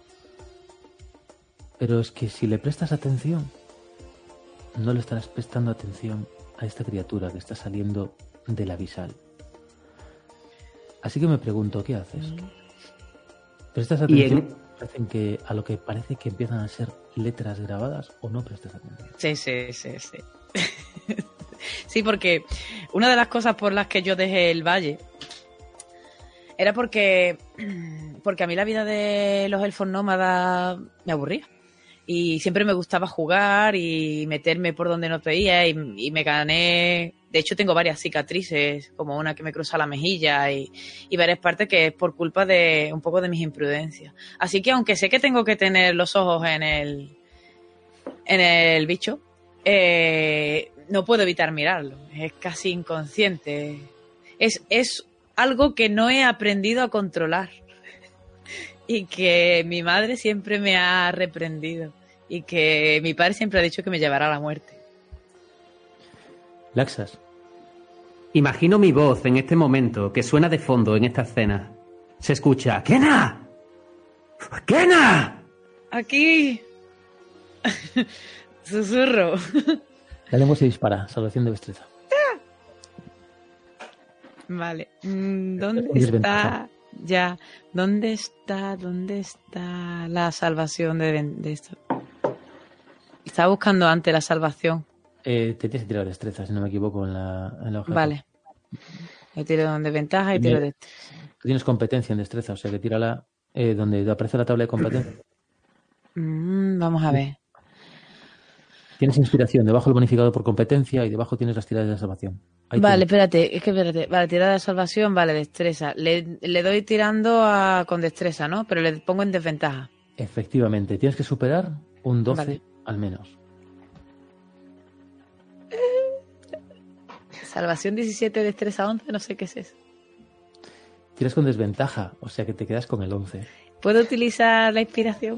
Pero es que si le prestas atención, no le estarás prestando atención a esta criatura que está saliendo del abisal. Así que me pregunto, ¿qué haces? ¿Prestas atención a lo que parece que empiezan a ser letras grabadas o no prestas atención? Sí. Sí, porque una de las cosas por las que yo dejé el valle era porque a mí la vida de los elfos nómadas me aburría. Y siempre me gustaba jugar y meterme por donde no veía y me gané. De hecho, tengo varias cicatrices, como una que me cruza la mejilla y varias partes que es por culpa de un poco de mis imprudencias. Así que aunque sé que tengo que tener los ojos en el bicho, no puedo evitar mirarlo. Es casi inconsciente. Es algo que no he aprendido a controlar y que mi madre siempre me ha reprendido. Y que mi padre siempre ha dicho que me llevará a la muerte. Laxas. Imagino mi voz en este momento que suena de fondo en esta escena. Se escucha: ¡Kena! ¡Kena! ¡Aquí! Susurro. La lengua se dispara. Salvación de destreza. Vale. ¿Dónde está? Ya. ¿Dónde está la salvación de esto? Estaba buscando antes la salvación. Te tienes que tirar destreza, si no me equivoco, en la hoja. Vale. Yo tiro de ventaja y tiro de destreza. Tú tienes competencia en destreza, o sea que tírala donde aparece la tabla de competencia. Vamos a ver. Tienes inspiración, debajo el bonificado por competencia y debajo tienes las tiradas de salvación. Ahí Vale, tienes. espérate. Vale, tirada de salvación, vale, destreza. Le doy tirando con destreza, ¿no? Pero le pongo en desventaja. Efectivamente, tienes que superar un 12 Vale. al menos. Salvación 17, destreza 11, no sé qué es eso. Tiras con desventaja, o sea que te quedas con el 11. ¿Puedo utilizar la inspiración?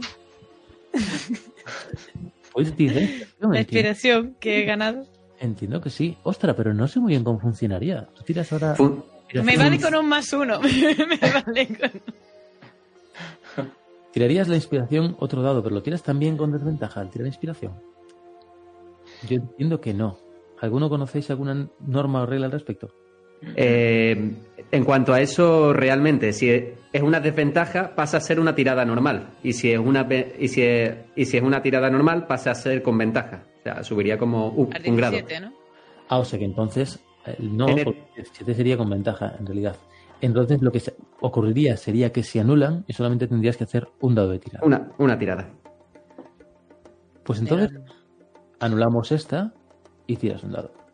¿Puedes utilizar La inspiración que he ganado. Entiendo que sí. Ostras, pero no sé muy bien cómo funcionaría. Tú tiras ahora... Me vale con un +1. Me vale con... Tirarías la inspiración otro dado, pero lo tiras también con desventaja al tirar la inspiración. Yo entiendo que no. ¿Alguno conocéis alguna norma o regla al respecto? En cuanto a eso, realmente, si es una desventaja, pasa a ser una tirada normal. Y si es una tirada normal, pasa a ser con ventaja. O sea, subiría como un 17, grado. ¿no? O sea que entonces no, porque 17 sería con ventaja, en realidad. Entonces lo que ocurriría sería que se anulan y solamente tendrías que hacer un dado de tirada. Una tirada. Pues entonces anulamos esta y tiras un dado.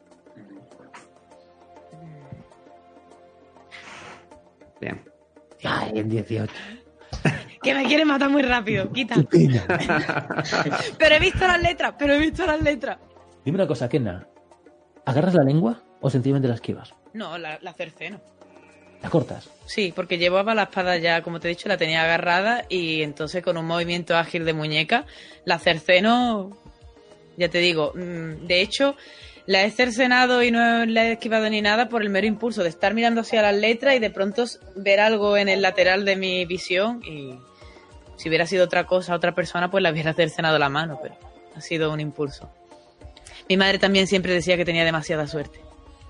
Bien. Ay, en 18. Que me quiere matar muy rápido, quita. Pero he visto las letras. Dime una cosa, Kenna. ¿Agarras la lengua o sencillamente la esquivas? No, la cerceno. ¿La cortas? Sí, porque llevaba la espada ya, como te he dicho, la tenía agarrada y entonces con un movimiento ágil de muñeca, la cerceno, ya te digo, de hecho, la he cercenado y no la he esquivado ni nada por el mero impulso de estar mirando hacia las letras y de pronto ver algo en el lateral de mi visión y si hubiera sido otra cosa, otra persona, pues la hubiera cercenado la mano, pero ha sido un impulso. Mi madre también siempre decía que tenía demasiada suerte.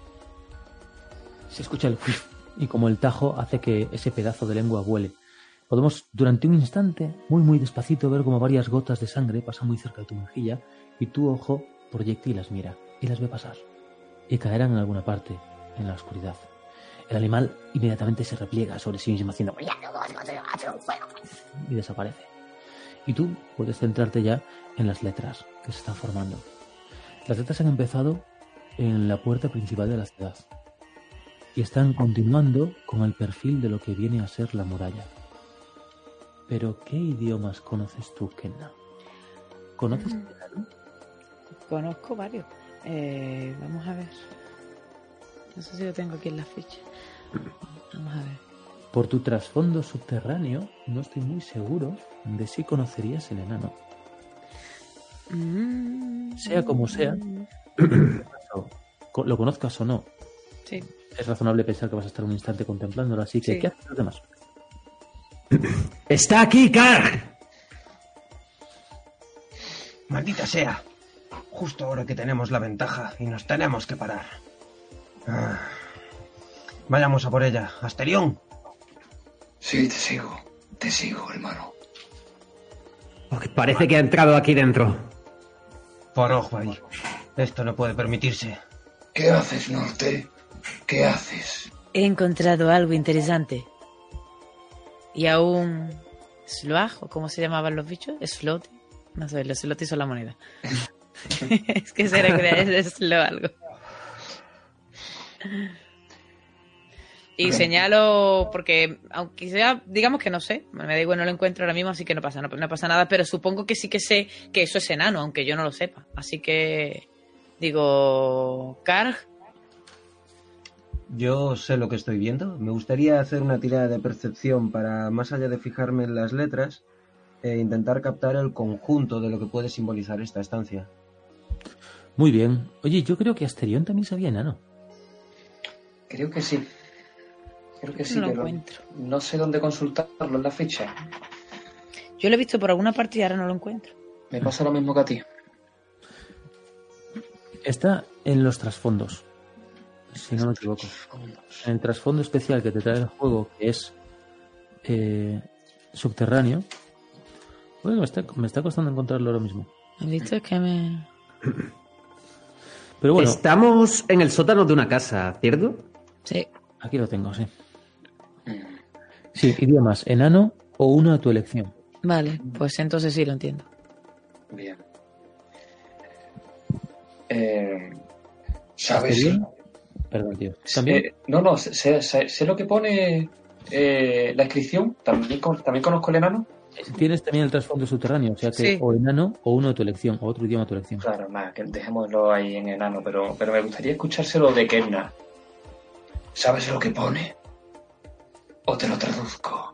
Se escucha el y como el tajo hace que ese pedazo de lengua vuele. Podemos durante un instante, muy muy despacito, ver como varias gotas de sangre pasan muy cerca de tu mejilla y tu ojo proyecta y las mira y las ve pasar y caerán en alguna parte en la oscuridad. El animal inmediatamente se repliega sobre sí mismo haciendo y desaparece. Y tú puedes centrarte ya en las letras que se están formando. Las letras han empezado en la puerta principal de la ciudad. y están continuando con el perfil de lo que viene a ser la muralla. Pero, ¿qué idiomas conoces tú, Kenna? ¿Conoces el enano? Conozco varios. Vamos a ver. No sé si lo tengo aquí en la ficha. Vamos a ver. Por tu trasfondo subterráneo, no estoy muy seguro de si conocerías el enano. Sea como sea, lo conozcas o no, Sí. es razonable pensar que vas a estar un instante contemplándolo, así que Sí. ¿qué hacen los demás? ¡Está aquí, Karg! Maldita sea. Justo ahora que tenemos la ventaja y nos tenemos que parar. Vayamos a por ella. Asterión. Sí, te sigo, hermano. Parece que ha entrado aquí dentro. Por ojo ahí. Esto no puede permitirse. ¿Qué haces, Norte? ¿Qué haces? He encontrado algo interesante. Y a un Sloag, o ¿cómo se llamaban los bichos? Slot. No sé, los slotis son la moneda. Es que se le es Slow algo. Y señalo, porque aunque sea, digamos que no sé, me da igual, no lo encuentro ahora mismo, así que no pasa nada, pero supongo que sí que sé que eso es enano, aunque yo no lo sepa. Así que digo, Karg. Yo sé lo que estoy viendo. Me gustaría hacer una tirada de percepción para, más allá de fijarme en las letras, intentar captar el conjunto de lo que puede simbolizar esta estancia. Muy bien. Oye, yo creo que Asterión también sabía enano. Creo que sí. Creo que sí, No lo pero encuentro. no sé dónde consultarlo en la ficha. Yo lo he visto por alguna parte y ahora no lo encuentro. Me pasa lo mismo que a ti. Está en los trasfondos, si no me equivoco. En el trasfondo especial que te trae el juego, que es subterráneo. Bueno, me está costando encontrarlo ahora mismo. ¿Has visto? Que me... Pero bueno, Estamos en el sótano de una casa, ¿cierto? Sí. aquí lo tengo, sí. Sí, idiomas, enano o uno a tu elección. Vale, pues entonces sí lo entiendo. Bien. ¿Sabes? ¿Asterión? Perdón, tío. ¿También? No, sé lo que pone la inscripción. También conozco el enano. Tienes también el trasfondo subterráneo, o sea que Sí. o enano o uno a tu elección, o otro idioma a tu elección. Claro, nada, que dejémoslo ahí en enano, pero me gustaría escuchárselo de Kenna. ¿Sabes lo que pone? ¿O te lo traduzco?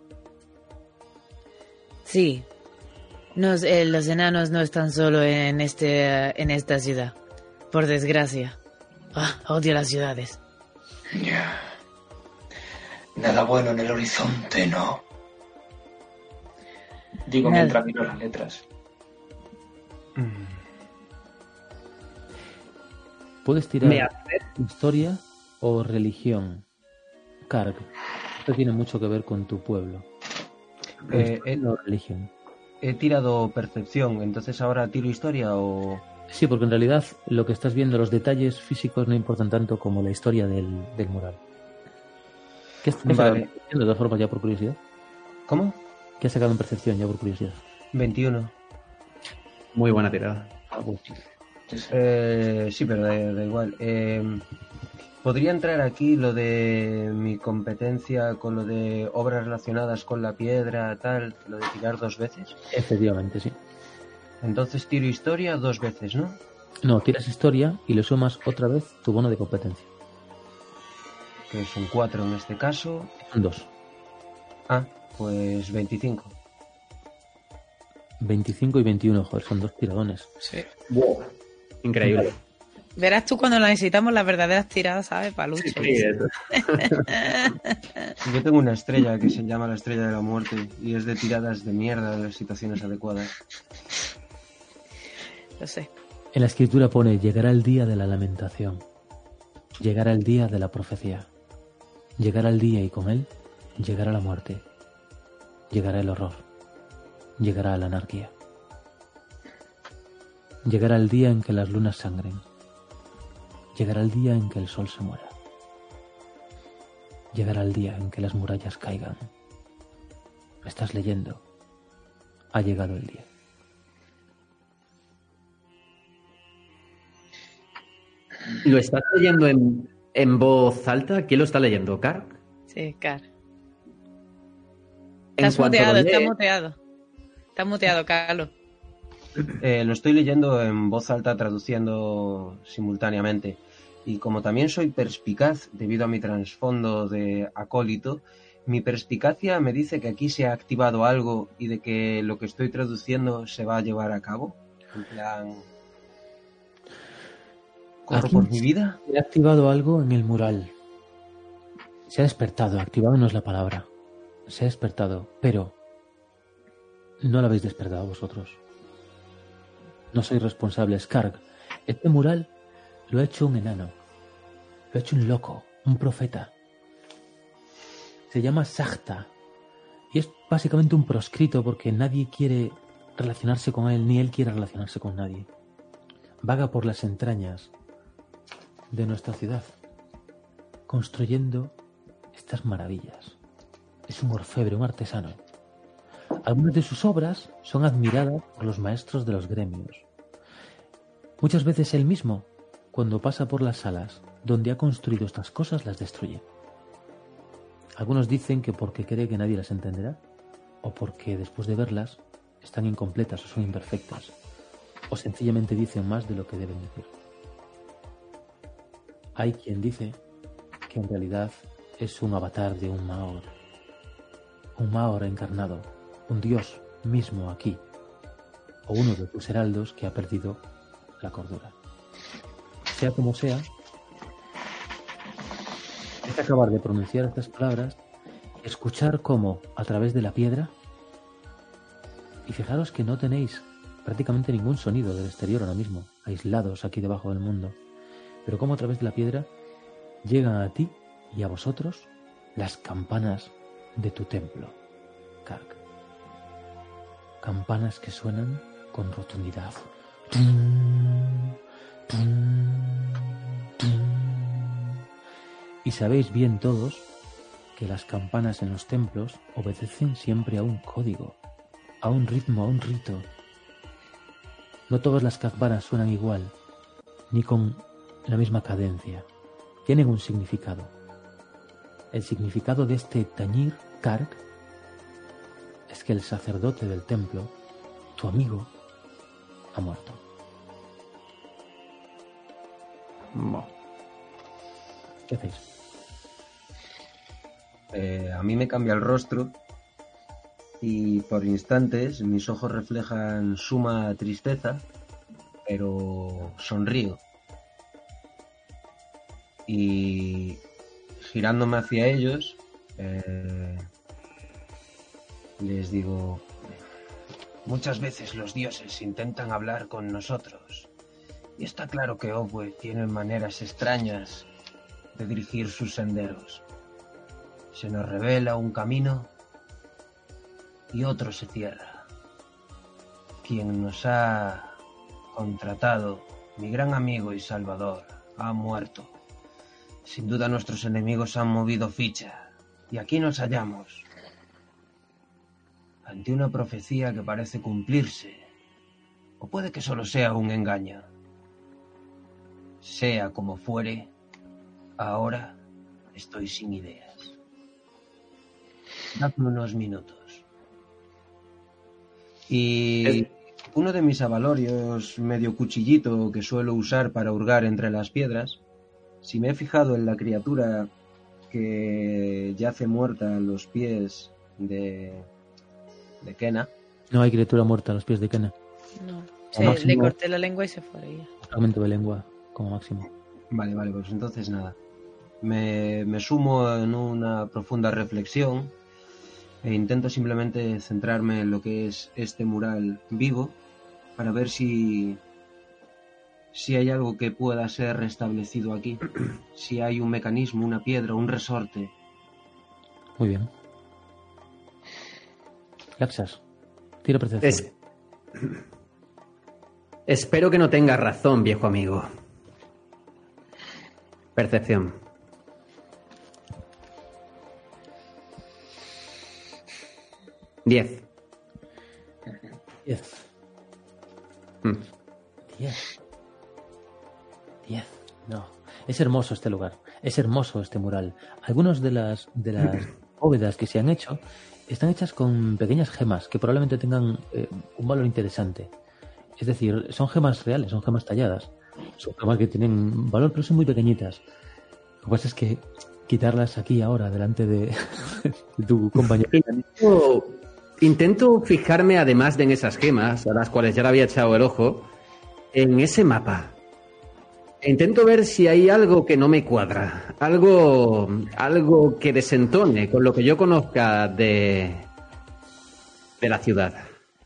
Sí. Los enanos no están solo en esta ciudad. Por desgracia. Odio las ciudades. Ya. Nada bueno en el horizonte, ¿no? Digo, Nada. mientras miro las letras. Puedes tirar Me hace- historia o religión. Karg. Esto tiene mucho que ver con tu pueblo. Historia o religión. He tirado percepción, entonces ahora tiro historia o... Sí, porque en realidad lo que estás viendo, los detalles físicos no importan tanto como la historia del mural. ¿Qué has sacado Vale. en percepción, de todas formas, ya por curiosidad? ¿Cómo? ¿Qué has sacado en percepción, ya por curiosidad? 21. Muy buena tirada. Sí, pero da igual. ¿Podría entrar aquí lo de mi competencia con lo de obras relacionadas con la piedra, tal, lo de tirar 2 veces? Efectivamente, sí. Entonces tiro historia 2 veces, ¿no? No, tiras historia y le sumas otra vez tu bono de competencia. Que son 4 en este caso. Son 2. Ah, pues 25. 25 y 21, joder, son 2 tiradones. Sí. Increíble. Verás tú cuando necesitamos las verdaderas tiradas, ¿sabes? Paluche. Yo tengo una estrella que se llama la estrella de la muerte y es de tiradas de mierda en las situaciones adecuadas. Lo sé. En la escritura pone: llegará el día de la lamentación, llegará el día de la profecía, llegará el día y con él llegará la muerte, llegará el horror, llegará la anarquía, llegará el día en que las lunas sangren, llegará el día en que el sol se muera, llegará el día en que las murallas caigan. Estás leyendo, ha llegado el día. ¿Lo estás leyendo en En voz alta, ¿quién lo está leyendo? ¿Kark? Sí, Car. En Estás cuanto muteado, lo lee- está muteado. Está muteado, Carlos. Lo estoy leyendo en voz alta, traduciendo simultáneamente. Y como también soy perspicaz debido a mi trasfondo de acólito, mi perspicacia me dice que aquí se ha activado algo y de que lo que estoy traduciendo se va a llevar a cabo. En plan... ¿Corro Aquí por mi vida? Se ha activado algo en el mural. Se ha despertado. Activado no es la palabra. Se ha despertado, pero no lo habéis despertado vosotros. No sois responsables, Karg. Este mural lo ha hecho un enano. Lo ha hecho un loco, un profeta. Se llama Sajta. Y es básicamente un proscrito porque nadie quiere relacionarse con él, ni él quiere relacionarse con nadie. Vaga por las entrañas de nuestra ciudad, construyendo estas maravillas. Es un orfebre, un artesano. Algunas de sus obras son admiradas por los maestros de los gremios. Muchas veces él mismo, cuando pasa por las salas donde ha construido estas cosas, las destruye. Algunos dicen que porque cree que nadie las entenderá, o porque después de verlas están incompletas o son imperfectas, o sencillamente dicen más de lo que deben decir. Hay quien dice que en realidad es un avatar de un Maor encarnado, un dios mismo aquí, o uno de tus heraldos que ha perdido la cordura. Sea como sea, es acabar de pronunciar estas palabras y escuchar cómo a través de la piedra, y fijaros que no tenéis prácticamente ningún sonido del exterior ahora mismo, aislados aquí debajo del mundo, pero cómo a través de la piedra llegan a ti y a vosotros las campanas de tu templo, Karg. Campanas que suenan con rotundidad. Tum, tum, tum. Y sabéis bien todos que las campanas en los templos obedecen siempre a un código, a un ritmo, a un rito. No todas las campanas suenan igual, ni con la misma cadencia. Tienen un significado. El significado de este tañir, Karg, es que el sacerdote del templo, tu amigo, ha muerto. ¿Qué hacéis? A mí me cambia el rostro y por instantes mis ojos reflejan suma tristeza, pero sonrío. Y girándome hacia ellos, les digo: muchas veces los dioses intentan hablar con nosotros, y está claro que Owe tiene maneras extrañas de dirigir sus senderos. Se nos revela un camino y otro se cierra. Quien nos ha contratado, mi gran amigo y salvador, ha muerto. Sin duda nuestros enemigos han movido ficha, y aquí nos hallamos, ante una profecía que parece cumplirse, o puede que solo sea un engaño. Sea como fuere, ahora estoy sin ideas. Dadme unos minutos. Y uno de mis avalorios, medio cuchillito que suelo usar para hurgar entre las piedras, si me he fijado en la criatura que yace muerta a los pies de Kena. No hay criatura muerta a los pies de Kena. No. Máximo- Le corté la lengua y se fue ella. Fragmento de lengua, como máximo. Vale, pues entonces nada. Me sumo en una profunda reflexión e intento simplemente centrarme en lo que es este mural vivo para ver si hay algo que pueda ser restablecido aquí, si hay un mecanismo, una piedra, un resorte. Muy bien. Laxas, tira percepción. Espero que no tengas razón, viejo amigo. Percepción. 10. 10. 10. No. Es hermoso este lugar, es hermoso este mural. Algunas de las bóvedas que se han hecho están hechas con pequeñas gemas que probablemente tengan un valor interesante. Es decir, son gemas reales, son gemas talladas. Son gemas que tienen valor, pero son muy pequeñitas. Lo que pasa es que quitarlas aquí ahora, delante de tu compañero. Intento fijarme, además de en esas gemas, a las cuales ya le había echado el ojo, en ese mapa. Intento ver si hay algo que no me cuadra, algo que desentone con lo que yo conozca de la ciudad.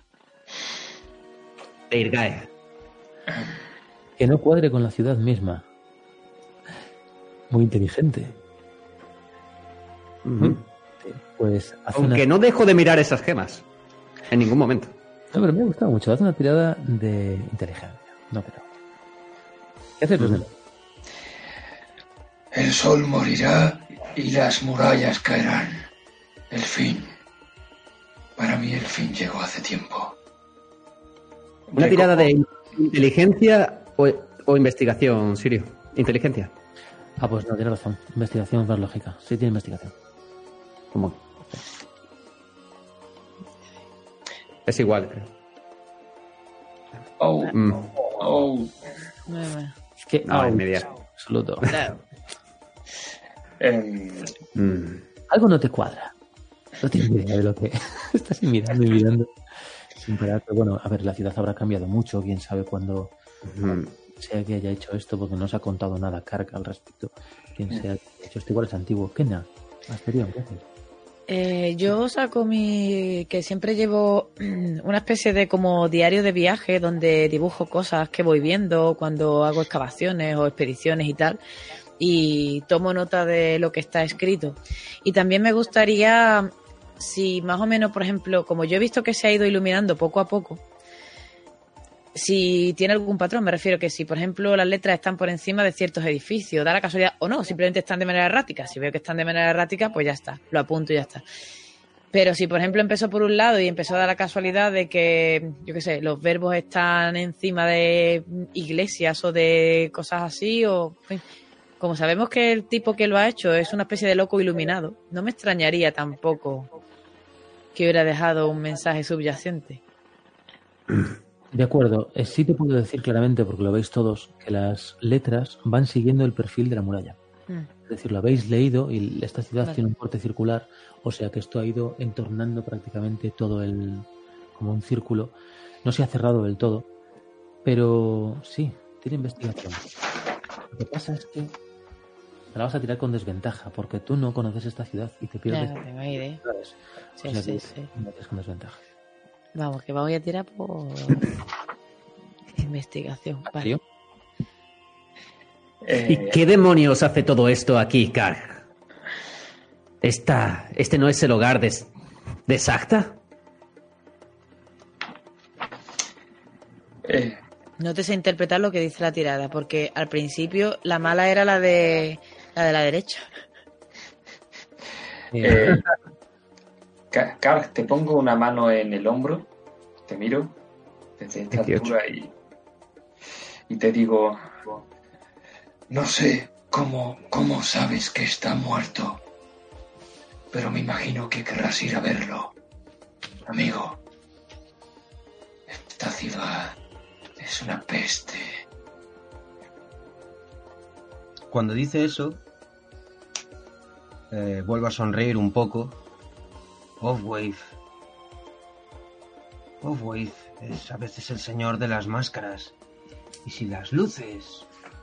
De Irgae. Que no cuadre con la ciudad misma. Muy inteligente. Pues aunque no dejo de mirar esas gemas en ningún momento. No, pero me ha gustado mucho. Haz una tirada de inteligencia. No creo. ¿Qué haces, Rosnelo? El sol morirá y las murallas caerán. El fin. Para mí el fin llegó hace tiempo. Una tirada de inteligencia o investigación, Sirio. Inteligencia. Ah, pues no, tiene razón. Investigación es más lógica. Sí, tiene investigación. ¿Cómo? Es igual, creo. Es que no, es media. Absoluto. Algo no te cuadra. No tienes idea de lo que estás mirando y mirando sin parar. Pero bueno, a ver, la ciudad habrá cambiado mucho. Quién sabe cuándo sea que haya hecho esto, porque no se ha contado nada Kark al respecto. Quién sea que haya hecho esto, igual es antiguo. Kena, Asterión, ¿qué haces? Yo saco que siempre llevo una especie de como diario de viaje donde dibujo cosas que voy viendo cuando hago excavaciones o expediciones y tal, y tomo nota de lo que está escrito. Y también me gustaría, si más o menos, por ejemplo, como yo he visto que se ha ido iluminando poco a poco, si tiene algún patrón, me refiero que si, por ejemplo, las letras están por encima de ciertos edificios, da la casualidad, o no, simplemente están de manera errática. Si veo que están de manera errática, pues ya está, lo apunto y ya está. Pero si, por ejemplo, empezó por un lado y empezó a dar la casualidad de que, yo qué sé, los verbos están encima de iglesias o de cosas así, o como sabemos que el tipo que lo ha hecho es una especie de loco iluminado, no me extrañaría tampoco que hubiera dejado un mensaje subyacente. De acuerdo, sí te puedo decir claramente, porque lo veis todos, que las letras van siguiendo el perfil de la muralla. Es decir, lo habéis leído y esta ciudad tiene un corte circular, o sea que esto ha ido entornando prácticamente todo como un círculo. No se ha cerrado del todo, pero sí, tiene investigación. Lo que pasa es que te la vas a tirar con desventaja, porque tú no conoces esta ciudad y te pierdes. No tengo idea. Sí, o sea sí. No tienes con desventaja. Vamos, que voy a tirar por investigación. Vale. ¿Y qué demonios hace todo esto aquí, Kark? ¿Este no es el hogar de Sakta? No te sé interpretar lo que dice la tirada, porque al principio la mala era la de la derecha. Kark, te pongo una mano en el hombro, te miro desde esta altura y te digo: no sé cómo sabes que está muerto, pero me imagino que querrás ir a verlo. Amigo, esta ciudad es una peste. Cuando dice eso, vuelvo a sonreír un poco. Off-Wave es a veces el señor de las máscaras. Y si las luces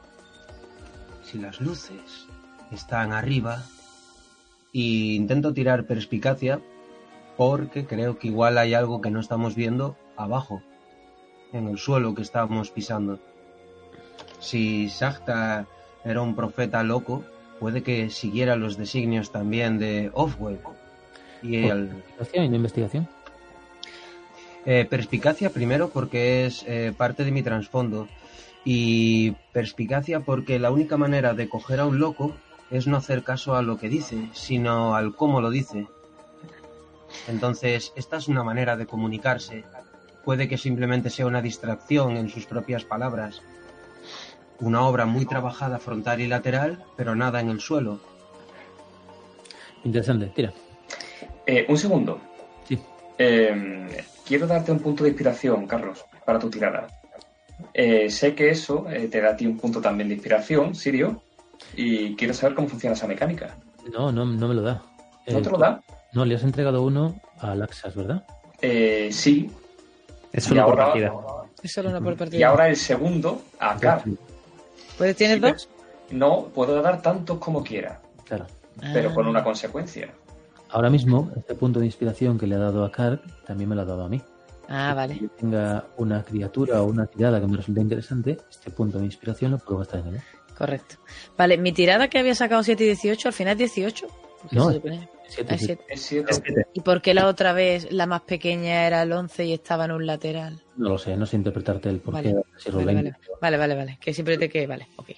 están arriba, y intento tirar perspicacia porque creo que igual hay algo que no estamos viendo abajo, en el suelo que estábamos pisando. Si Sakta era un profeta loco, puede que siguiera los designios también de Off-Wave. ¿Investigación y no investigación? Perspicacia primero porque es parte de mi trasfondo, y perspicacia porque la única manera de coger a un loco es no hacer caso a lo que dice, sino al cómo lo dice. Entonces, esta es una manera de comunicarse. Puede que simplemente sea una distracción en sus propias palabras. Una obra muy trabajada frontal y lateral, pero nada en el suelo. Interesante, tira. Un segundo. Sí. Quiero darte un punto de inspiración, Carlos, para tu tirada. Sé que eso te da a ti un punto también de inspiración, Sirio, y quiero saber cómo funciona esa mecánica. No me lo da. ¿No te lo da? No, le has entregado uno a Laxas, ¿verdad? Sí. Es solo por partida. Es solo una por partida. Y ahora el segundo a Car. ¿Puedes tener dos? No, puedo dar tantos como quiera, Claro. pero con una consecuencia. Ahora mismo, este punto de inspiración que le ha dado a Kark también me lo ha dado a mí. Ah, vale. Si yo tenga una criatura o una tirada que me resulte interesante, este punto de inspiración lo puedo gastar en él. Correcto. Vale, mi tirada que había sacado 7 y 18, al final es 18. Porque No, se supone- siete, es sí. 7. Es 7. ¿Y por qué la otra vez la más pequeña era el 11 y estaba en un lateral? No lo sé, no sé interpretarte el porqué. Vale. Si rollo 20. Vale. Que siempre te quede. Vale, ok.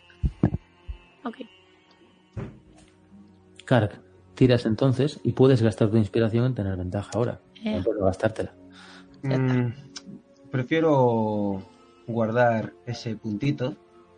Kark, tiras entonces y puedes gastar tu inspiración en tener ventaja ahora. No puedo gastártela. Prefiero guardar ese puntito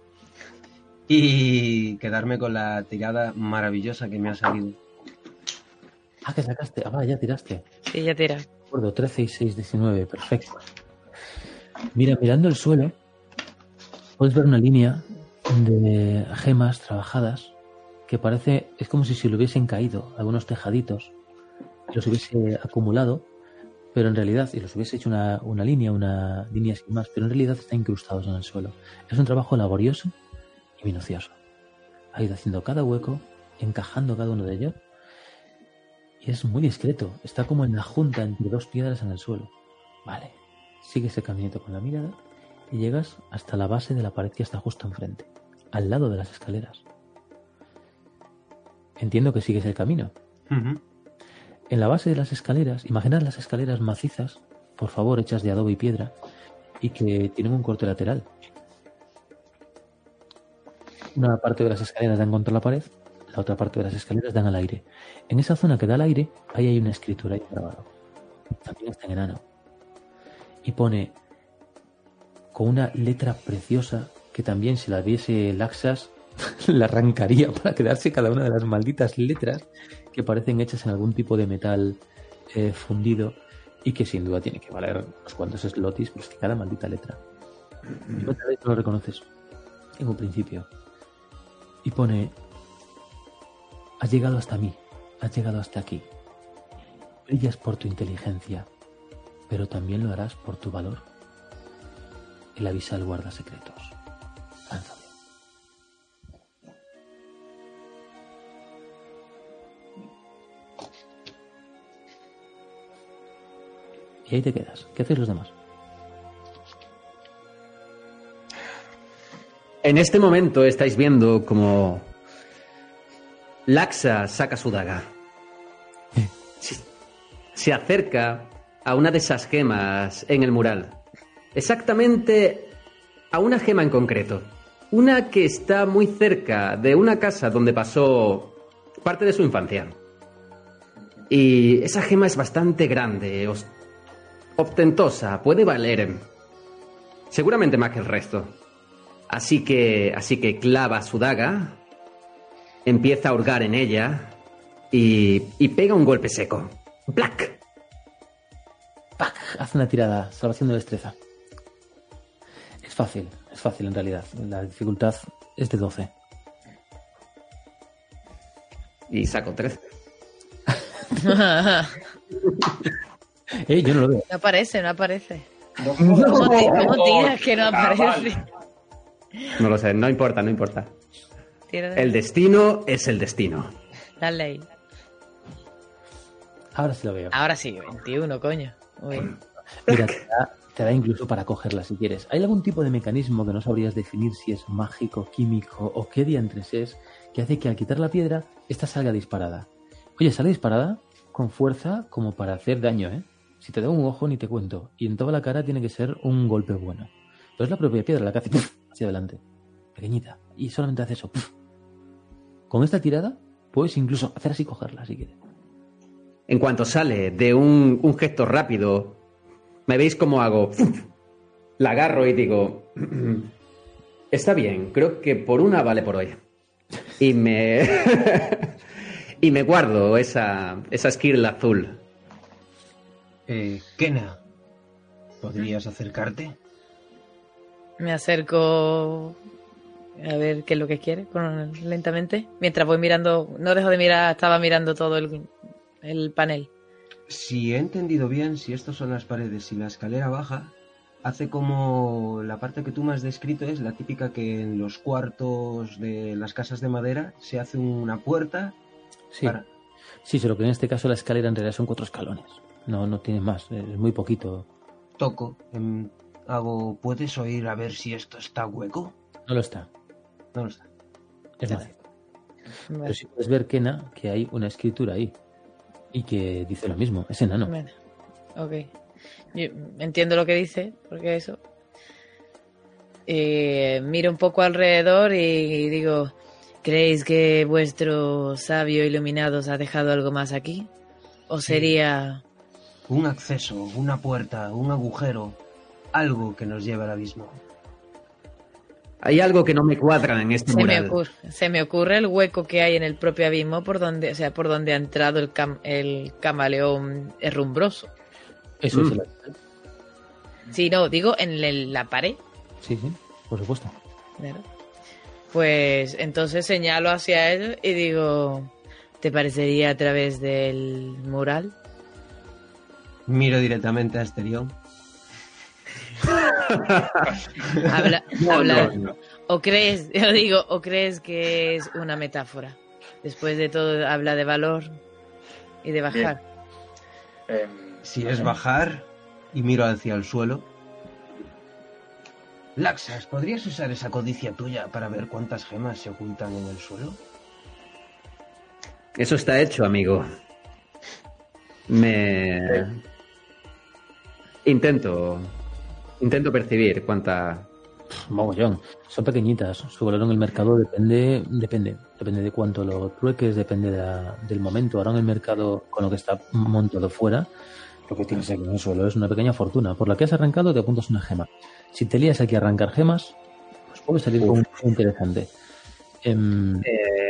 y quedarme con la tirada maravillosa que me ha salido. Ah, que sacaste. Ah, ya tiraste. Sí, ya tira. De acuerdo, 13 y 6, 19. Perfecto. Mira, mirando el suelo, puedes ver una línea de gemas trabajadas que parece, es como si se le hubiesen caído algunos tejaditos, los hubiese acumulado, pero en realidad, y los hubiese hecho una línea sin más, pero en realidad están incrustados en el suelo. Es un trabajo laborioso y minucioso. Ha ido haciendo cada hueco, encajando cada uno de ellos, y es muy discreto. Está como en la junta entre dos piedras en el suelo. Vale, sigue ese caminito con la mirada y llegas hasta la base de la pared que está justo enfrente, al lado de las escaleras. Entiendo que sigues el camino. Uh-huh. En la base de las escaleras, imaginad las escaleras macizas, por favor, hechas de adobe y piedra, y que tienen un corte lateral. Una parte de las escaleras dan contra la pared, la otra parte de las escaleras dan al aire. En esa zona que da al aire, ahí hay una escritura ahí grabada. También está en enano. Y pone con una letra preciosa que también, si la viese Laxas, la arrancaría para quedarse cada una de las malditas letras que parecen hechas en algún tipo de metal fundido y que sin duda tiene que valer unos cuantos slotis, pues que cada maldita letra. Y otra vez no lo reconoces en un principio. Y pone: has llegado hasta mí, has llegado hasta aquí. Brillas por tu inteligencia, pero también lo harás por tu valor. El abisal guarda secretos. Lánzame. Y ahí te quedas. ¿Qué hacéis los demás? En este momento estáis viendo como Laxa saca su daga. Se acerca a una de esas gemas en el mural. Exactamente a una gema en concreto. Una que está muy cerca de una casa donde pasó parte de su infancia. Y esa gema es bastante grande, ostentosa, puede valer seguramente más que el resto. Así que clava su daga, empieza a hurgar en ella y pega un golpe seco. ¡Plac! ¡Pac! Haz una tirada, salvación de destreza. Es fácil en realidad. La dificultad es de 12. Y saco 13. Yo no lo veo. No aparece. ¿Cómo tiras que no aparece? No lo sé, no importa. Tira El destino es el destino. Dale ahí. Ahora sí lo veo. Ahora sí, 21, coño. Uy. Mira, te da incluso para cogerla si quieres. ¿Hay algún tipo de mecanismo que no sabrías definir si es mágico, químico o qué diantres es, que hace que al quitar la piedra, esta salga disparada? Oye, sale disparada con fuerza como para hacer daño, ¿eh? Si te da un ojo ni te cuento. Y en toda la cara tiene que ser un golpe bueno. Pero es la propia piedra la que hace ¡puf! Hacia adelante. Pequeñita. Y solamente hace eso. ¡Puf! Con esta tirada puedes incluso hacer así, cogerla si quieres. En cuanto sale de un gesto rápido, me veis cómo hago. La agarro y digo: Está bien, creo que por una vale por hoy. Y me... y me guardo esa esquirla azul. Kena, ¿podrías acercarte? Me acerco a ver qué es lo que quiere lentamente. Mientras voy mirando, no dejo de mirar, estaba mirando todo el panel. Si he entendido bien, si estos son las paredes y la escalera baja, hace como la parte que tú me has descrito es la típica que en los cuartos de las casas de madera se hace una puerta. Sí, sí, solo que en este caso la escalera en realidad son 4 escalones. No tiene más, es muy poquito. Toco, ¿puedes oír a ver si esto está hueco? No lo está. No lo está. Es vacío. Pero si puedes ver, Kena, que hay una escritura ahí. Y que dice lo mismo, es enano. Bueno, ok. Yo entiendo lo que dice, porque eso. Miro un poco alrededor y digo, ¿creéis que vuestro sabio iluminado os ha dejado algo más aquí? ¿O sería...? Un acceso, una puerta, un agujero, algo que nos lleve al abismo. Hay algo que no me cuadra en este mural. Se me ocurre el hueco que hay en el propio abismo por donde ha entrado el camaleón herrumbroso. Eso es el... Sí, no, digo en la pared. Sí, por supuesto. Claro. Pues entonces señalo hacia él y digo, ¿te parecería a través del mural? Miro directamente a Asterión. Habla. No. ¿O crees que es una metáfora? Después de todo habla de valor y de bajar. Si es bajar y miro hacia el suelo. Laxas, ¿podrías usar esa codicia tuya para ver cuántas gemas se ocultan en el suelo? Eso está hecho, amigo. Intento percibir cuánta... Mogollón. Son pequeñitas. Su valor en el mercado depende de cuánto lo trueques, depende del momento. Ahora en el mercado, con lo que está montado fuera, lo que tienes aquí en el suelo es una pequeña fortuna. Por la que has arrancado te apuntas una gema. Si te lías aquí a arrancar gemas, pues puede salir con un interesante. En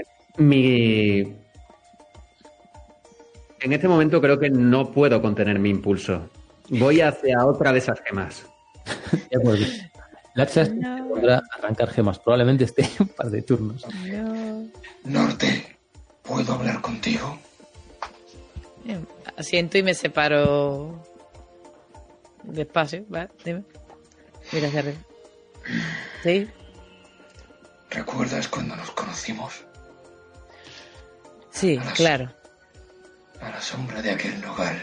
este momento creo que no puedo contener mi impulso. Voy hacia otra de esas gemas. De acuerdo. Laxas podrá arrancar gemas. Probablemente esté un par de turnos. Norte, ¿puedo hablar contigo? Asiento y me separo despacio. ¿Vale? Dime. Mira hacia arriba. ¿Sí? ¿Recuerdas cuando nos conocimos? Sí, claro. A la sombra de aquel nogal.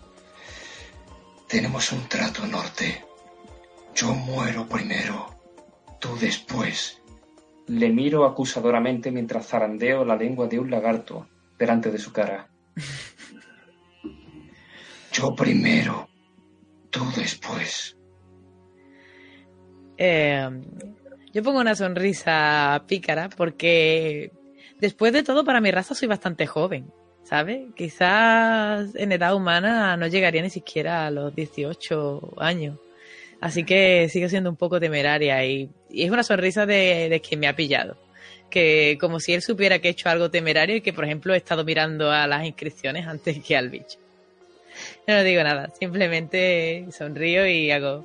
Tenemos un trato, Norte. Yo muero primero, tú después. Le miro acusadoramente mientras zarandeo la lengua de un lagarto delante de su cara. Yo primero, tú después. Yo pongo una sonrisa pícara porque después de todo para mi raza soy bastante joven, ¿sabes? Quizás en edad humana no llegaría ni siquiera a los 18 años. Así que sigo siendo un poco temeraria y es una sonrisa de quien me ha pillado. Que como si él supiera que he hecho algo temerario y que, por ejemplo, he estado mirando a las inscripciones antes que al bicho. No digo nada, simplemente sonrío y hago...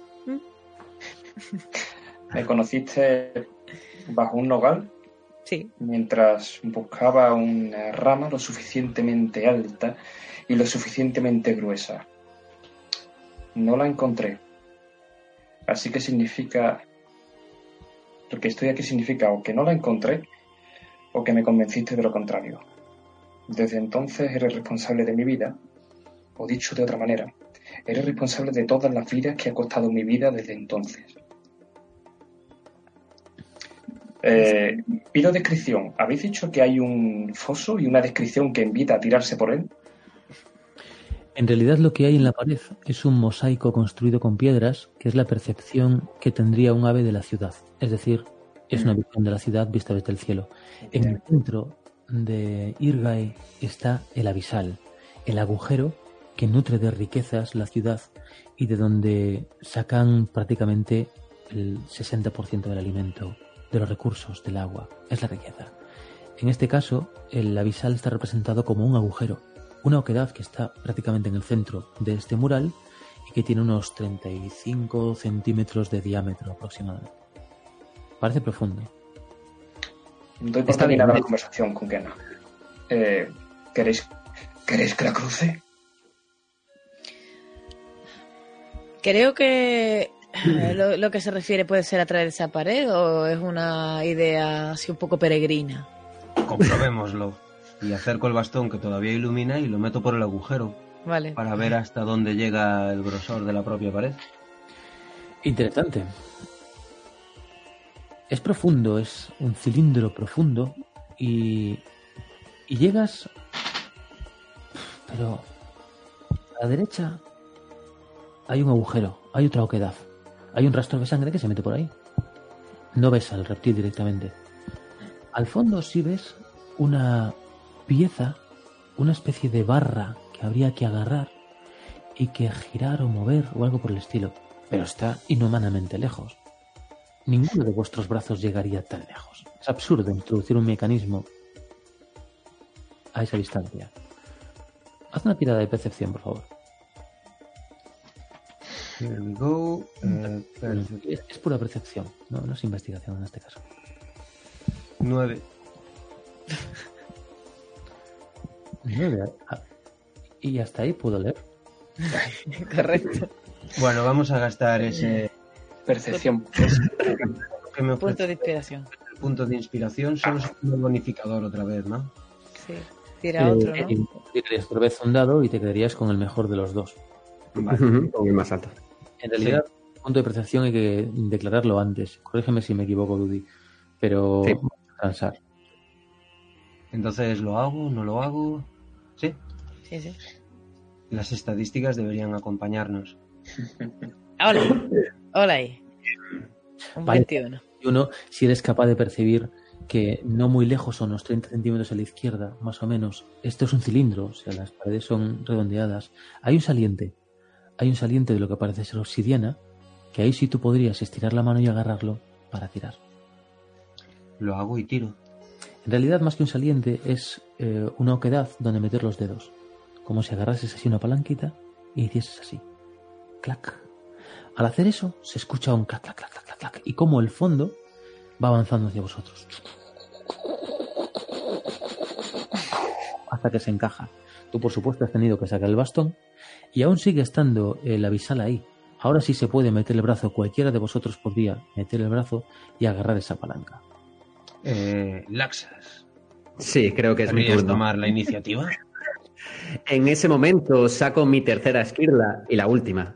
¿Me conociste bajo un nogal? Sí. Mientras buscaba una rama lo suficientemente alta y lo suficientemente gruesa. No la encontré. Así que significa... Lo que estoy aquí significa o que no la encontré o que me convenciste de lo contrario. Desde entonces eres responsable de mi vida, o dicho de otra manera, eres responsable de todas las vidas que ha costado mi vida desde entonces. Pido descripción. ¿Habéis dicho que hay un foso y una descripción que invita a tirarse por él? En realidad lo que hay en la pared es un mosaico construido con piedras, que es la percepción que tendría un ave de la ciudad. Es decir, es una visión de la ciudad vista desde el cielo. En el centro de Irgae está el abisal, el agujero que nutre de riquezas la ciudad y de donde sacan prácticamente el 60% del alimento de los recursos del agua, es la riqueza. En este caso, el abisal está representado como un agujero, una oquedad que está prácticamente en el centro de este mural y que tiene unos 35 centímetros de diámetro aproximadamente. Parece profundo. Doy por terminada la conversación con Kena. ¿Queréis que la cruce? Creo que lo que se refiere puede ser a través de esa pared o es una idea así un poco peregrina. Comprobémoslo. Y acerco el bastón que todavía ilumina y lo meto por el agujero. Vale. Para ver hasta dónde llega el grosor de la propia pared. Interesante. Es profundo, es un cilindro profundo y llegas, pero a la derecha hay un agujero, hay otra oquedad, hay un rastro de sangre que se mete por ahí. No ves al reptil directamente. Al fondo sí ves una pieza, una especie de barra que habría que agarrar y que girar o mover o algo por el estilo, pero está inhumanamente lejos. Ninguno de vuestros brazos llegaría tan lejos. Es absurdo introducir un mecanismo a esa distancia. Haz una tirada de percepción, por favor. Here we go. Es pura percepción, no es investigación en este caso. 9. 9. Y hasta ahí puedo leer. Correcto. Bueno, vamos a gastar ese... Percepción. que me Punto ofrece de inspiración. el punto de inspiración. Solo es un bonificador otra vez, ¿no? Sí. Tira otro, ¿no? Tirarías otra vez un dado y te quedarías con el mejor de los dos. Vale. Con el más alto. En realidad, punto de percepción hay que declararlo antes. Corrígeme si me equivoco, Dudy. Pero Sí. vamos a descansar. Entonces, ¿lo hago? ¿No lo hago? Sí. Sí. Las estadísticas deberían acompañarnos. Hola ahí. Un Vale. 21. Y uno, si eres capaz de percibir que no muy lejos son los 30 centímetros a la izquierda, más o menos. Esto es un cilindro, o sea, las paredes son redondeadas. Hay un saliente de lo que parece ser obsidiana, que ahí sí tú podrías estirar la mano y agarrarlo para tirar. Lo hago y tiro. En realidad, más que un saliente, es una oquedad donde meter los dedos. Como si agarrases así una palanquita y hicieses así. Clac. Al hacer eso, se escucha un clac, clac, clac, clac, clac, clac. Y como el fondo va avanzando hacia vosotros. Hasta que se encaja. Tú, por supuesto, has tenido que sacar el bastón. Y aún sigue estando el abisal ahí. Ahora sí se puede meter el brazo. Cualquiera de vosotros podría meter el brazo y agarrar esa palanca. Laxas. Sí, creo que es mi ¿Querrías turno. tomar la iniciativa? En ese momento saco mi tercera esquirla y la última.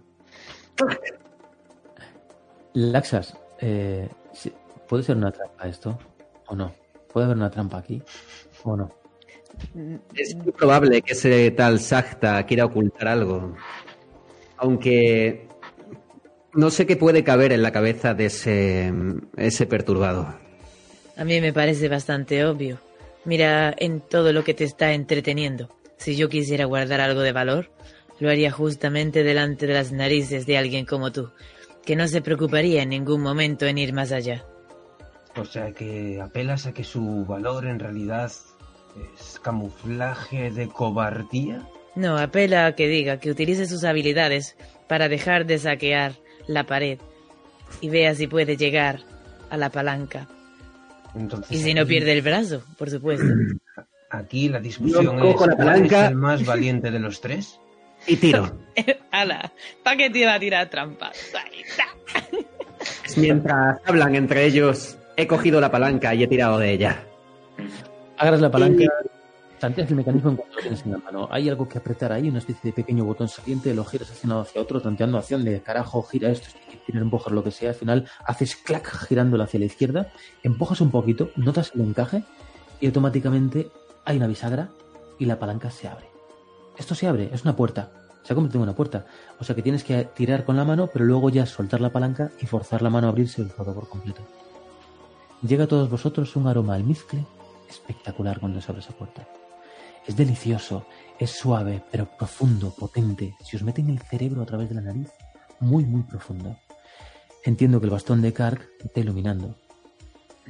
Laxas, sí, ¿puede ser una trampa esto? ¿O no? ¿Puede haber una trampa aquí? ¿O no? Es muy probable que ese tal Sakta quiera ocultar algo. Aunque no sé qué puede caber en la cabeza de ese perturbado. A mí me parece bastante obvio. Mira en todo lo que te está entreteniendo. Si yo quisiera guardar algo de valor, lo haría justamente delante de las narices de alguien como tú, que no se preocuparía en ningún momento en ir más allá. O sea que apelas a que su valor en realidad es camuflaje de cobardía. No, apela a que diga que utilice sus habilidades para dejar de saquear la pared y vea si puede llegar a la palanca. Entonces, Y si no pierde el brazo, por supuesto. Aquí la discusión Yo cojo es la ¿cuál palanca? es el más valiente de los tres? Y tiro. ¡Hala! ¿Para qué te iba a tirar trampas? Ahí está. Mientras hablan entre ellos, he cogido la palanca y he tirado de ella. Agarras la palanca, tanteas el mecanismo en cuanto lo tienes en la mano. Hay algo que apretar ahí, una especie de pequeño botón saliente, lo giras hacia un lado hacia otro, tanteando hacia donde carajo gira esto, tienes empujar lo que sea, al final haces clac girándolo hacia la izquierda, empujas un poquito, notas el encaje y automáticamente hay una bisagra y la palanca se abre. Esto se abre, es una puerta, se ha convertido en una puerta, o sea que tienes que tirar con la mano, pero luego ya soltar la palanca y forzar la mano a abrirse todo por completo. Llega a todos vosotros un aroma almizcle espectacular cuando se abre esa puerta. Es delicioso, es suave, pero profundo, potente. Se os mete en el cerebro a través de la nariz, muy, muy profundo. Entiendo que el bastón de Kark está iluminando.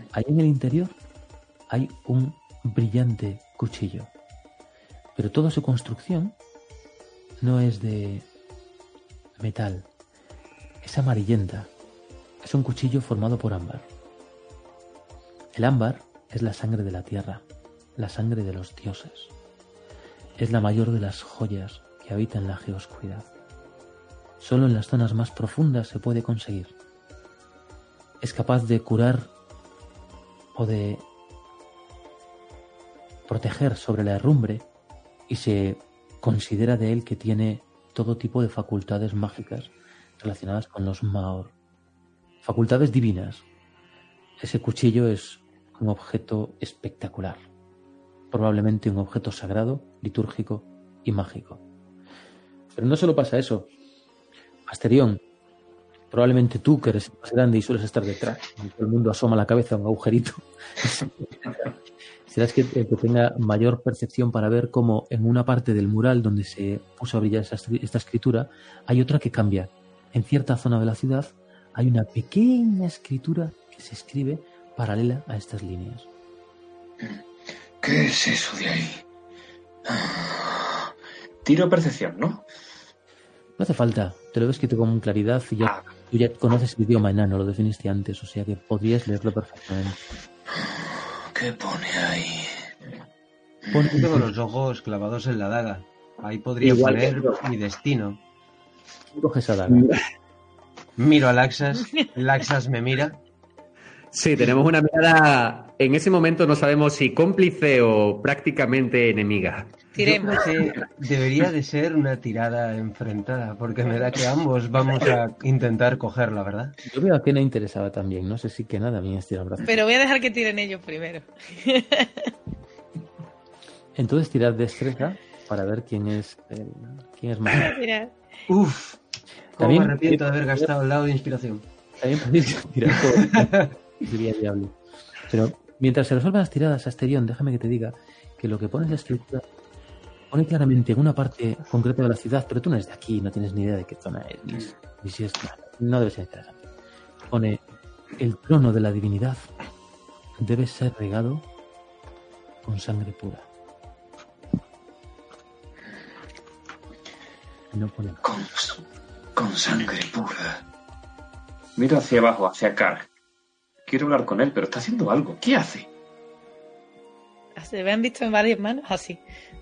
Ahí en el interior hay un brillante cuchillo, pero toda su construcción no es de metal, es amarillenta. Es un cuchillo formado por ámbar. El ámbar es la sangre de la tierra, la sangre de los dioses. Es la mayor de las joyas que habitan la geoscuridad. Solo en las zonas más profundas se puede conseguir. Es capaz de curar o de proteger sobre la herrumbre y se considera de él que tiene todo tipo de facultades mágicas relacionadas con los Maor. Facultades divinas. Ese cuchillo es un objeto espectacular. Probablemente un objeto sagrado, litúrgico y mágico. Pero no solo pasa eso. Asterión, probablemente tú, que eres más grande y sueles estar detrás, y todo el mundo asoma la cabeza a un agujerito, serás que tenga mayor percepción para ver cómo en una parte del mural donde se puso a brillar esta escritura, hay otra que cambia. En cierta zona de la ciudad hay una pequeña escritura que se escribe paralela a estas líneas. ¿Qué es eso de ahí? Tiro percepción, ¿no? No hace falta, te lo ves escrito con claridad y ya, tú ya conoces el idioma enano, lo definiste antes, o sea que podrías leerlo perfectamente. ¿Qué pone ahí? Tengo los ojos clavados en la daga. Ahí podría Igual poner que mi destino. Coge esa daga. Miro a Laxas, Laxas me mira. Sí, tenemos una mirada. En ese momento no sabemos si cómplice o prácticamente enemiga. Tiremos. Yo creo que debería de ser una tirada enfrentada, porque me da que ambos vamos a intentar cogerla, ¿verdad? Yo veo a Kena interesaba también, no sé si Kena también estira el brazo. Pero voy a dejar que tiren ellos primero. Entonces tirad destreza para ver quién es más. Mira. Uf, cómo También- me arrepiento de haber gastado el lado de inspiración. También podéis tirar todo. Sería diable. Pero mientras se resuelvan las tiradas, Asterión, déjame que te diga que lo que pone en la escritura pone claramente en una parte concreta de la ciudad, pero tú no eres de aquí, no tienes ni idea de qué zona es, ni si es. No debe ser interesante. Pone: el trono de la divinidad debe ser regado con sangre pura. No pone más. Con sangre pura. Miro hacia abajo, hacia Karg. Quiero hablar con él, pero está haciendo algo. ¿Qué hace? Se me han visto en varias manos así.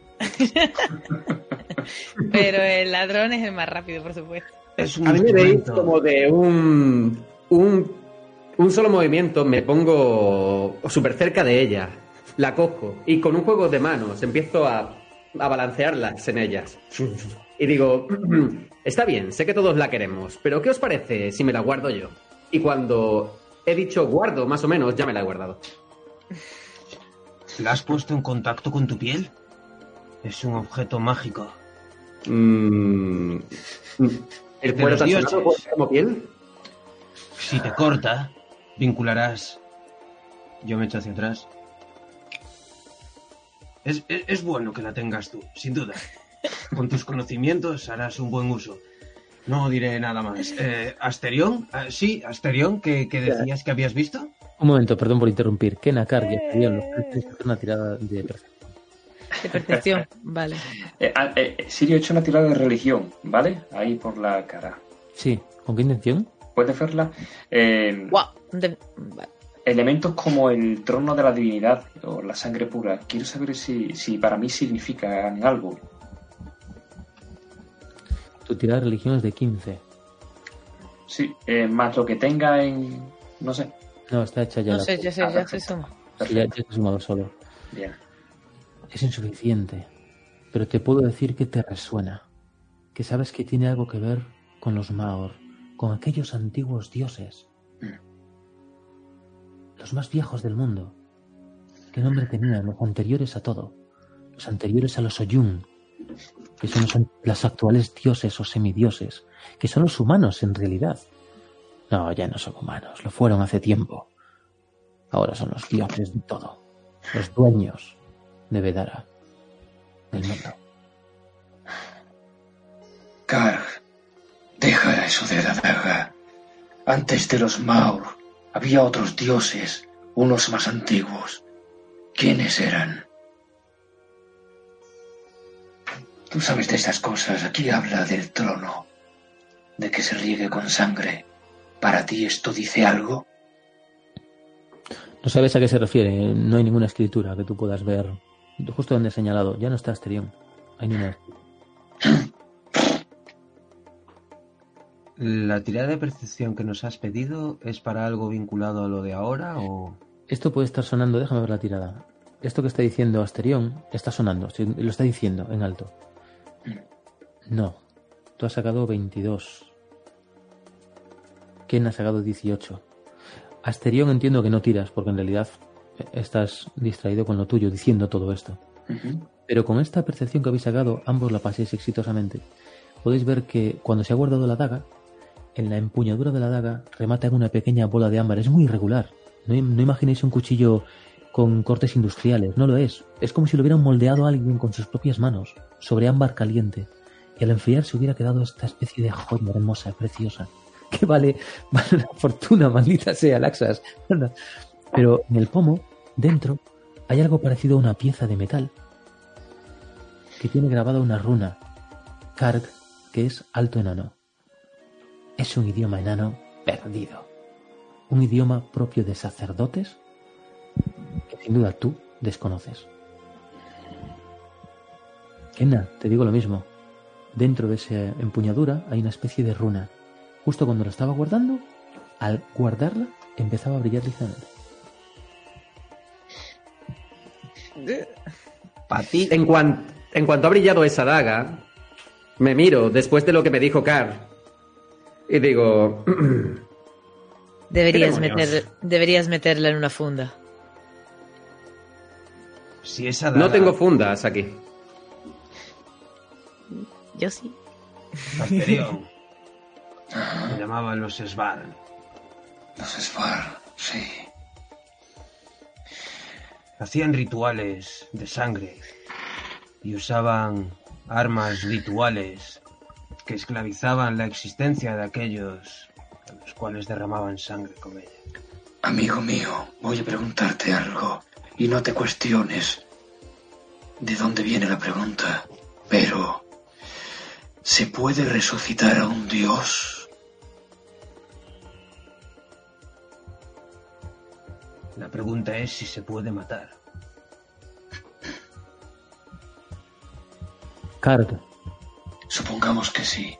Pero el ladrón es el más rápido, por supuesto. Es un A mí me veis instrumento. como de un solo movimiento, me pongo súper cerca de ella, la cojo y con un juego de manos empiezo a balancearlas en ellas. Y digo, está bien, sé que todos la queremos, pero ¿qué os parece si me la guardo yo? Y cuando he dicho guardo, más o menos, ya me la he guardado. ¿La has puesto en contacto con tu piel? Es un objeto mágico. ¿El De cuero los tan dioses. sonado como piel? Si te corta, vincularás. Yo me echo hacia atrás. Es bueno que la tengas tú, sin duda. Con tus conocimientos harás un buen uso. No diré nada más. ¿Asterión? Sí, Asterión, que decías que habías visto. Un momento, perdón por interrumpir. Kena, Karg y Asterión, los tres tenéis que hacer una tirada de percepción. De percepción, vale. Sirio, he hecho una tirada de religión, ¿vale? Ahí por la cara. Sí, ¿con qué intención? ¿Puedes verla? Guau. Vale. Elementos como el trono de la divinidad o la sangre pura. Quiero saber si para mí significan algo. Tu tirada de religión es de 15. Sí, más lo que tenga en... No sé. No, está hecha ya No la... sé, ya se suma. Sí, ya te he sumado solo. Bien. Es insuficiente, pero te puedo decir que te resuena, que sabes que tiene algo que ver con los Maor, con aquellos antiguos dioses, los más viejos del mundo. ¿Qué nombre tenían? Los anteriores a todo, los anteriores a los Oyun, que son los actuales dioses o semidioses, que son los humanos en realidad. No, ya no son humanos, lo fueron hace tiempo. Ahora son los dioses de todo, los dueños de Vedara, del mundo. Karg, deja eso de la daga. Antes de los Maur había otros dioses, unos más antiguos. ¿Quiénes eran? Tú sabes de estas cosas. Aquí habla del trono, de que se riegue con sangre. ¿Para ti esto dice algo? No sabes a qué se refiere. No hay ninguna escritura que tú puedas ver. Justo donde he señalado. Ya no está Asterión. Hay ninguna. ¿La tirada de percepción que nos has pedido es para algo vinculado a lo de ahora o...? Esto puede estar sonando. Déjame ver la tirada. Esto que está diciendo Asterión está sonando. Lo está diciendo en alto. No. Tú has sacado 22. Ken ha sacado 18. Asterión entiendo que no tiras, porque en realidad estás distraído con lo tuyo, diciendo todo esto. Pero con esta percepción que habéis sacado, ambos la paséis exitosamente. Podéis ver que cuando se ha guardado la daga, en la empuñadura de la daga remata en una pequeña bola de ámbar. Es muy irregular. No imaginéis un cuchillo con cortes industriales. No lo es. Es como si lo hubieran moldeado a alguien con sus propias manos, sobre ámbar caliente. Y al enfriar se hubiera quedado esta especie de joya hermosa, preciosa. Que vale una fortuna, maldita sea, Laxas. Pero en el pomo, dentro, hay algo parecido a una pieza de metal que tiene grabada una runa, Karg, que es alto enano. Es un idioma enano perdido. Un idioma propio de sacerdotes que sin duda tú desconoces. Kenna, te digo lo mismo. Dentro de esa empuñadura hay una especie de runa. Justo cuando lo estaba guardando, al guardarla, empezaba a brillar ligeramente. Para ti. En cuanto ha brillado esa daga, me miro después de lo que me dijo Carl y digo... Deberías meterla en una funda. Si esa daga... No tengo fundas aquí. Yo sí. Asterión. Se llamaban los Svar. Los Svar, sí. Hacían rituales de sangre y usaban armas rituales que esclavizaban la existencia de aquellos a los cuales derramaban sangre con ella. Amigo mío, voy a preguntarte algo y no te cuestiones de dónde viene la pregunta, pero ¿se puede resucitar a un dios? La pregunta es si se puede matar. Karg. Supongamos que sí.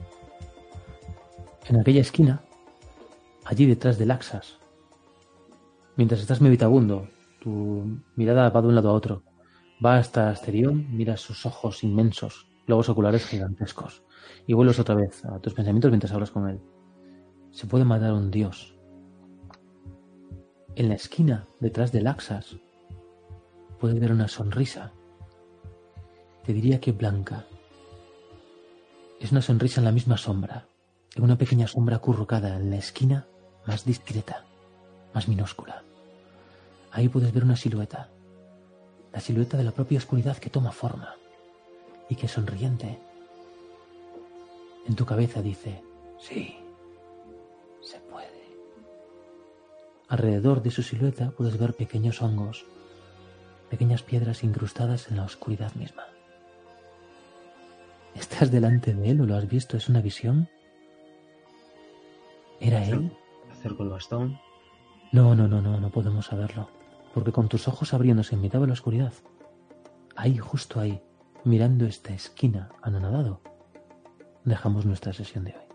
En aquella esquina, allí detrás de Laxas, mientras estás meditabundo, tu mirada va de un lado a otro. Va hasta Asterión, miras sus ojos inmensos, globos oculares gigantescos, y vuelves otra vez a tus pensamientos mientras hablas con él. Se puede matar a un dios. En la esquina, detrás de Laxas, puedes ver una sonrisa. Te diría que blanca. Es una sonrisa en la misma sombra, en una pequeña sombra acurrucada en la esquina más discreta, más minúscula. Ahí puedes ver una silueta, la silueta de la propia oscuridad que toma forma y que sonriente en tu cabeza dice, sí, se puede. Alrededor de su silueta puedes ver pequeños hongos, pequeñas piedras incrustadas en la oscuridad misma. ¿Estás delante de él o lo has visto? ¿Es una visión? ¿Era él? Acerco el bastón. No podemos saberlo. Porque con tus ojos abriéndose en mitad de la oscuridad, ahí, justo ahí, mirando esta esquina anonadado, dejamos nuestra sesión de hoy.